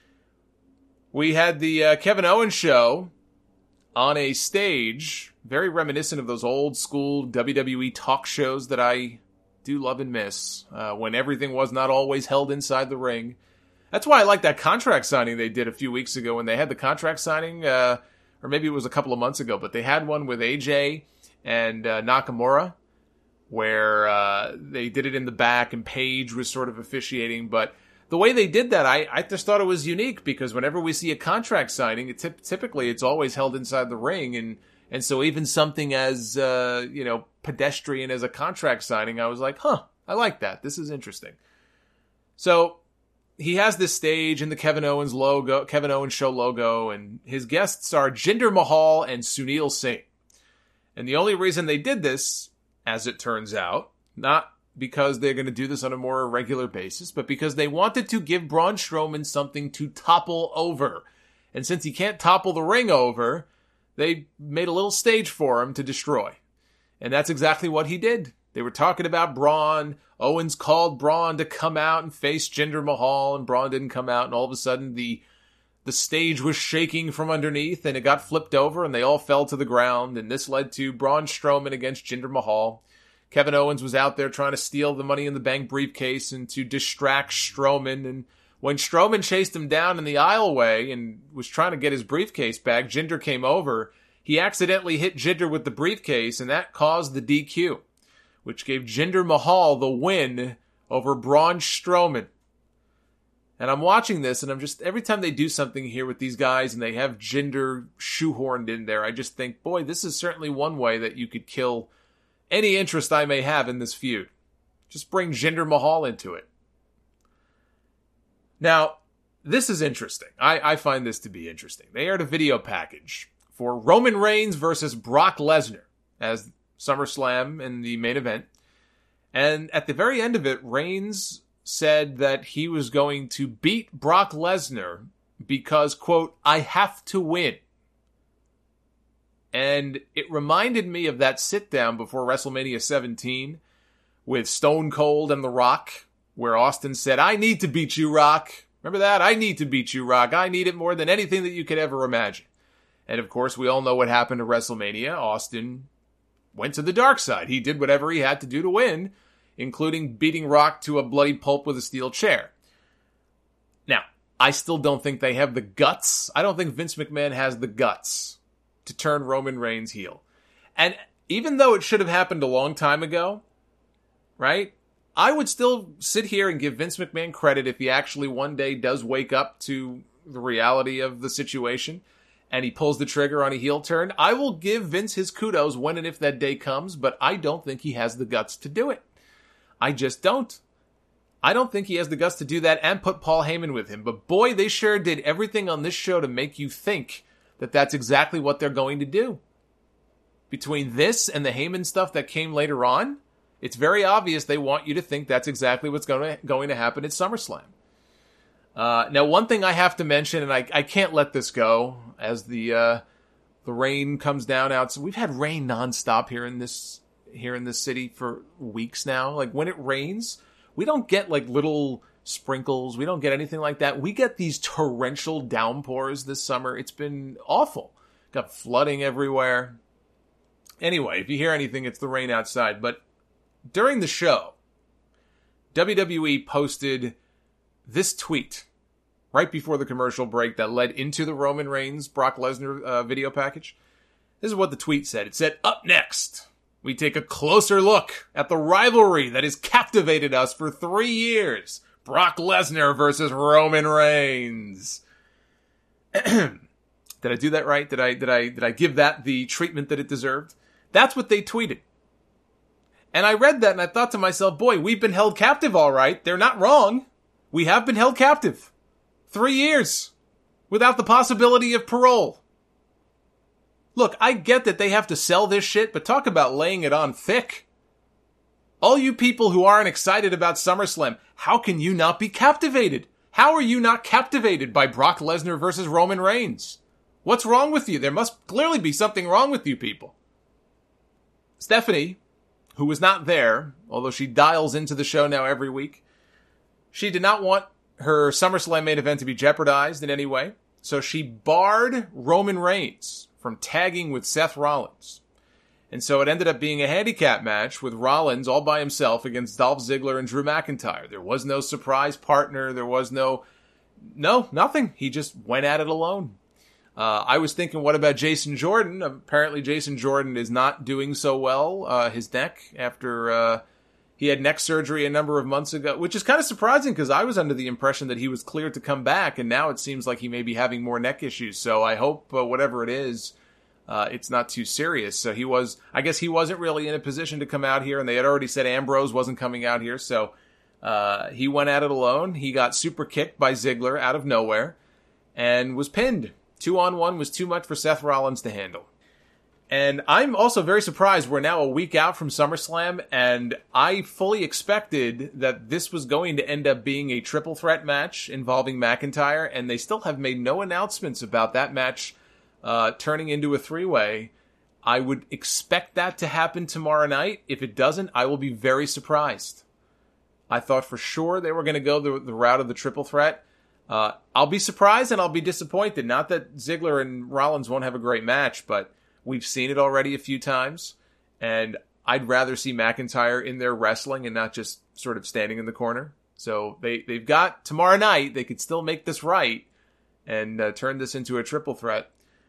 We had the uh, Kevin Owens show on a stage, very reminiscent of those old school W W E talk shows that I do love and miss, uh, when everything was not always held inside the ring. That's why I like that contract signing they did a few weeks ago when they had the contract signing, uh, or maybe it was a couple of months ago, but they had one with A J and uh, Nakamura, where uh, they did it in the back and Paige was sort of officiating. But the way they did that, I, I just thought it was unique because whenever we see a contract signing, it t- typically it's always held inside the ring. And, and so even something as, uh, you know, pedestrian as a contract signing, I was like, huh, I like that. This is interesting. So he has this stage and the Kevin Owens logo, Kevin Owens show logo, and his guests are Jinder Mahal and Sunil Singh. And the only reason they did this, as it turns out, not because they're going to do this on a more regular basis, but because they wanted to give Braun Strowman something to topple over. And since he can't topple the ring over, they made a little stage for him to destroy. And that's exactly what he did. They were talking about Braun. Owens called Braun to come out and face Jinder Mahal, and Braun didn't come out, and all of a sudden the the stage was shaking from underneath, and it got flipped over, and they all fell to the ground, and this led to Braun Strowman against Jinder Mahal. Kevin Owens was out there trying to steal the Money in the Bank briefcase and to distract Strowman, and when Strowman chased him down in the aisleway and was trying to get his briefcase back, Jinder came over. He accidentally hit Jinder with the briefcase, and that caused the D Q, which gave Jinder Mahal the win over Braun Strowman. And I'm watching this, and I'm just, every time they do something here with these guys and they have Jinder shoehorned in there, I just think, boy, this is certainly one way that you could kill any interest I may have in this feud. Just bring Jinder Mahal into it. Now, this is interesting. I, I find this to be interesting. They aired a video package for Roman Reigns versus Brock Lesnar as SummerSlam in the main event. And at the very end of it, Reigns said that he was going to beat Brock Lesnar because, quote, I have to win. And it reminded me of that sit-down before WrestleMania seventeen with Stone Cold and The Rock, where Austin said, I need to beat you, Rock. Remember that? I need to beat you, Rock. I need it more than anything that you could ever imagine. And of course, we all know what happened to WrestleMania. Austin went to the dark side. He did whatever he had to do to win, including beating Rock to a bloody pulp with a steel chair. Now, I still don't think they have the guts. I don't think Vince McMahon has the guts to turn Roman Reigns heel. And even though it should have happened a long time ago, right? I would still sit here and give Vince McMahon credit if he actually one day does wake up to the reality of the situation and he pulls the trigger on a heel turn. I will give Vince his kudos when and if that day comes, but I don't think he has the guts to do it. I just don't. I don't think he has the guts to do that and put Paul Heyman with him. But boy, they sure did everything on this show to make you think that that's exactly what they're going to do. Between this and the Heyman stuff that came later on, it's very obvious they want you to think that's exactly what's going to, going to happen at SummerSlam. Uh, now, one thing I have to mention, and I, I can't let this go, as the uh, the rain comes down out. So we've had rain nonstop here in this here in this city for weeks now. Like when it rains, we don't get like little sprinkles. We don't get anything like that. We get these torrential downpours this summer. It's been awful. Got flooding everywhere. Anyway, if you hear anything, it's the rain outside. But during the show, W W E posted this tweet right before the commercial break that led into the Roman Reigns Brock Lesnar uh, video package. This is what the tweet said. It said, up next, we take a closer look at the rivalry that has captivated us for three years. Brock Lesnar versus Roman Reigns. Did I do that right? Did I, did I, did I give that the treatment that it deserved? That's what they tweeted. And I read that and I thought to myself, boy, we've been held captive all right. They're not wrong. We have been held captive. Three years. Without the possibility of parole. Look, I get that they have to sell this shit, but talk about laying it on thick. All you people who aren't excited about SummerSlam, how can you not be captivated? How are you not captivated by Brock Lesnar versus Roman Reigns? What's wrong with you? There must clearly be something wrong with you people. Stephanie, who was not there, although she dials into the show now every week, she did not want her SummerSlam main event to be jeopardized in any way, so she barred Roman Reigns from tagging with Seth Rollins. And so it ended up being a handicap match with Rollins all by himself against Dolph Ziggler and Drew McIntyre. There was no surprise partner. There was no, no, nothing. He just went at it alone. Uh, I was thinking, what about Jason Jordan? Apparently Jason Jordan is not doing so well, uh, his neck, after uh, he had neck surgery a number of months ago, which is kind of surprising because I was under the impression that he was cleared to come back, and now it seems like he may be having more neck issues. So I hope uh, whatever it is, uh, it's not too serious. So he was, I guess he wasn't really in a position to come out here, and they had already said Ambrose wasn't coming out here, so uh, he went at it alone. He got super kicked by Ziggler out of nowhere and was pinned. Two on one was too much for Seth Rollins to handle. And I'm also very surprised we're now a week out from SummerSlam, and I fully expected that this was going to end up being a triple threat match involving McIntyre, and they still have made no announcements about that match uh, turning into a three-way. I would expect that to happen tomorrow night. If it doesn't, I will be very surprised. I thought for sure they were going to go the, the route of the triple threat. Uh, I'll be surprised and I'll be disappointed. Not that Ziggler and Rollins won't have a great match, but we've seen it already a few times. And I'd rather see McIntyre in there wrestling and not just sort of standing in the corner. So they, they've got tomorrow night. They could still make this right and uh, turn this into a triple threat.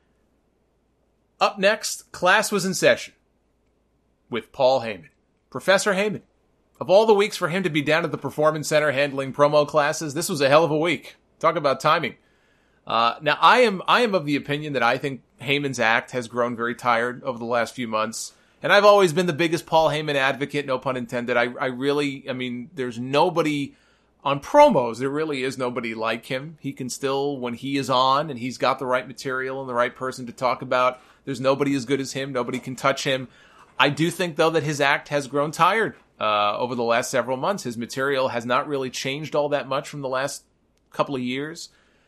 Up next, class was in session with Paul Heyman. Professor Heyman. Of all the weeks for him to be down at the Performance Center handling promo classes, this was a hell of a week. Talk about timing. Uh, now, I am I am of the opinion that I think Heyman's act has grown very tired over the last few months. And I've always been the biggest Paul Heyman advocate, no pun intended. I, I really, I mean, there's nobody on promos. There really is nobody like him. He can still, when he is on and he's got the right material and the right person to talk about, there's nobody as good as him. Nobody can touch him. I do think, though, that his act has grown tired. uh, over the last several months. His material has not really changed all that much from the last couple of years.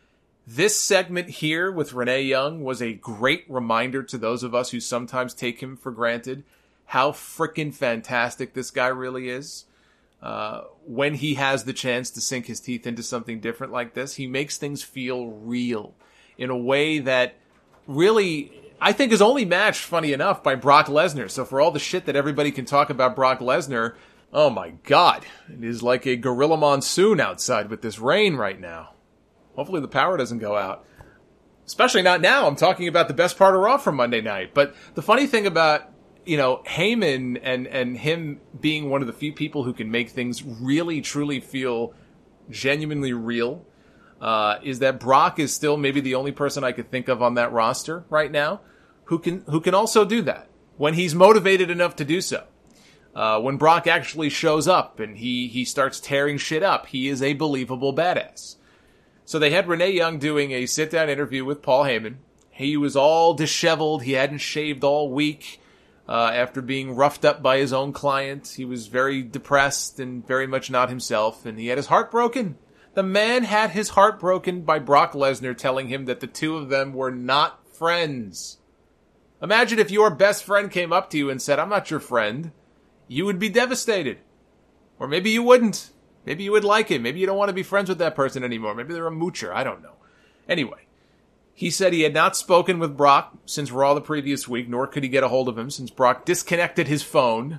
This segment here with Renee Young was a great reminder to those of us who sometimes take him for granted how freaking fantastic this guy really is. Uh, when he has the chance to sink his teeth into something different like this, he makes things feel real in a way that really, I think, is only matched, funny enough, by Brock Lesnar. So for all the shit that everybody can talk about Brock Lesnar, oh my God, it is like a gorilla monsoon outside with this rain right now. Hopefully the power doesn't go out. Especially not now. I'm talking about the best part of Raw from Monday night. But the funny thing about, you know, Heyman and, and him being one of the few people who can make things really, truly feel genuinely real, uh, is that Brock is still maybe the only person I could think of on that roster right now who can, who can also do that when he's motivated enough to do so. Uh, when Brock actually shows up and he, he starts tearing shit up, he is a believable badass. So they had Renee Young doing a sit-down interview with Paul Heyman. He was all disheveled. He hadn't shaved all week uh, after being roughed up by his own client. He was very depressed and very much not himself, and he had his heart broken. The man had his heart broken by Brock Lesnar telling him that the two of them were not friends. Imagine if your best friend came up to you and said, "I'm not your friend." You would be devastated. Or maybe you wouldn't. Maybe you would like him. Maybe you don't want to be friends with that person anymore. Maybe they're a moocher. I don't know. Anyway, he said he had not spoken with Brock since Raw the previous week, nor could he get a hold of him since Brock disconnected his phone.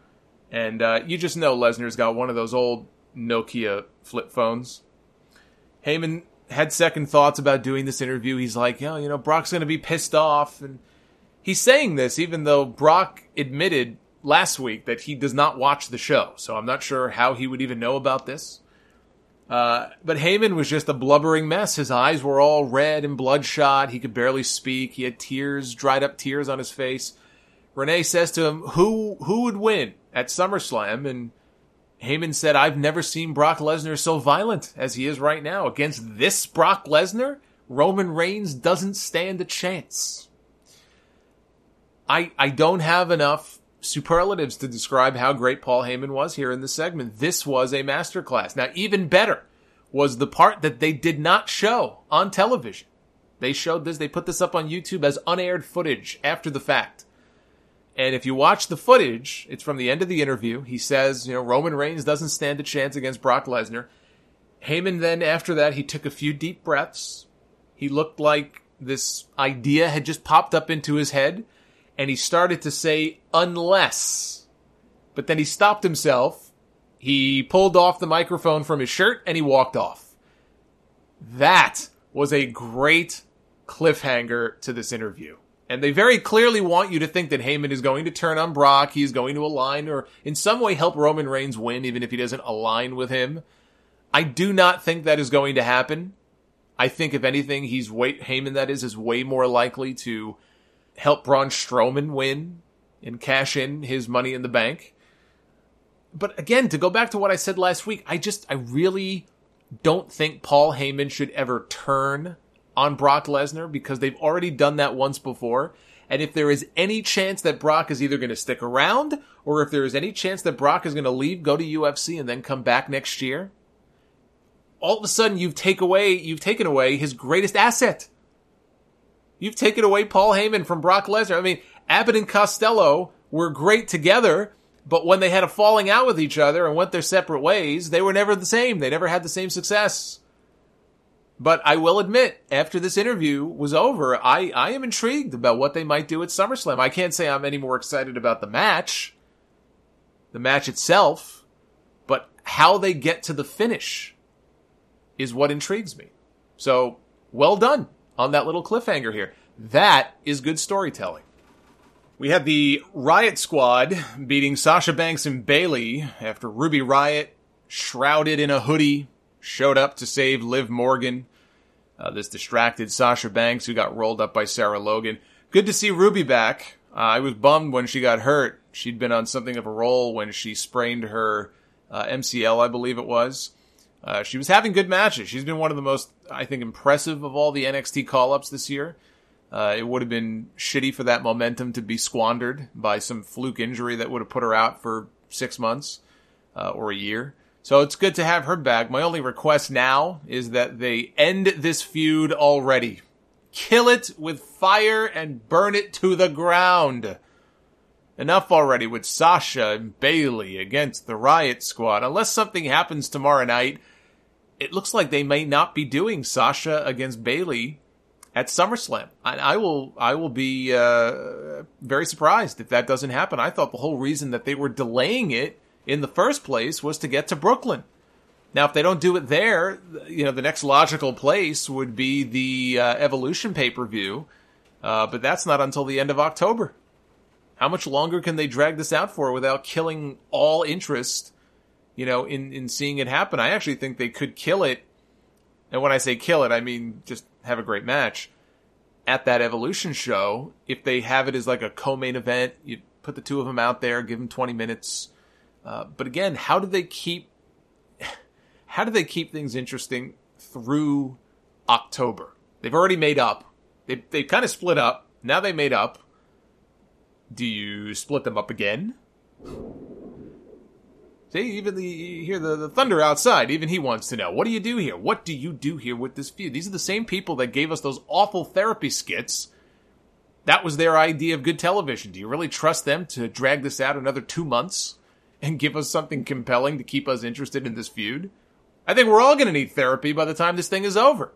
And uh, you just know Lesnar's got one of those old Nokia flip phones. Heyman had second thoughts about doing this interview. He's like, oh, you know, Brock's going to be pissed off. And he's saying this even though Brock admitted last week that he does not watch the show, so I'm not sure how he would even know about this. Uh, but Heyman was just a blubbering mess. His eyes were all red and bloodshot. He could barely speak. He had tears, dried up tears on his face. Renee says to him, who who would win at SummerSlam? And Heyman said, I've never seen Brock Lesnar so violent as he is right now. Against this Brock Lesnar, Roman Reigns doesn't stand a chance. I I don't have enough superlatives to describe how great Paul Heyman was here in this segment. This was a masterclass. Now, even better was the part that they did not show on television. They showed this, they put this up on YouTube as unaired footage after the fact. And if you watch the footage, it's from the end of the interview. He says, you know, Roman Reigns doesn't stand a chance against Brock Lesnar. Heyman then, after that, he took a few deep breaths. He looked like this idea had just popped up into his head. And he started to say, unless. But then he stopped himself. He pulled off the microphone from his shirt and he walked off. That was a great cliffhanger to this interview. And they very clearly want you to think that Heyman is going to turn on Brock. He's going to align or in some way help Roman Reigns win, even if he doesn't align with him. I do not think that is going to happen. I think, if anything, he's way, Heyman, that is, is way more likely to help Braun Strowman win and cash in his Money in the Bank. But again, to go back to what I said last week, I just, I really don't think Paul Heyman should ever turn on Brock Lesnar because they've already done that once before. And if there is any chance that Brock is either going to stick around or if there is any chance that Brock is going to leave, go to U F C and then come back next year, all of a sudden you've take away, you've taken away his greatest asset. You've taken away Paul Heyman from Brock Lesnar. I mean, Abbott and Costello were great together, but when they had a falling out with each other and went their separate ways, they were never the same. They never had the same success. But I will admit, after this interview was over, I, I am intrigued about what they might do at SummerSlam. I can't say I'm any more excited about the match, the match itself, but how they get to the finish is what intrigues me. So, well done on that little cliffhanger here. That is good storytelling. We had the Riot Squad beating Sasha Banks and Bayley after Ruby Riott, shrouded in a hoodie, showed up to save Liv Morgan. Uh, this distracted Sasha Banks, who got rolled up by Sarah Logan. Good to see Ruby back. Uh, I was bummed when she got hurt. She'd been on something of a roll when she sprained her uh, M C L, I believe it was. Uh, she was having good matches. She's been one of the most, I think, impressive of all the N X T call-ups this year. Uh, it would have been shitty for that momentum to be squandered by some fluke injury that would have put her out for six months uh, or a year. So it's good to have her back. My only request now is that they end this feud already. Kill it with fire and burn it to the ground. Enough already with Sasha and Bayley against the Riot Squad. Unless something happens tomorrow night, it looks like they may not be doing Sasha against Bayley at SummerSlam. I, I will I will be uh, very surprised if that doesn't happen. I thought the whole reason that they were delaying it in the first place was to get to Brooklyn. Now, if they don't do it there, you know, the next logical place would be the uh, Evolution pay-per-view, uh, but that's not until the end of October. How much longer can they drag this out for without killing all interest, you know, in, in seeing it happen? I actually think they could kill it, and when I say kill it, I mean just have a great match at that Evolution show. If they have it as like a co-main event, you put the two of them out there, give them twenty minutes. Uh, but again, how do they keep how do they keep things interesting through October? They've already made up. They they kind of split up. Now they made up. Do you split them up again? See, even the you hear the, the thunder outside. Even he wants to know. What do you do here? What do you do here with this feud? These are the same people that gave us those awful therapy skits. That was their idea of good television. Do you really trust them to drag this out another two months and give us something compelling to keep us interested in this feud? I think we're all going to need therapy by the time this thing is over.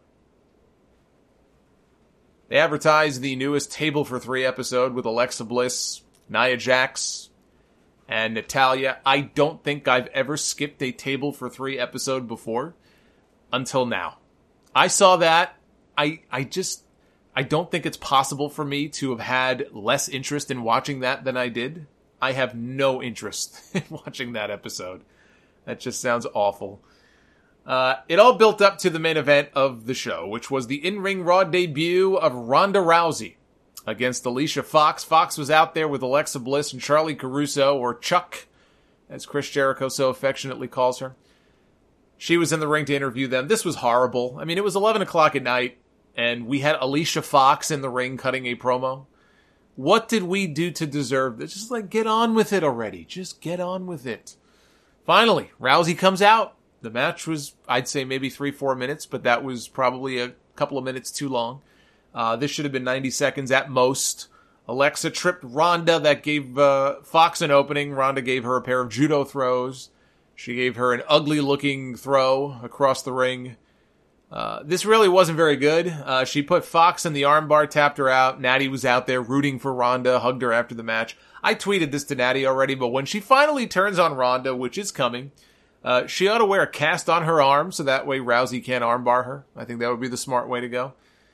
They advertised the newest Table for Three episode with Alexa Bliss, Nia Jax, and Natalya. I don't think I've ever skipped a Table for Three episode before until now. I saw that. I I just, I don't think it's possible for me to have had less interest in watching that than I did. I have no interest in watching that episode. That just sounds awful. Uh, it all built up to the main event of the show, which was the in-ring Raw debut of Ronda Rousey against Alicia Fox. Fox was out there with Alexa Bliss and Charlie Caruso, or Chuck, as Chris Jericho so affectionately calls her. She was in the ring to interview them. This was horrible. I mean, it was eleven o'clock at night, and we had Alicia Fox in the ring cutting a promo. What did we do to deserve this? Just like, get on with it already. Just get on with it. Finally, Rousey comes out. The match was, I'd say, maybe three, four minutes, but that was probably a couple of minutes too long. Uh, this should have been ninety seconds at most. Alexa tripped Ronda. That gave uh, Fox an opening. Ronda gave her a pair of judo throws. She gave her an ugly-looking throw across the ring. Uh, this really wasn't very good. Uh, she put Fox in the armbar, tapped her out. Natty was out there rooting for Ronda, hugged her after the match. I tweeted this to Natty already, but when she finally turns on Ronda, which is coming, uh, she ought to wear a cast on her arm so that way Rousey can't armbar her. I think that would be the smart way to go.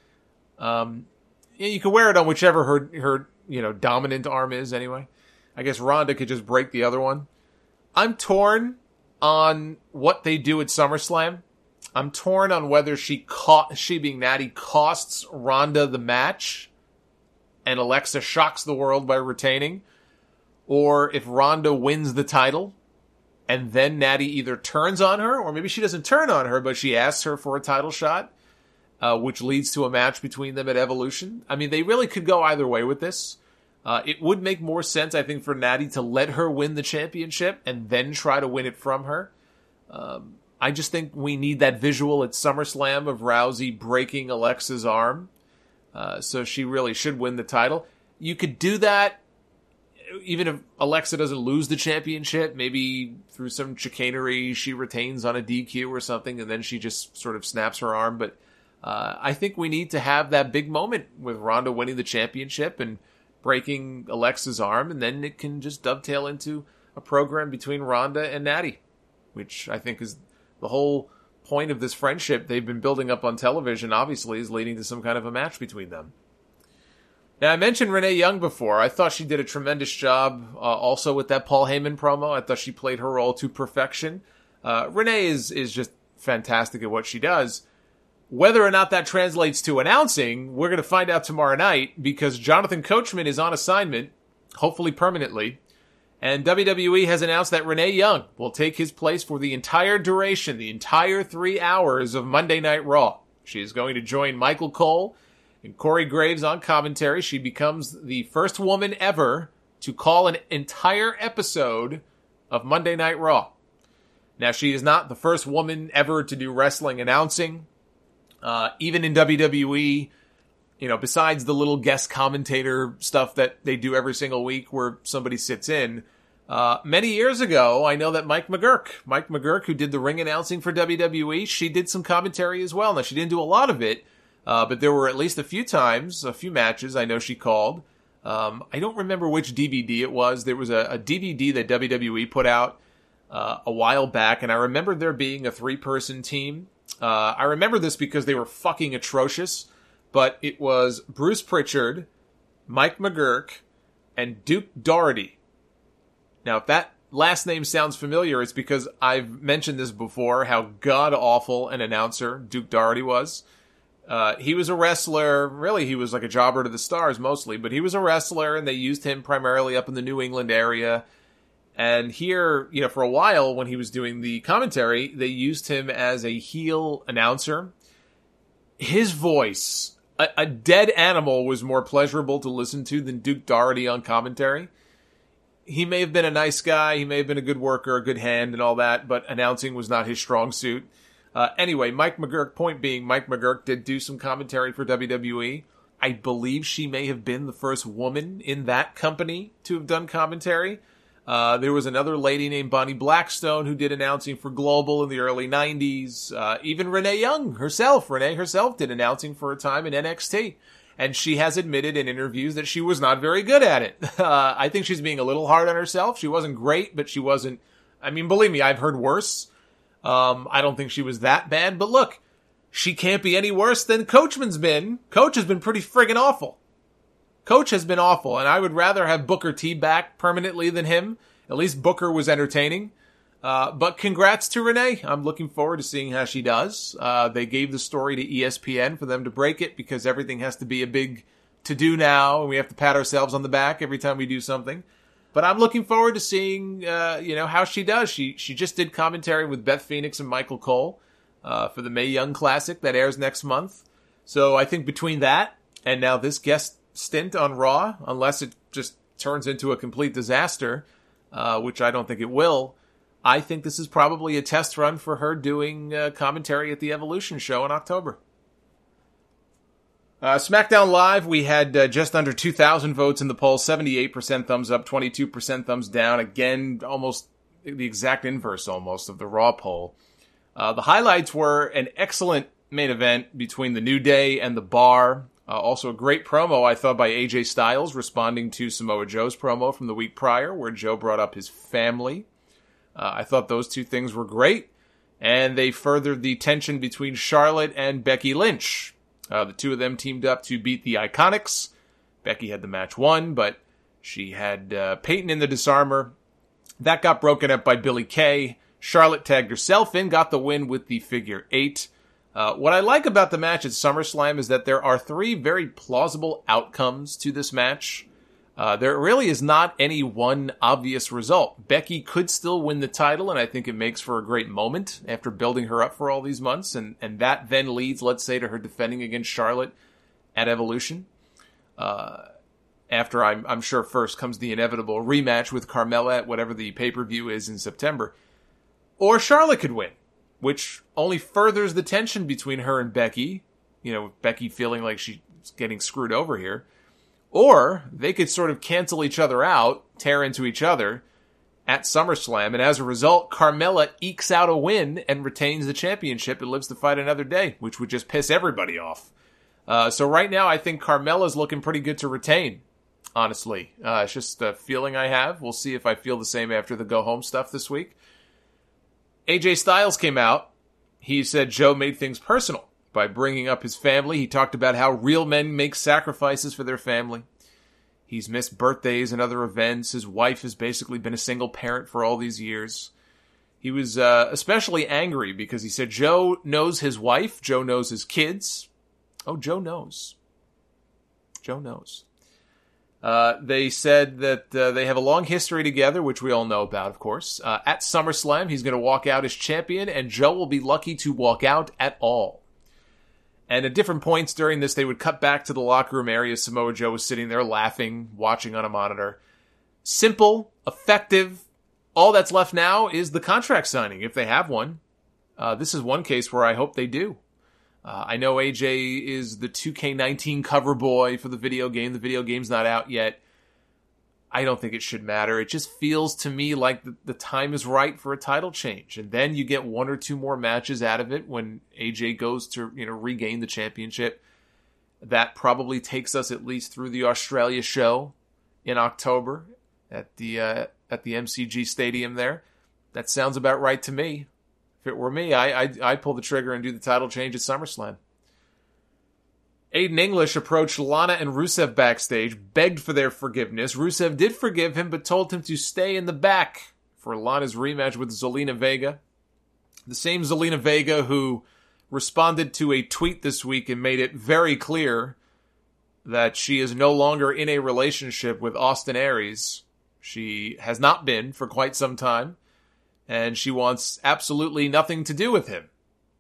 Um, you can wear it on whichever her, her, you know, dominant arm is anyway. I guess Ronda could just break the other one. I'm torn on what they do at SummerSlam. I'm torn on whether she co- she being Natty costs Ronda the match and Alexa shocks the world by retaining, or if Ronda wins the title and then Natty either turns on her, or maybe she doesn't turn on her, but she asks her for a title shot, uh, which leads to a match between them at Evolution. I mean, they really could go either way with this. Uh, it would make more sense, I think, for Natty to let her win the championship and then try to win it from her. Um, I just think we need that visual at SummerSlam of Rousey breaking Alexa's arm. Uh, so she really should win the title. You could do that even if Alexa doesn't lose the championship. Maybe through some chicanery she retains on a D Q or something, and then she just sort of snaps her arm. But uh, I think we need to have that big moment with Ronda winning the championship and breaking Alexa's arm, and then it can just dovetail into a program between Ronda and Natty, which I think is the whole point of this friendship they've been building up on television, obviously, is leading to some kind of a match between them. Now, I mentioned Renee Young before. I thought she did a tremendous job uh, also with that Paul Heyman promo. I thought she played her role to perfection. Uh, Renee is, is just fantastic at what she does. Whether or not that translates to announcing, we're going to find out tomorrow night, because Jonathan Coachman is on assignment, hopefully permanently. And W W E has announced that Renee Young will take his place for the entire duration, the entire three hours of Monday Night Raw. She is going to join Michael Cole and Corey Graves on commentary. She becomes the first woman ever to call an entire episode of Monday Night Raw. Now, she is not the first woman ever to do wrestling announcing. Uh, even in W W E, you know, besides the little guest commentator stuff that they do every single week where somebody sits in, uh, many years ago, I know that Mike McGurk, Mike McGurk, who did the ring announcing for W W E, she did some commentary as well. Now, she didn't do a lot of it, uh, but there were at least a few times, a few matches I know she called. Um, I don't remember which D V D it was. There was a, a D V D that W W E put out uh, a while back, and I remember there being a three-person team. Uh, I remember this because they were fucking atrocious, but it was Bruce Pritchard, Mike McGurk, and Duke Doherty. Now, if that last name sounds familiar, it's because I've mentioned this before, how god-awful an announcer Duke Doherty was. Uh, he was a wrestler, really he was like a jobber to the stars mostly, but he was a wrestler and they used him primarily up in the New England area. And here, you know, for a while when he was doing the commentary, they used him as a heel announcer. His voice, a, a dead animal, was more pleasurable to listen to than Duke Doherty on commentary. He may have been a nice guy, he may have been a good worker, a good hand and all that, but announcing was not his strong suit. Uh, anyway, Mike McGurk, point being, Mike McGurk did do some commentary for W W E. I believe she may have been the first woman in that company to have done commentary. Uh, there was another lady named Bonnie Blackstone who did announcing for Global in the early nineties. Uh, even Renee Young herself, Renee herself did announcing for a time in N X T. And she has admitted in interviews that she was not very good at it. Uh, I think she's being a little hard on herself. She wasn't great, but she wasn't, I mean, believe me, I've heard worse. Um, I don't think she was that bad, but look, she can't be any worse than Coachman's been. Coach has been pretty friggin' awful. Coach has been awful, and I would rather have Booker T back permanently than him. At least Booker was entertaining. Uh, but congrats to Renee. I'm looking forward to seeing how she does. Uh, they gave the story to E S P N for them to break it because everything has to be a big to-do now, and we have to pat ourselves on the back every time we do something. But I'm looking forward to seeing, uh, you know, how she does. She she just did commentary with Beth Phoenix and Michael Cole uh, for the Mae Young Classic that airs next month. So I think between that and now this guest stint on Raw, unless it just turns into a complete disaster, uh, which I don't think it will, I think this is probably a test run for her doing uh, commentary at the Evolution show in October. Uh, SmackDown Live, we had uh, just under two thousand votes in the poll, seventy-eight percent thumbs up, twenty-two percent thumbs down. Again, almost the exact inverse almost of the Raw poll. Uh, the highlights were an excellent main event between the New Day and The Bar. Uh, also a great promo, I thought, by A J Styles responding to Samoa Joe's promo from the week prior where Joe brought up his family. Uh, I thought those two things were great, and they furthered the tension between Charlotte and Becky Lynch. Uh, the two of them teamed up to beat the Iconics. Becky had the match won, but she had uh, Peyton in the Disarmer. That got broken up by Billie Kay. Charlotte tagged herself in, got the win with the figure eight. Uh, what I like about the match at SummerSlam is that there are three very plausible outcomes to this match. Uh, there really is not any one obvious result. Becky could still win the title, and I think it makes for a great moment after building her up for all these months, and, and that then leads, let's say, to her defending against Charlotte at Evolution. Uh, after, I'm, I'm sure, first comes the inevitable rematch with Carmella at whatever the pay-per-view is in September. Or Charlotte could win, which only furthers the tension between her and Becky, you know, Becky feeling like she's getting screwed over here. Or they could sort of cancel each other out, tear into each other at SummerSlam, and as a result, Carmella ekes out a win and retains the championship and lives to fight another day, which would just piss everybody off. Uh, so right now, I think Carmella's looking pretty good to retain, honestly. Uh, it's just a feeling I have. We'll see if I feel the same after the go-home stuff this week. A J Styles came out. He said Joe made things personal by bringing up his family. He talked about how real men make sacrifices for their family. He's missed birthdays and other events. His wife has basically been a single parent for all these years. He was uh, especially angry because he said Joe knows his wife. Joe knows his kids. Oh, Joe knows. Joe knows. Uh, they said that uh, they have a long history together, which we all know about, of course. Uh, at SummerSlam, he's going to walk out as champion, and Joe will be lucky to walk out at all. And at different points during this, they would cut back to the locker room area. Samoa Joe was sitting there laughing, watching on a monitor. Simple, effective, all that's left now is the contract signing, if they have one. Uh, this is one case where I hope they do. Uh, I know A J is the two K nineteen cover boy for the video game. The video game's not out yet. I don't think it should matter. It just feels to me like the, the time is right for a title change. And then you get one or two more matches out of it when A J goes to, you know, regain the championship. That probably takes us at least through the Australia show in October at the uh, at the M C G Stadium there. That sounds about right to me. If it were me, I, I'd, I'd pull the trigger and do the title change at SummerSlam. Aiden English approached Lana and Rusev backstage, begged for their forgiveness. Rusev did forgive him, but told him to stay in the back for Lana's rematch with Zelina Vega. The same Zelina Vega who responded to a tweet this week and made it very clear that she is no longer in a relationship with Austin Aries. She has not been for quite some time, and she wants absolutely nothing to do with him.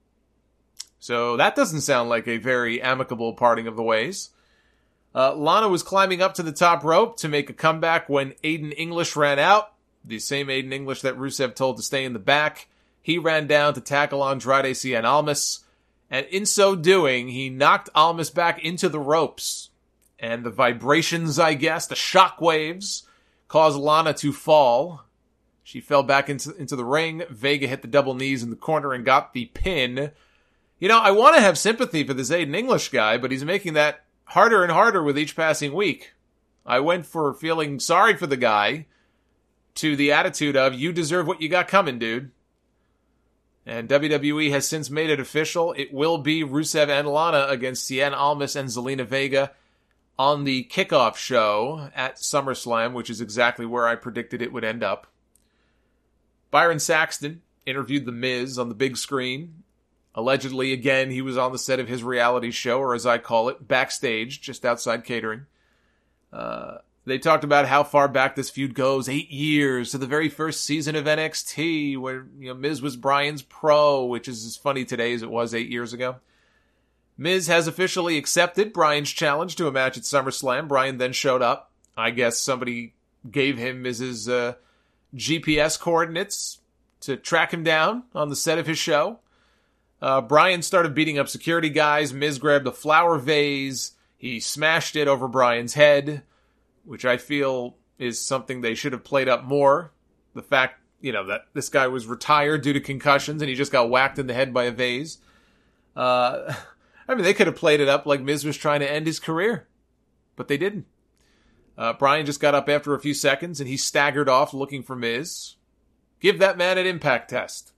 So that doesn't sound like a very amicable parting of the ways. Uh, Lana was climbing up to the top rope to make a comeback when Aiden English ran out. The same Aiden English that Rusev told to stay in the back. He ran down to tackle Andrade Cien Almas, and in so doing, he knocked Almas back into the ropes. And the vibrations, I guess, the shock waves, caused Lana to fall. She fell back into, into the ring. Vega hit the double knees in the corner and got the pin. You know, I want to have sympathy for this Aiden English guy, but he's making that harder and harder with each passing week. I went for feeling sorry for the guy to the attitude of, you deserve what you got coming, dude. And W W E has since made it official. It will be Rusev and Lana against Cien Almas and Zelina Vega on the kickoff show at SummerSlam, which is exactly where I predicted it would end up. Byron Saxton interviewed The Miz on the big screen. Allegedly, again, he was on the set of his reality show, or as I call it, backstage, just outside catering. Uh, they talked about how far back this feud goes, eight years, to the very first season of N X T, where you know Miz was Bryan's pro, which is as funny today as it was eight years ago. Miz has officially accepted Bryan's challenge to a match at SummerSlam. Bryan then showed up. I guess somebody gave him Miz's uh, G P S coordinates to track him down on the set of his show. Uh, Bryan started beating up security guys. Miz grabbed a flower vase. He smashed it over Bryan's head, which I feel is something they should have played up more. The fact, you know, that this guy was retired due to concussions and he just got whacked in the head by a vase. Uh, I mean, they could have played it up like Miz was trying to end his career, but they didn't. Uh, Bryan just got up after a few seconds and he staggered off looking for Miz. Give that man an impact test.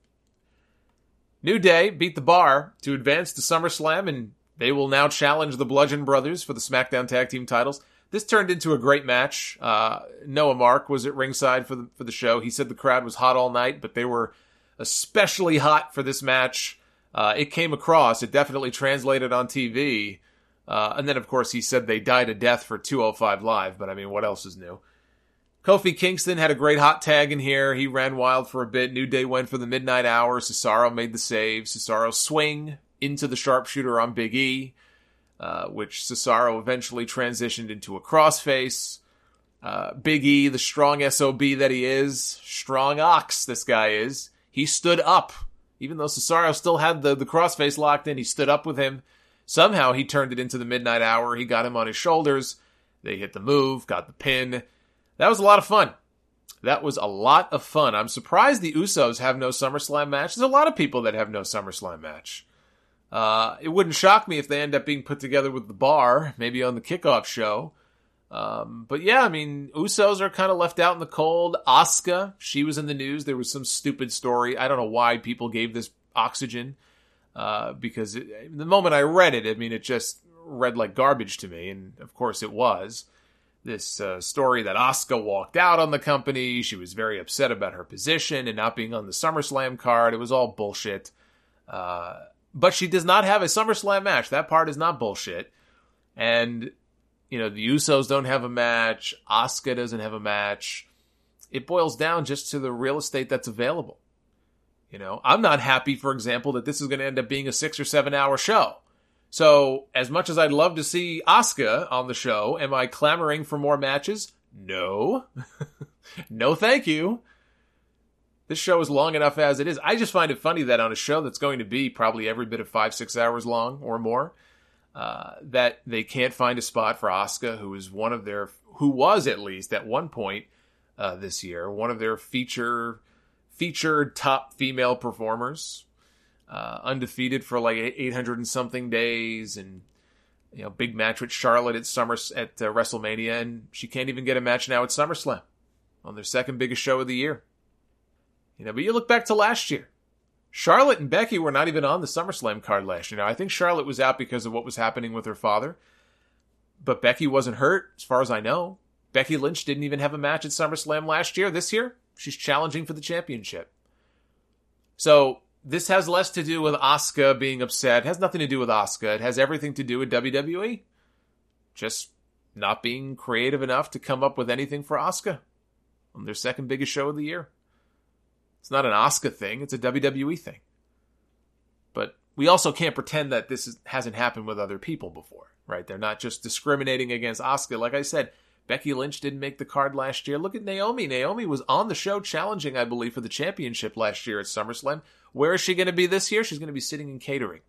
New Day beat the Bar to advance to SummerSlam, and they will now challenge the Bludgeon Brothers for the SmackDown Tag Team titles. This turned into a great match. Uh, Noah Mark was at ringside for the for the show. He said the crowd was hot all night, but they were especially hot for this match. Uh, it came across. It definitely translated on T V. Uh, and then, of course, he said they died a death for two oh five Live, but I mean, what else is new? Kofi Kingston had a great hot tag in here. He ran wild for a bit. New Day went for the Midnight Hour. Cesaro made the save. Cesaro swing into the sharpshooter on Big E, uh, which Cesaro eventually transitioned into a crossface. Uh, Big E, the strong S O B that he is, strong ox this guy is, he stood up. Even though Cesaro still had the, the crossface locked in, he stood up with him. Somehow he turned it into the Midnight Hour. He got him on his shoulders. They hit the move, got the pin. That was a lot of fun. That was a lot of fun. I'm surprised the Usos have no SummerSlam match. There's a lot of people that have no SummerSlam match. Uh, it wouldn't shock me if they end up being put together with the Bar, maybe on the kickoff show. Um, but yeah, I mean, Usos are kind of left out in the cold. Asuka, she was in the news. There was some stupid story. I don't know why people gave this oxygen. Uh, because it, the moment I read it, I mean, it just read like garbage to me. And of course it was. This uh, story that Asuka walked out on the company. She was very upset about her position and not being on the SummerSlam card. It was all bullshit. Uh, but she does not have a SummerSlam match. That part is not bullshit. And, you know, the Usos don't have a match. Asuka doesn't have a match. It boils down just to the real estate that's available. You know, I'm not happy, for example, that this is going to end up being a six or seven hour show. So, as much as I'd love to see Asuka on the show, am I clamoring for more matches? No. No, thank you. This show is long enough as it is. I just find it funny that on a show that's going to be probably every bit of five, six hours long or more, uh, that they can't find a spot for Asuka, who is one of their, who was at least at one point uh, this year, one of their feature, featured top female performers, uh, undefeated for like eight hundred and something days, and you know, big match with Charlotte at Summer at uh, WrestleMania, and she can't even get a match now at SummerSlam on their second biggest show of the year. You know, but you look back to last year. Charlotte and Becky were not even on the SummerSlam card last year. Now, I think Charlotte was out because of what was happening with her father. But Becky wasn't hurt, as far as I know. Becky Lynch didn't even have a match at SummerSlam last year. This year, she's challenging for the championship. So, this has less to do with Asuka being upset. It has nothing to do with Asuka. It has everything to do with W W E. Just not being creative enough to come up with anything for Asuka on their second biggest show of the year. It's not an Asuka thing. It's a W W E thing. But we also can't pretend that this is, hasn't happened with other people before, right? They're not just discriminating against Asuka. Like I said, Becky Lynch didn't make the card last year. Look at Naomi. Naomi was on the show challenging, I believe, for the championship last year at SummerSlam. Where is she going to be this year? She's going to be sitting in catering.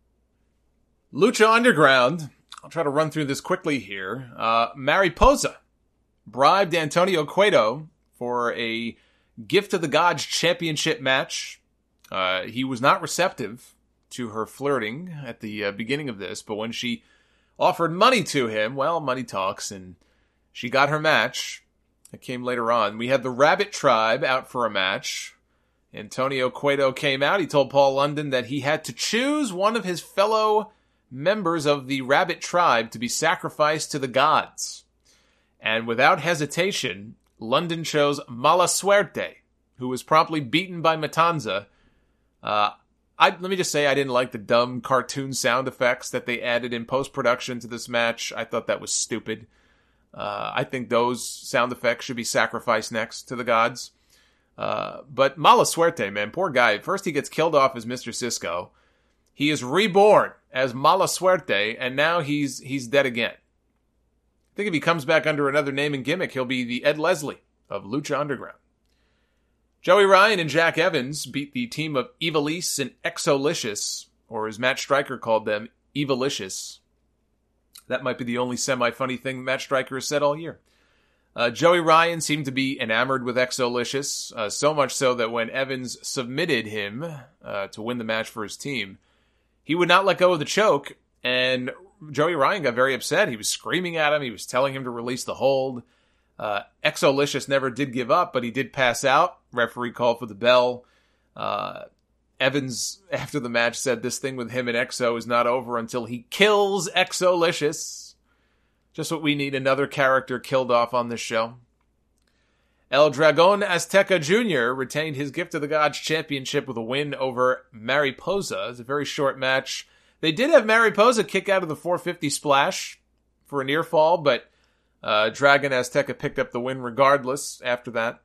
Lucha Underground. I'll try to run through this quickly here. Uh, Mariposa bribed Antonio Cueto for a Gift of the Gods championship match. Uh, he was not receptive to her flirting at the uh, beginning of this, but when she offered money to him, well, money talks, and she got her match. It came later on. We had the Rabbit Tribe out for a match. Antonio Cueto came out. He told Paul London that he had to choose one of his fellow members of the Rabbit Tribe to be sacrificed to the gods. And without hesitation, London chose Mala Suerte, who was promptly beaten by Matanza. Uh, I, let me just say I didn't like the dumb cartoon sound effects that they added in post-production to this match. I thought that was stupid. Uh, I think those sound effects should be sacrificed next to the gods. Uh, but Mala Suerte, man, poor guy. First he gets killed off as Mister Cisco. He is reborn as Mala Suerte, and now he's he's dead again. I think if he comes back under another name and gimmick, he'll be the Ed Leslie of Lucha Underground. Joey Ryan and Jack Evans beat the team of Evilise and Exolicious, or as Matt Striker called them, Evilicious. That might be the only semi-funny thing Matt Striker has said all year. Uh, Joey Ryan seemed to be enamored with Exolicious, uh, so much so that when Evans submitted him uh, to win the match for his team, he would not let go of the choke, and Joey Ryan got very upset. He was screaming at him. He was telling him to release the hold. Uh, Exolicious never did give up, but he did pass out. Referee called for the bell. Uh, Evans, after the match, said this thing with him and Exo is not over until he kills Exolicious. Just what we need, another character killed off on this show. El Dragon Azteca Junior retained his Gift of the Gods championship with a win over Mariposa. It's a very short match. They did have Mariposa kick out of the four fifty splash for a near fall, but uh, Dragon Azteca picked up the win regardless after that.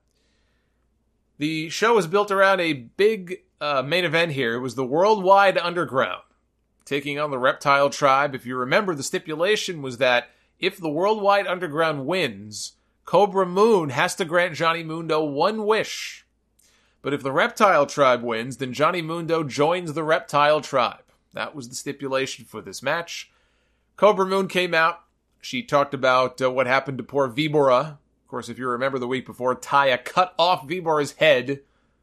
The show was built around a big uh, main event here. It was the Worldwide Underground taking on the Reptile Tribe. If you remember, the stipulation was that if the Worldwide Underground wins, Cobra Moon has to grant Johnny Mundo one wish. But if the Reptile Tribe wins, then Johnny Mundo joins the Reptile Tribe. That was the stipulation for this match. Cobra Moon came out. She talked about uh, what happened to poor Vibora. Of course, if you remember the week before, Taya cut off Vibora's head.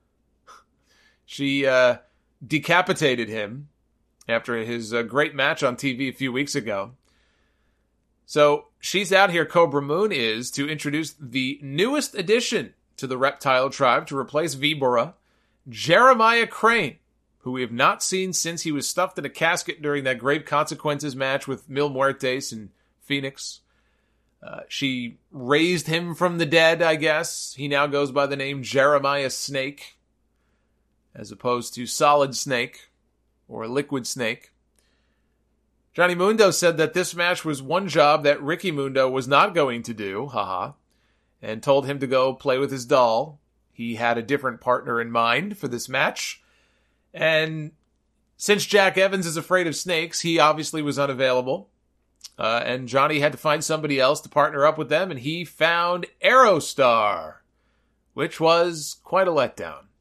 She uh, decapitated him after his uh, great match on T V a few weeks ago. So she's out here, Cobra Moon is, to introduce the newest addition to the Reptile Tribe to replace Vibora, Jeremiah Crane, who we have not seen since he was stuffed in a casket during that Grave Consequences match with Mil Muertes and Phoenix. Uh, she raised him from the dead, I guess. He now goes by the name Jeremiah Snake, as opposed to Solid Snake or Liquid Snake. Johnny Mundo said that this match was one job that Ricky Mundo was not going to do, haha, and told him to go play with his doll. He had a different partner in mind for this match. And since Jack Evans is afraid of snakes, he obviously was unavailable. Uh, and Johnny had to find somebody else to partner up with them, and he found Aerostar, which was quite a letdown.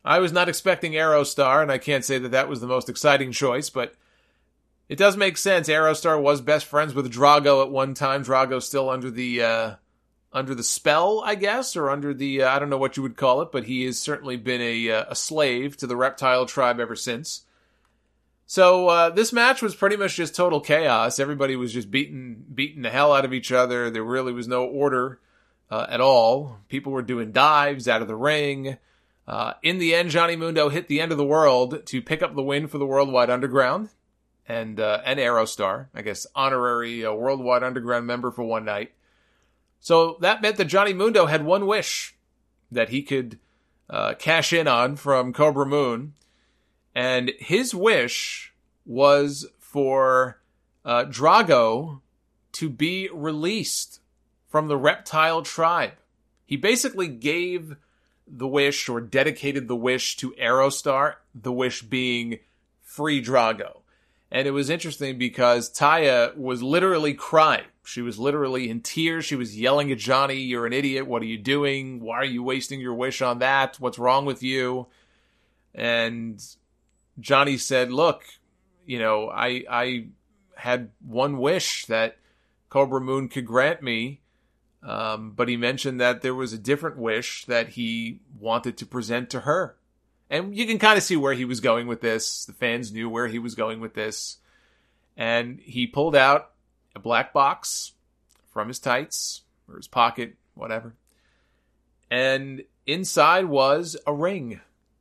I was not expecting Aerostar, and I can't say that that was the most exciting choice, but it does make sense. Aerostar was best friends with Drago at one time. Drago's still under the uh, under the spell, I guess, or under the, uh, I don't know what you would call it, but he has certainly been a, uh, a slave to the reptile tribe ever since. So uh, this match was pretty much just total chaos. Everybody was just beating, beating the hell out of each other. There really was no order uh, at all. People were doing dives out of the ring. Uh, in the end, Johnny Mundo hit the end of the world to pick up the win for the Worldwide Underground and uh, and Aerostar, I guess honorary uh, Worldwide Underground member for one night. So that meant that Johnny Mundo had one wish that he could uh, cash in on from Cobra Moon. And his wish was for uh, Drago to be released from the reptile tribe. He basically gave the wish, or dedicated the wish, to Aerostar, the wish being free Drago. And it was interesting because Taya was literally crying. She was literally in tears. She was yelling at Johnny, "You're an idiot. What are you doing? Why are you wasting your wish on that? What's wrong with you?" And Johnny said, "Look, you know, I I had one wish that Cobra Moon could grant me, um, but he mentioned that there was a different wish that he wanted to present to her." And you can kind of see where he was going with this. The fans knew where he was going with this. And he pulled out a black box from his tights, or his pocket, whatever. And inside was a ring.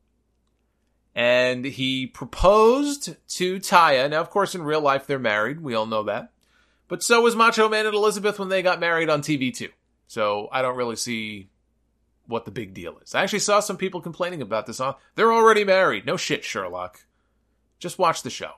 And he proposed to Taya. Now, of course, in real life, they're married. We all know that. But so was Macho Man and Elizabeth when they got married on T V, too. So I don't really see what the big deal is. I actually saw some people complaining about this. On They're already married. No shit, Sherlock. Just watch the show.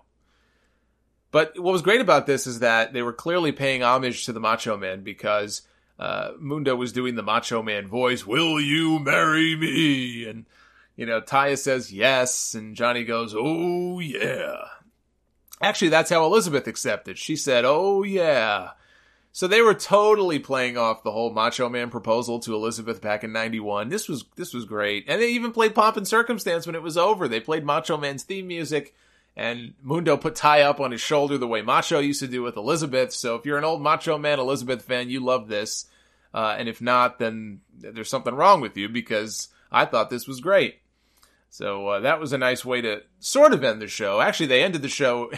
But what was great about this is that they were clearly paying homage to the Macho Man, because uh, Mundo was doing the Macho Man voice, "Will you marry me?" And, you know, Taya says yes, and Johnny goes, "Oh, yeah." Actually, that's how Elizabeth accepted. She said, "Oh, yeah." So they were totally playing off the whole Macho Man proposal to Elizabeth back in ninety-one. This was this was great. And they even played Pomp and Circumstance when it was over. They played Macho Man's theme music, and Mundo put Ty up on his shoulder the way Macho used to do with Elizabeth. So if you're an old Macho Man Elizabeth fan, you love this. Uh, and if not, then there's something wrong with you, because I thought this was great. So uh, that was a nice way to sort of end the show. Actually, they ended the show...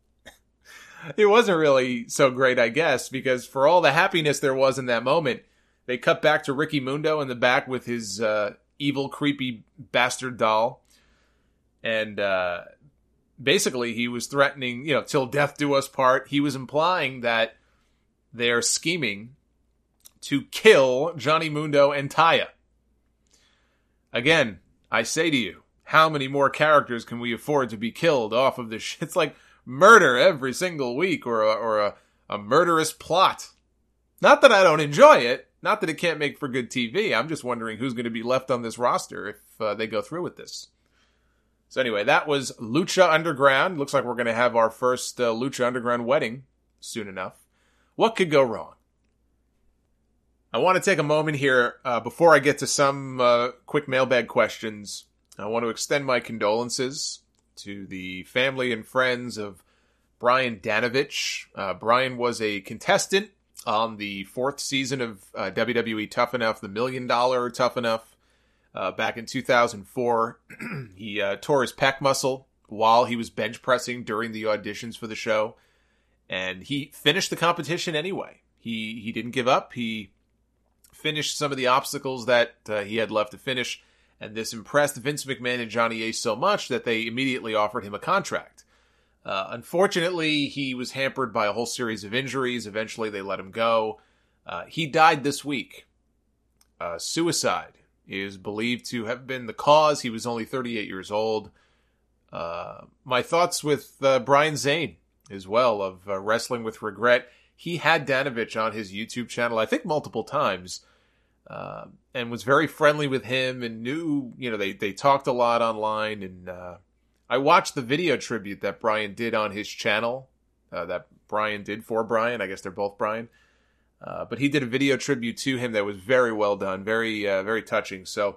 It wasn't really so great, I guess, because for all the happiness there was in that moment, they cut back to Ricky Mundo in the back with his uh, evil, creepy bastard doll. And uh, basically he was threatening, you know, till death do us part. He was implying that they're scheming to kill Johnny Mundo and Taya. Again, I say to you, how many more characters can we afford to be killed off of this shit? It's like murder every single week, or a, or a, a murderous plot. Not that I don't enjoy it. Not that it can't make for good T V. I'm just wondering who's going to be left on this roster if uh, they go through with this. So anyway, that was Lucha Underground. Looks like we're going to have our first uh, Lucha Underground wedding soon enough. What could go wrong? I want to take a moment here uh, before I get to some uh, quick mailbag questions. I want to extend my condolences to the family and friends of Brian Danovich. Uh, Brian was a contestant on the fourth season of uh, W W E Tough Enough, the Million Dollar Tough Enough, uh, back in two thousand four. He uh, tore his pec muscle while he was bench pressing during the auditions for the show, and he finished the competition anyway. He he didn't give up. He finished some of the obstacles that uh, he had left to finish. And this impressed Vince McMahon and Johnny Ace so much that they immediately offered him a contract. Uh, unfortunately, he was hampered by a whole series of injuries. Eventually, they let him go. Uh, he died this week. Uh, suicide is believed to have been the cause. He was only thirty-eight years old. Uh, my thoughts with uh, Brian Zane as well, of uh, Wrestling with Regret. He had Danovich on his YouTube channel, I think multiple times. Uh, and was very friendly with him, and knew, you know, they, they talked a lot online. And uh, I watched the video tribute that Brian did on his channel, uh, that Brian did for Brian. I guess they're both Brian. Uh, but he did a video tribute to him that was very well done, very, uh, very touching. So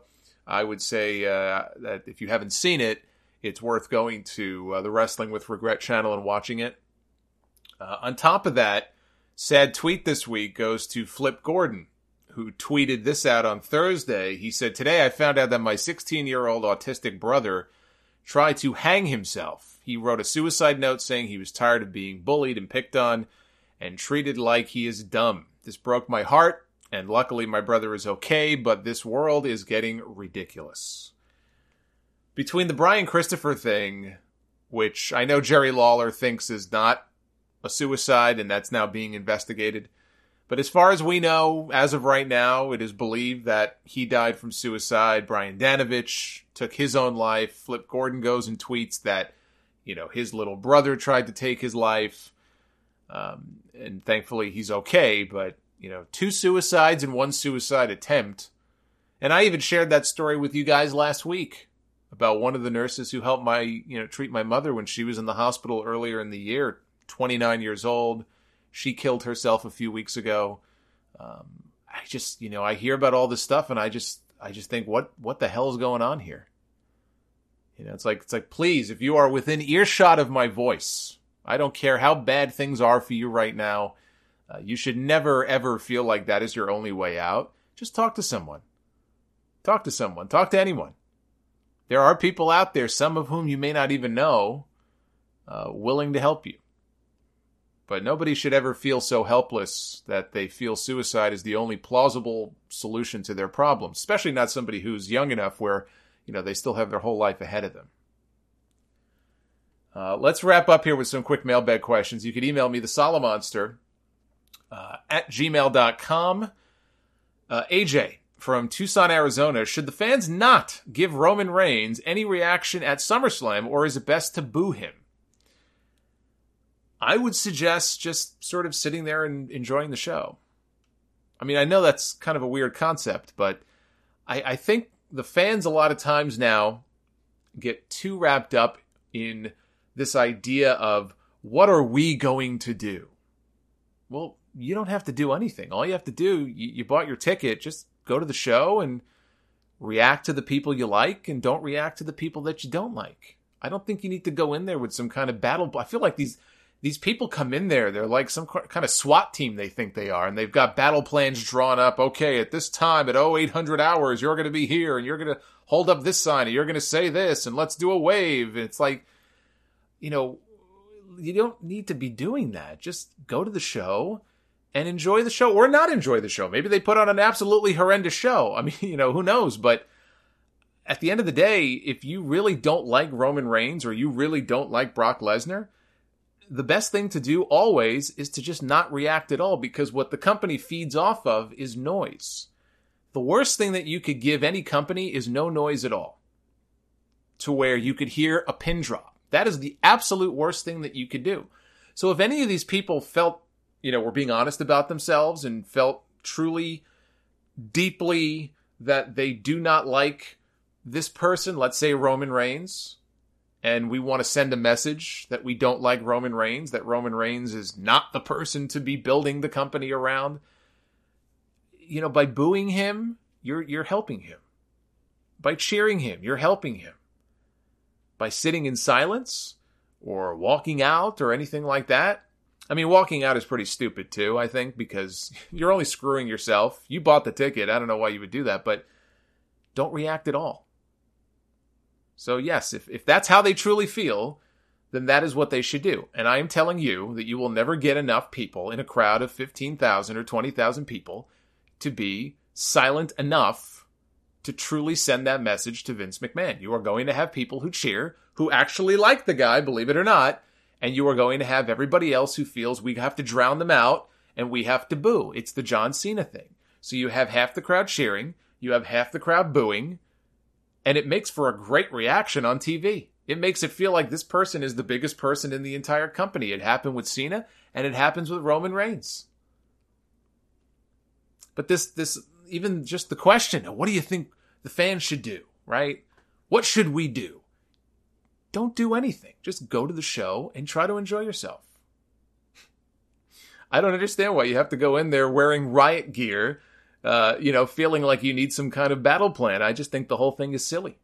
I would say uh, that if you haven't seen it, it's worth going to uh, the Wrestling with Regret channel and watching it. Uh, on top of that, sad tweet this week goes to Flip Gordon, who tweeted this out on Thursday. He said, "Today I found out that my sixteen-year-old autistic brother tried to hang himself. He wrote a suicide note saying he was tired of being bullied and picked on and treated like he is dumb. This broke my heart, and luckily my brother is okay, but this world is getting ridiculous." Between the Brian Christopher thing, which I know Jerry Lawler thinks is not a suicide, and that's now being investigated, but as far as we know, as of right now, it is believed that he died from suicide. Brian Danovich took his own life. Flip Gordon goes and tweets that, you know, his little brother tried to take his life. Um, and thankfully he's okay, but, you know, two suicides and one suicide attempt. And I even shared that story with you guys last week about one of the nurses who helped my, you know, treat my mother when she was in the hospital earlier in the year, twenty-nine years old. She killed herself a few weeks ago. Um, I just, you know, I hear about all this stuff and I just, I just think, what, what the hell is going on here? You know, it's like, it's like, please, if you are within earshot of my voice, I don't care how bad things are for you right now. Uh, you should never, ever feel like that is your only way out. Just talk to someone. Talk to someone. Talk to anyone. There are people out there, some of whom you may not even know, uh, willing to help you. But nobody should ever feel so helpless that they feel suicide is the only plausible solution to their problems, especially not somebody who's young enough where, you know, they still have their whole life ahead of them. Uh, let's wrap up here with some quick mailbag questions. You can email me, the Solomonster, uh, at gmail dot com. Uh, A J from Tucson, Arizona. Should the fans not give Roman Reigns any reaction at SummerSlam, or is it best to boo him? I would suggest just sort of sitting there and enjoying the show. I mean, I know that's kind of a weird concept, but I, I think the fans a lot of times now get too wrapped up in this idea of, what are we going to do? Well, you don't have to do anything. All you have to do, you, you bought your ticket, just go to the show and react to the people you like and don't react to the people that you don't like. I don't think you need to go in there with some kind of battle. I feel like these these people come in there, they're like some kind of SWAT team they think they are, and they've got battle plans drawn up. Okay, at this time, at oh eight hundred hours, you're going to be here, and you're going to hold up this sign, and you're going to say this, and let's do a wave. And it's like, you know, you don't need to be doing that. Just go to the show and enjoy the show, or not enjoy the show. Maybe they put on an absolutely horrendous show. I mean, you know, who knows? But at the end of the day, if you really don't like Roman Reigns, or you really don't like Brock Lesnar, the best thing to do always is to just not react at all, because what the company feeds off of is noise. The worst thing that you could give any company is no noise at all, to where you could hear a pin drop. That is the absolute worst thing that you could do. So if any of these people felt, you know, were being honest about themselves and felt truly, deeply that they do not like this person, let's say Roman Reigns, and we want to send a message that we don't like Roman Reigns, that Roman Reigns is not the person to be building the company around, you know, by booing him, you're you're helping him. By cheering him, you're helping him. By sitting in silence or walking out or anything like that. I mean, walking out is pretty stupid too, I think, because you're only screwing yourself. You bought the ticket. I don't know why you would do that, but don't react at all. So yes, if, if that's how they truly feel, then that is what they should do. And I am telling you that you will never get enough people in a crowd of fifteen thousand or twenty thousand people to be silent enough to truly send that message to Vince McMahon. You are going to have people who cheer, who actually like the guy, believe it or not, and you are going to have everybody else who feels we have to drown them out and we have to boo. It's the John Cena thing. So you have half the crowd cheering, you have half the crowd booing, and it makes for a great reaction on T V. It makes it feel like this person is the biggest person in the entire company. It happened with Cena, and it happens with Roman Reigns. But this, this, even just the question, what do you think the fans should do, right? What should we do? Don't do anything. Just go to the show and try to enjoy yourself. I don't understand why you have to go in there wearing riot gear uh, you know, feeling like you need some kind of battle plan. I just think the whole thing is silly.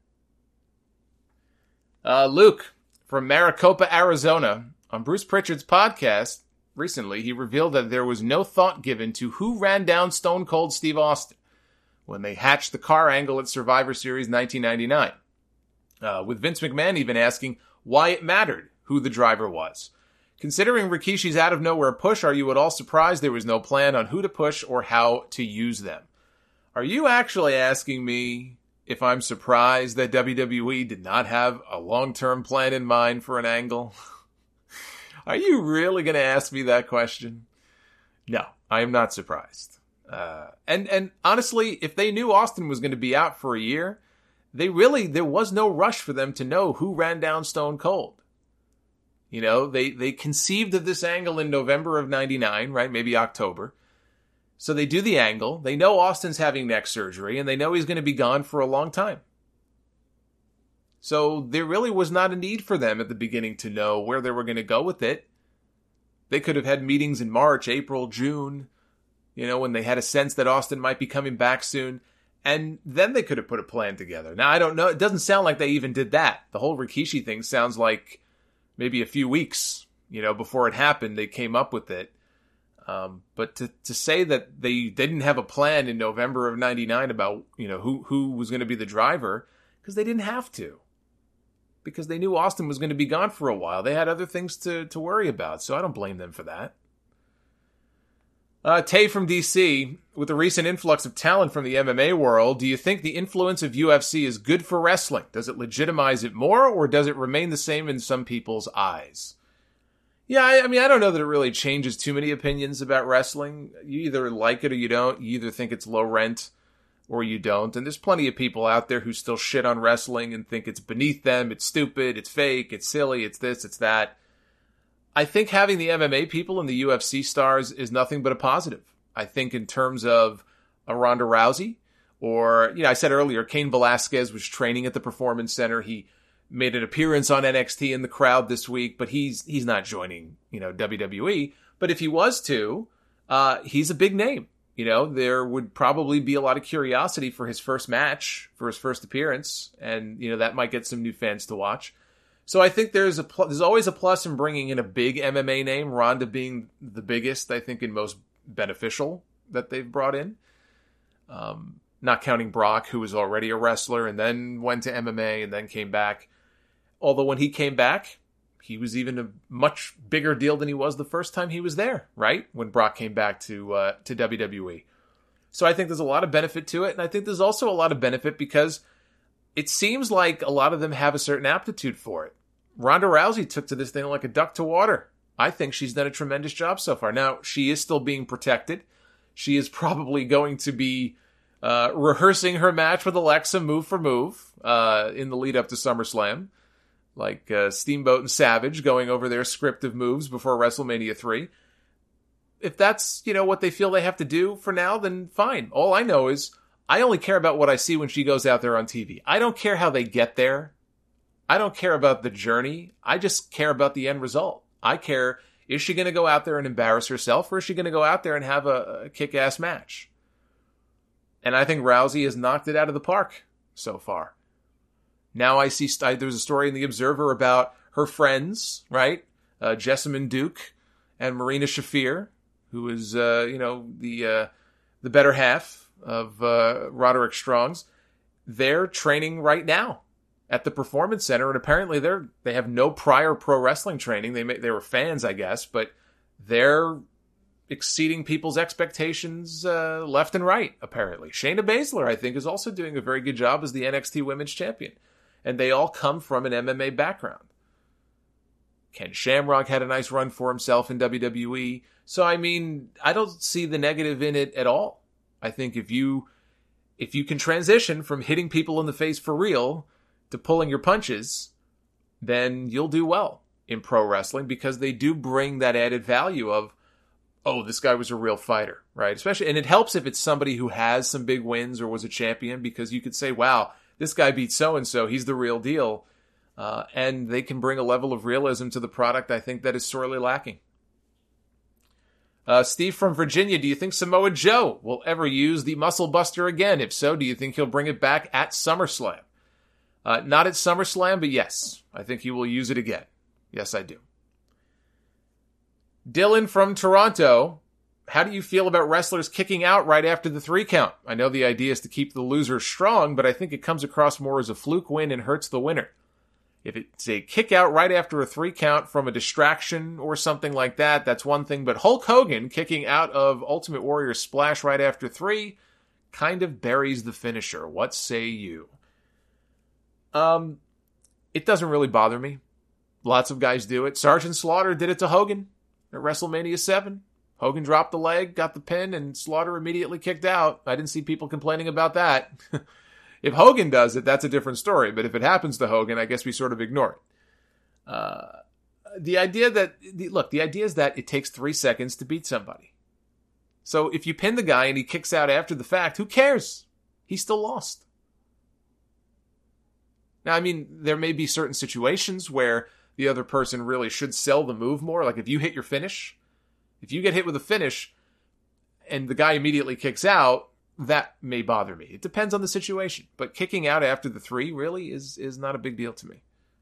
Uh, Luke from Maricopa, Arizona, on Bruce Pritchard's podcast recently, he revealed that there was no thought given to who ran down Stone Cold Steve Austin when they hatched the car angle at Survivor Series nineteen ninety-nine. Uh, with Vince McMahon even asking why it mattered who the driver was. Considering Rikishi's out-of-nowhere push, are you at all surprised there was no plan on who to push or how to use them? Are you actually asking me if I'm surprised that W W E did not have a long-term plan in mind for an angle? Are you really going to ask me that question? No, I am not surprised. Uh, and, and honestly, if they knew Austin was going to be out for a year, they really, there was no rush for them to know who ran down Stone Cold. You know, they, they conceived of this angle in November of ninety-nine, right? Maybe October. So they do the angle. They know Austin's having neck surgery, and they know he's going to be gone for a long time. So there really was not a need for them at the beginning to know where they were going to go with it. They could have had meetings in March, April, June, you know, when they had a sense that Austin might be coming back soon. And then they could have put a plan together. Now, I don't know. It doesn't sound like they even did that. The whole Rikishi thing sounds like maybe a few weeks, you know, before it happened, they came up with it. Um, but to, to say that they didn't have a plan in November of ninety-nine about, you know, who, who was going to be the driver, because they didn't have to. Because they knew Austin was going to be gone for a while. They had other things to, to worry about, so I don't blame them for that. Uh, Tay from D C, with the recent influx of talent from the M M A world, do you think the influence of U F C is good for wrestling? Does it legitimize it more, or does it remain the same in some people's eyes? Yeah, I, I mean, I don't know that it really changes too many opinions about wrestling. You either like it or you don't. You either think it's low rent or you don't. And there's plenty of people out there who still shit on wrestling and think it's beneath them, it's stupid, it's fake, it's silly, it's this, it's that. I think having the M M A people and the U F C stars is nothing but a positive. I think in terms of a Ronda Rousey, or, you know, I said earlier, Cain Velasquez was training at the Performance Center. He made an appearance on N X T in the crowd this week, but he's he's not joining, you know, W W E. But if he was to, uh, he's a big name. You know, there would probably be a lot of curiosity for his first match, for his first appearance, and, you know, that might get some new fans to watch. So I think there's a pl- there's always a plus in bringing in a big M M A name, Ronda being the biggest, I think, and most beneficial that they've brought in. Um, not counting Brock, who was already a wrestler and then went to M M A and then came back. Although when he came back, he was even a much bigger deal than he was the first time he was there, right? When Brock came back to uh, to W W E. So I think there's a lot of benefit to it, and I think there's also a lot of benefit because it seems like a lot of them have a certain aptitude for it. Ronda Rousey took to this thing like a duck to water. I think she's done a tremendous job so far. Now, she is still being protected. She is probably going to be uh, rehearsing her match with Alexa move for move uh, in the lead up to SummerSlam. Like uh, Steamboat and Savage going over their script of moves before WrestleMania three. If that's, you know, what they feel they have to do for now, then fine. All I know is I only care about what I see when she goes out there on T V. I don't care how they get there. I don't care about the journey. I just care about the end result. I care, is she going to go out there and embarrass herself, or is she going to go out there and have a, a kick-ass match? And I think Rousey has knocked it out of the park so far. Now I see, I, there's a story in The Observer about her friends, right? Uh, Jessamine Duke and Marina Shafir, who is, uh, you know, the uh, the better half of uh, Roderick Strong's. They're training right now at the Performance Center, and apparently they're they have no prior pro wrestling training. They may, they were fans, I guess, but they're exceeding people's expectations uh, left and right, apparently. Shayna Baszler, I think, is also doing a very good job as the N X T Women's Champion. And they all come from an M M A background. Ken Shamrock had a nice run for himself in W W E. So, I mean, I don't see the negative in it at all. I think if you if you can transition from hitting people in the face for real to pulling your punches, then you'll do well in pro wrestling, because they do bring that added value of, oh, this guy was a real fighter, right? Especially, and it helps if it's somebody who has some big wins or was a champion, because you could say, wow, this guy beat so-and-so, he's the real deal. Uh, and they can bring a level of realism to the product, I think, that is sorely lacking. Uh, Steve from Virginia, do you think Samoa Joe will ever use the Muscle Buster again? If so, do you think he'll bring it back at SummerSlam? Uh, not at SummerSlam, but yes, I think he will use it again. Yes, I do. Dylan from Toronto, how do you feel about wrestlers kicking out right after the three count? I know the idea is to keep the loser strong, but I think it comes across more as a fluke win and hurts the winner. If it's a kick out right after a three count from a distraction or something like that, that's one thing. But Hulk Hogan kicking out of Ultimate Warrior Splash right after three kind of buries the finisher. What say you? Um, it doesn't really bother me. Lots of guys do it. Sergeant Slaughter did it to Hogan at WrestleMania seven. Hogan dropped the leg, got the pin, and Slaughter immediately kicked out. I didn't see people complaining about that. If Hogan does it, that's a different story. But if it happens to Hogan, I guess we sort of ignore it. Uh, the idea that, the, look, the idea is that it takes three seconds to beat somebody. So if you pin the guy and he kicks out after the fact, who cares? He still lost. Now, I mean, there may be certain situations where the other person really should sell the move more. Like if you hit your finish, if you get hit with a finish and the guy immediately kicks out, that may bother me. It depends on the situation. But kicking out after the three really is, is not a big deal to me.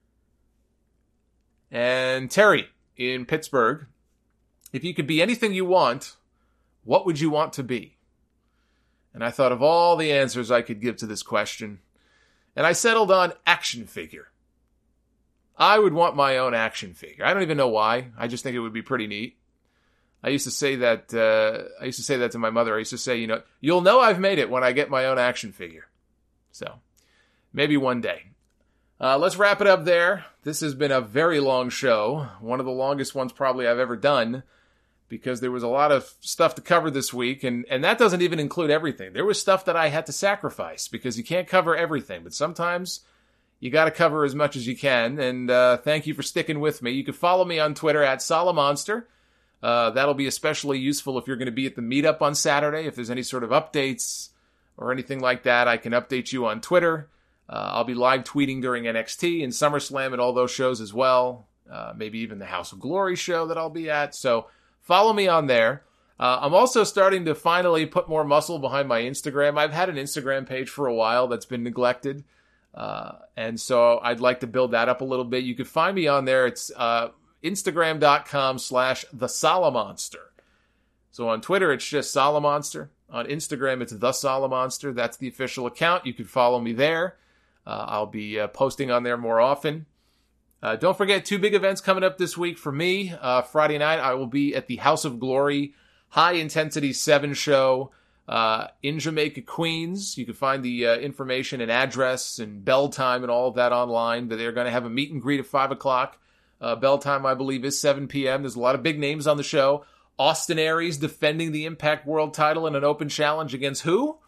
And Terry in Pittsburgh, if you could be anything you want, what would you want to be? And I thought of all the answers I could give to this question, and I settled on action figure. I would want my own action figure. I don't even know why. I just think it would be pretty neat. I used to say that, uh, I used to say that to my mother. I used to say, you know, you'll know I've made it when I get my own action figure. So, maybe one day. Uh, let's wrap it up there. This has been a very long show. One of the longest ones probably I've ever done, because there was a lot of stuff to cover this week, and, and that doesn't even include everything. There was stuff that I had to sacrifice, because you can't cover everything, but sometimes you got to cover as much as you can, and uh, thank you for sticking with me. You can follow me on Twitter at Salamonster. Uh, that'll be especially useful if you're going to be at the meetup on Saturday. If there's any sort of updates or anything like that, I can update you on Twitter. Uh, I'll be live tweeting during N X T and SummerSlam and all those shows as well. Uh, maybe even the House of Glory show that I'll be at. So follow me on there. Uh, I'm also starting to finally put more muscle behind my Instagram. I've had an Instagram page for a while that's been neglected. Uh, and so I'd like to build that up a little bit. You can find me on there. It's, uh, Instagram.com slash the Salamonster. So on Twitter, it's just Salamonster. On Instagram, it's the Salamonster. That's the official account. You can follow me there. Uh, I'll be uh, posting on there more often. Uh, don't forget, two big events coming up this week for me. Uh, Friday night, I will be at the House of Glory High Intensity seven show uh, in Jamaica, Queens. You can find the uh, information and address and bell time and all of that online. But they're going to have a meet and greet at five o'clock. Uh, bell time, I believe, is seven p.m. There's a lot of big names on the show. Austin Aries defending the Impact World title in an open challenge against who?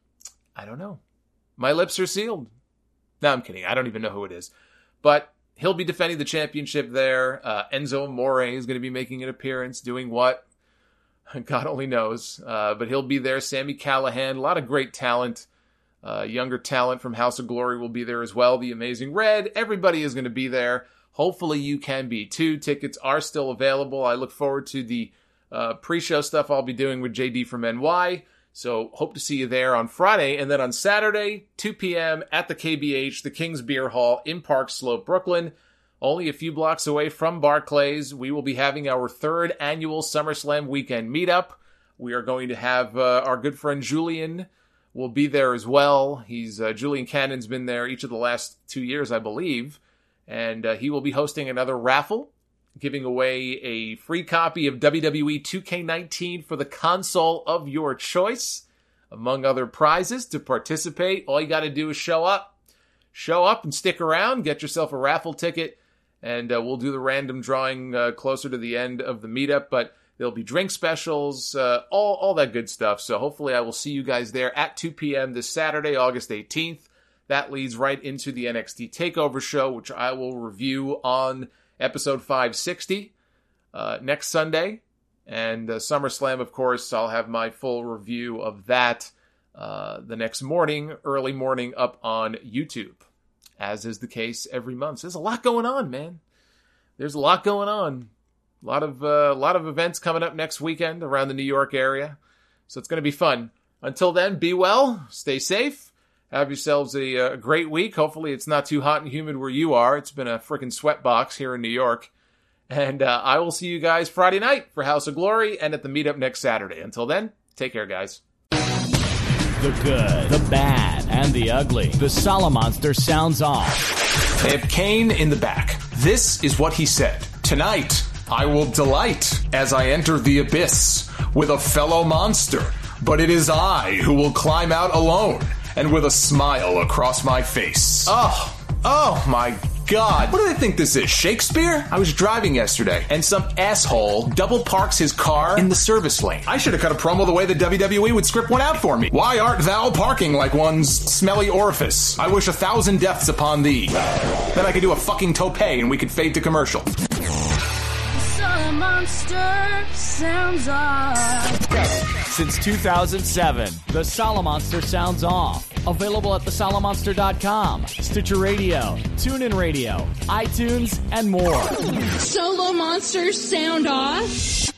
I don't know. My lips are sealed. No, I'm kidding. I don't even know who it is. But he'll be defending the championship there. Uh, Enzo Amore is going to be making an appearance. Doing what? God only knows. Uh, but he'll be there. Sami Callihan. A lot of great talent. Uh, younger talent from House of Glory will be there as well. The Amazing Red. Everybody is going to be there. Hopefully you can be too. Tickets are still available. I look forward to the uh, pre-show stuff I'll be doing with J D from N Y. So hope to see you there on Friday. And then on Saturday, two p.m. at the K B H, the King's Beer Hall in Park Slope, Brooklyn. Only a few blocks away from Barclays. We will be having our third annual SummerSlam weekend meetup. We are going to have uh, our good friend Julian will be there as well. He's uh, Julian Cannon's been there each of the last two years, I believe. And uh, he will be hosting another raffle, giving away a free copy of W W E two K nineteen for the console of your choice, among other prizes. To participate, all you got to do is show up. Show up and stick around, get yourself a raffle ticket, and uh, we'll do the random drawing uh, closer to the end of the meetup. But there'll be drink specials, uh, all, all that good stuff. So hopefully I will see you guys there at two p.m. this Saturday, August eighteenth. That leads right into the N X T TakeOver show, which I will review on episode five sixty uh, next Sunday. And uh, SummerSlam, of course, I'll have my full review of that uh, the next morning, early morning, up on YouTube, as is the case every month. So there's a lot going on, man. There's a lot going on. A lot of, uh, a lot of events coming up next weekend around the New York area. So it's going to be fun. Until then, be well, stay safe, have yourselves a, a great week. Hopefully it's not too hot and humid where you are. It's been a freaking sweatbox here in New York. And uh, I will see you guys Friday night for House of Glory and at the meetup next Saturday. Until then, take care, guys. The good, the bad, and the ugly. The Solomonster sounds off. They have Kane in the back. This is what he said. Tonight, I will delight as I enter the abyss with a fellow monster. But it is I who will climb out alone and with a smile across my face. Oh, oh my God. What do they think this is, Shakespeare? I was driving yesterday and some asshole double parks his car in the service lane. I should have cut a promo the way the W W E would script one out for me. Why art thou parking like one's smelly orifice? I wish a thousand deaths upon thee. Then I could do a fucking tope and we could fade to commercial. Solomonster sounds off. Since two thousand seven, the Solomonster sounds off. Available at the solomonster dot com, Stitcher Radio, TuneIn Radio, iTunes, and more. Solomonster sound off.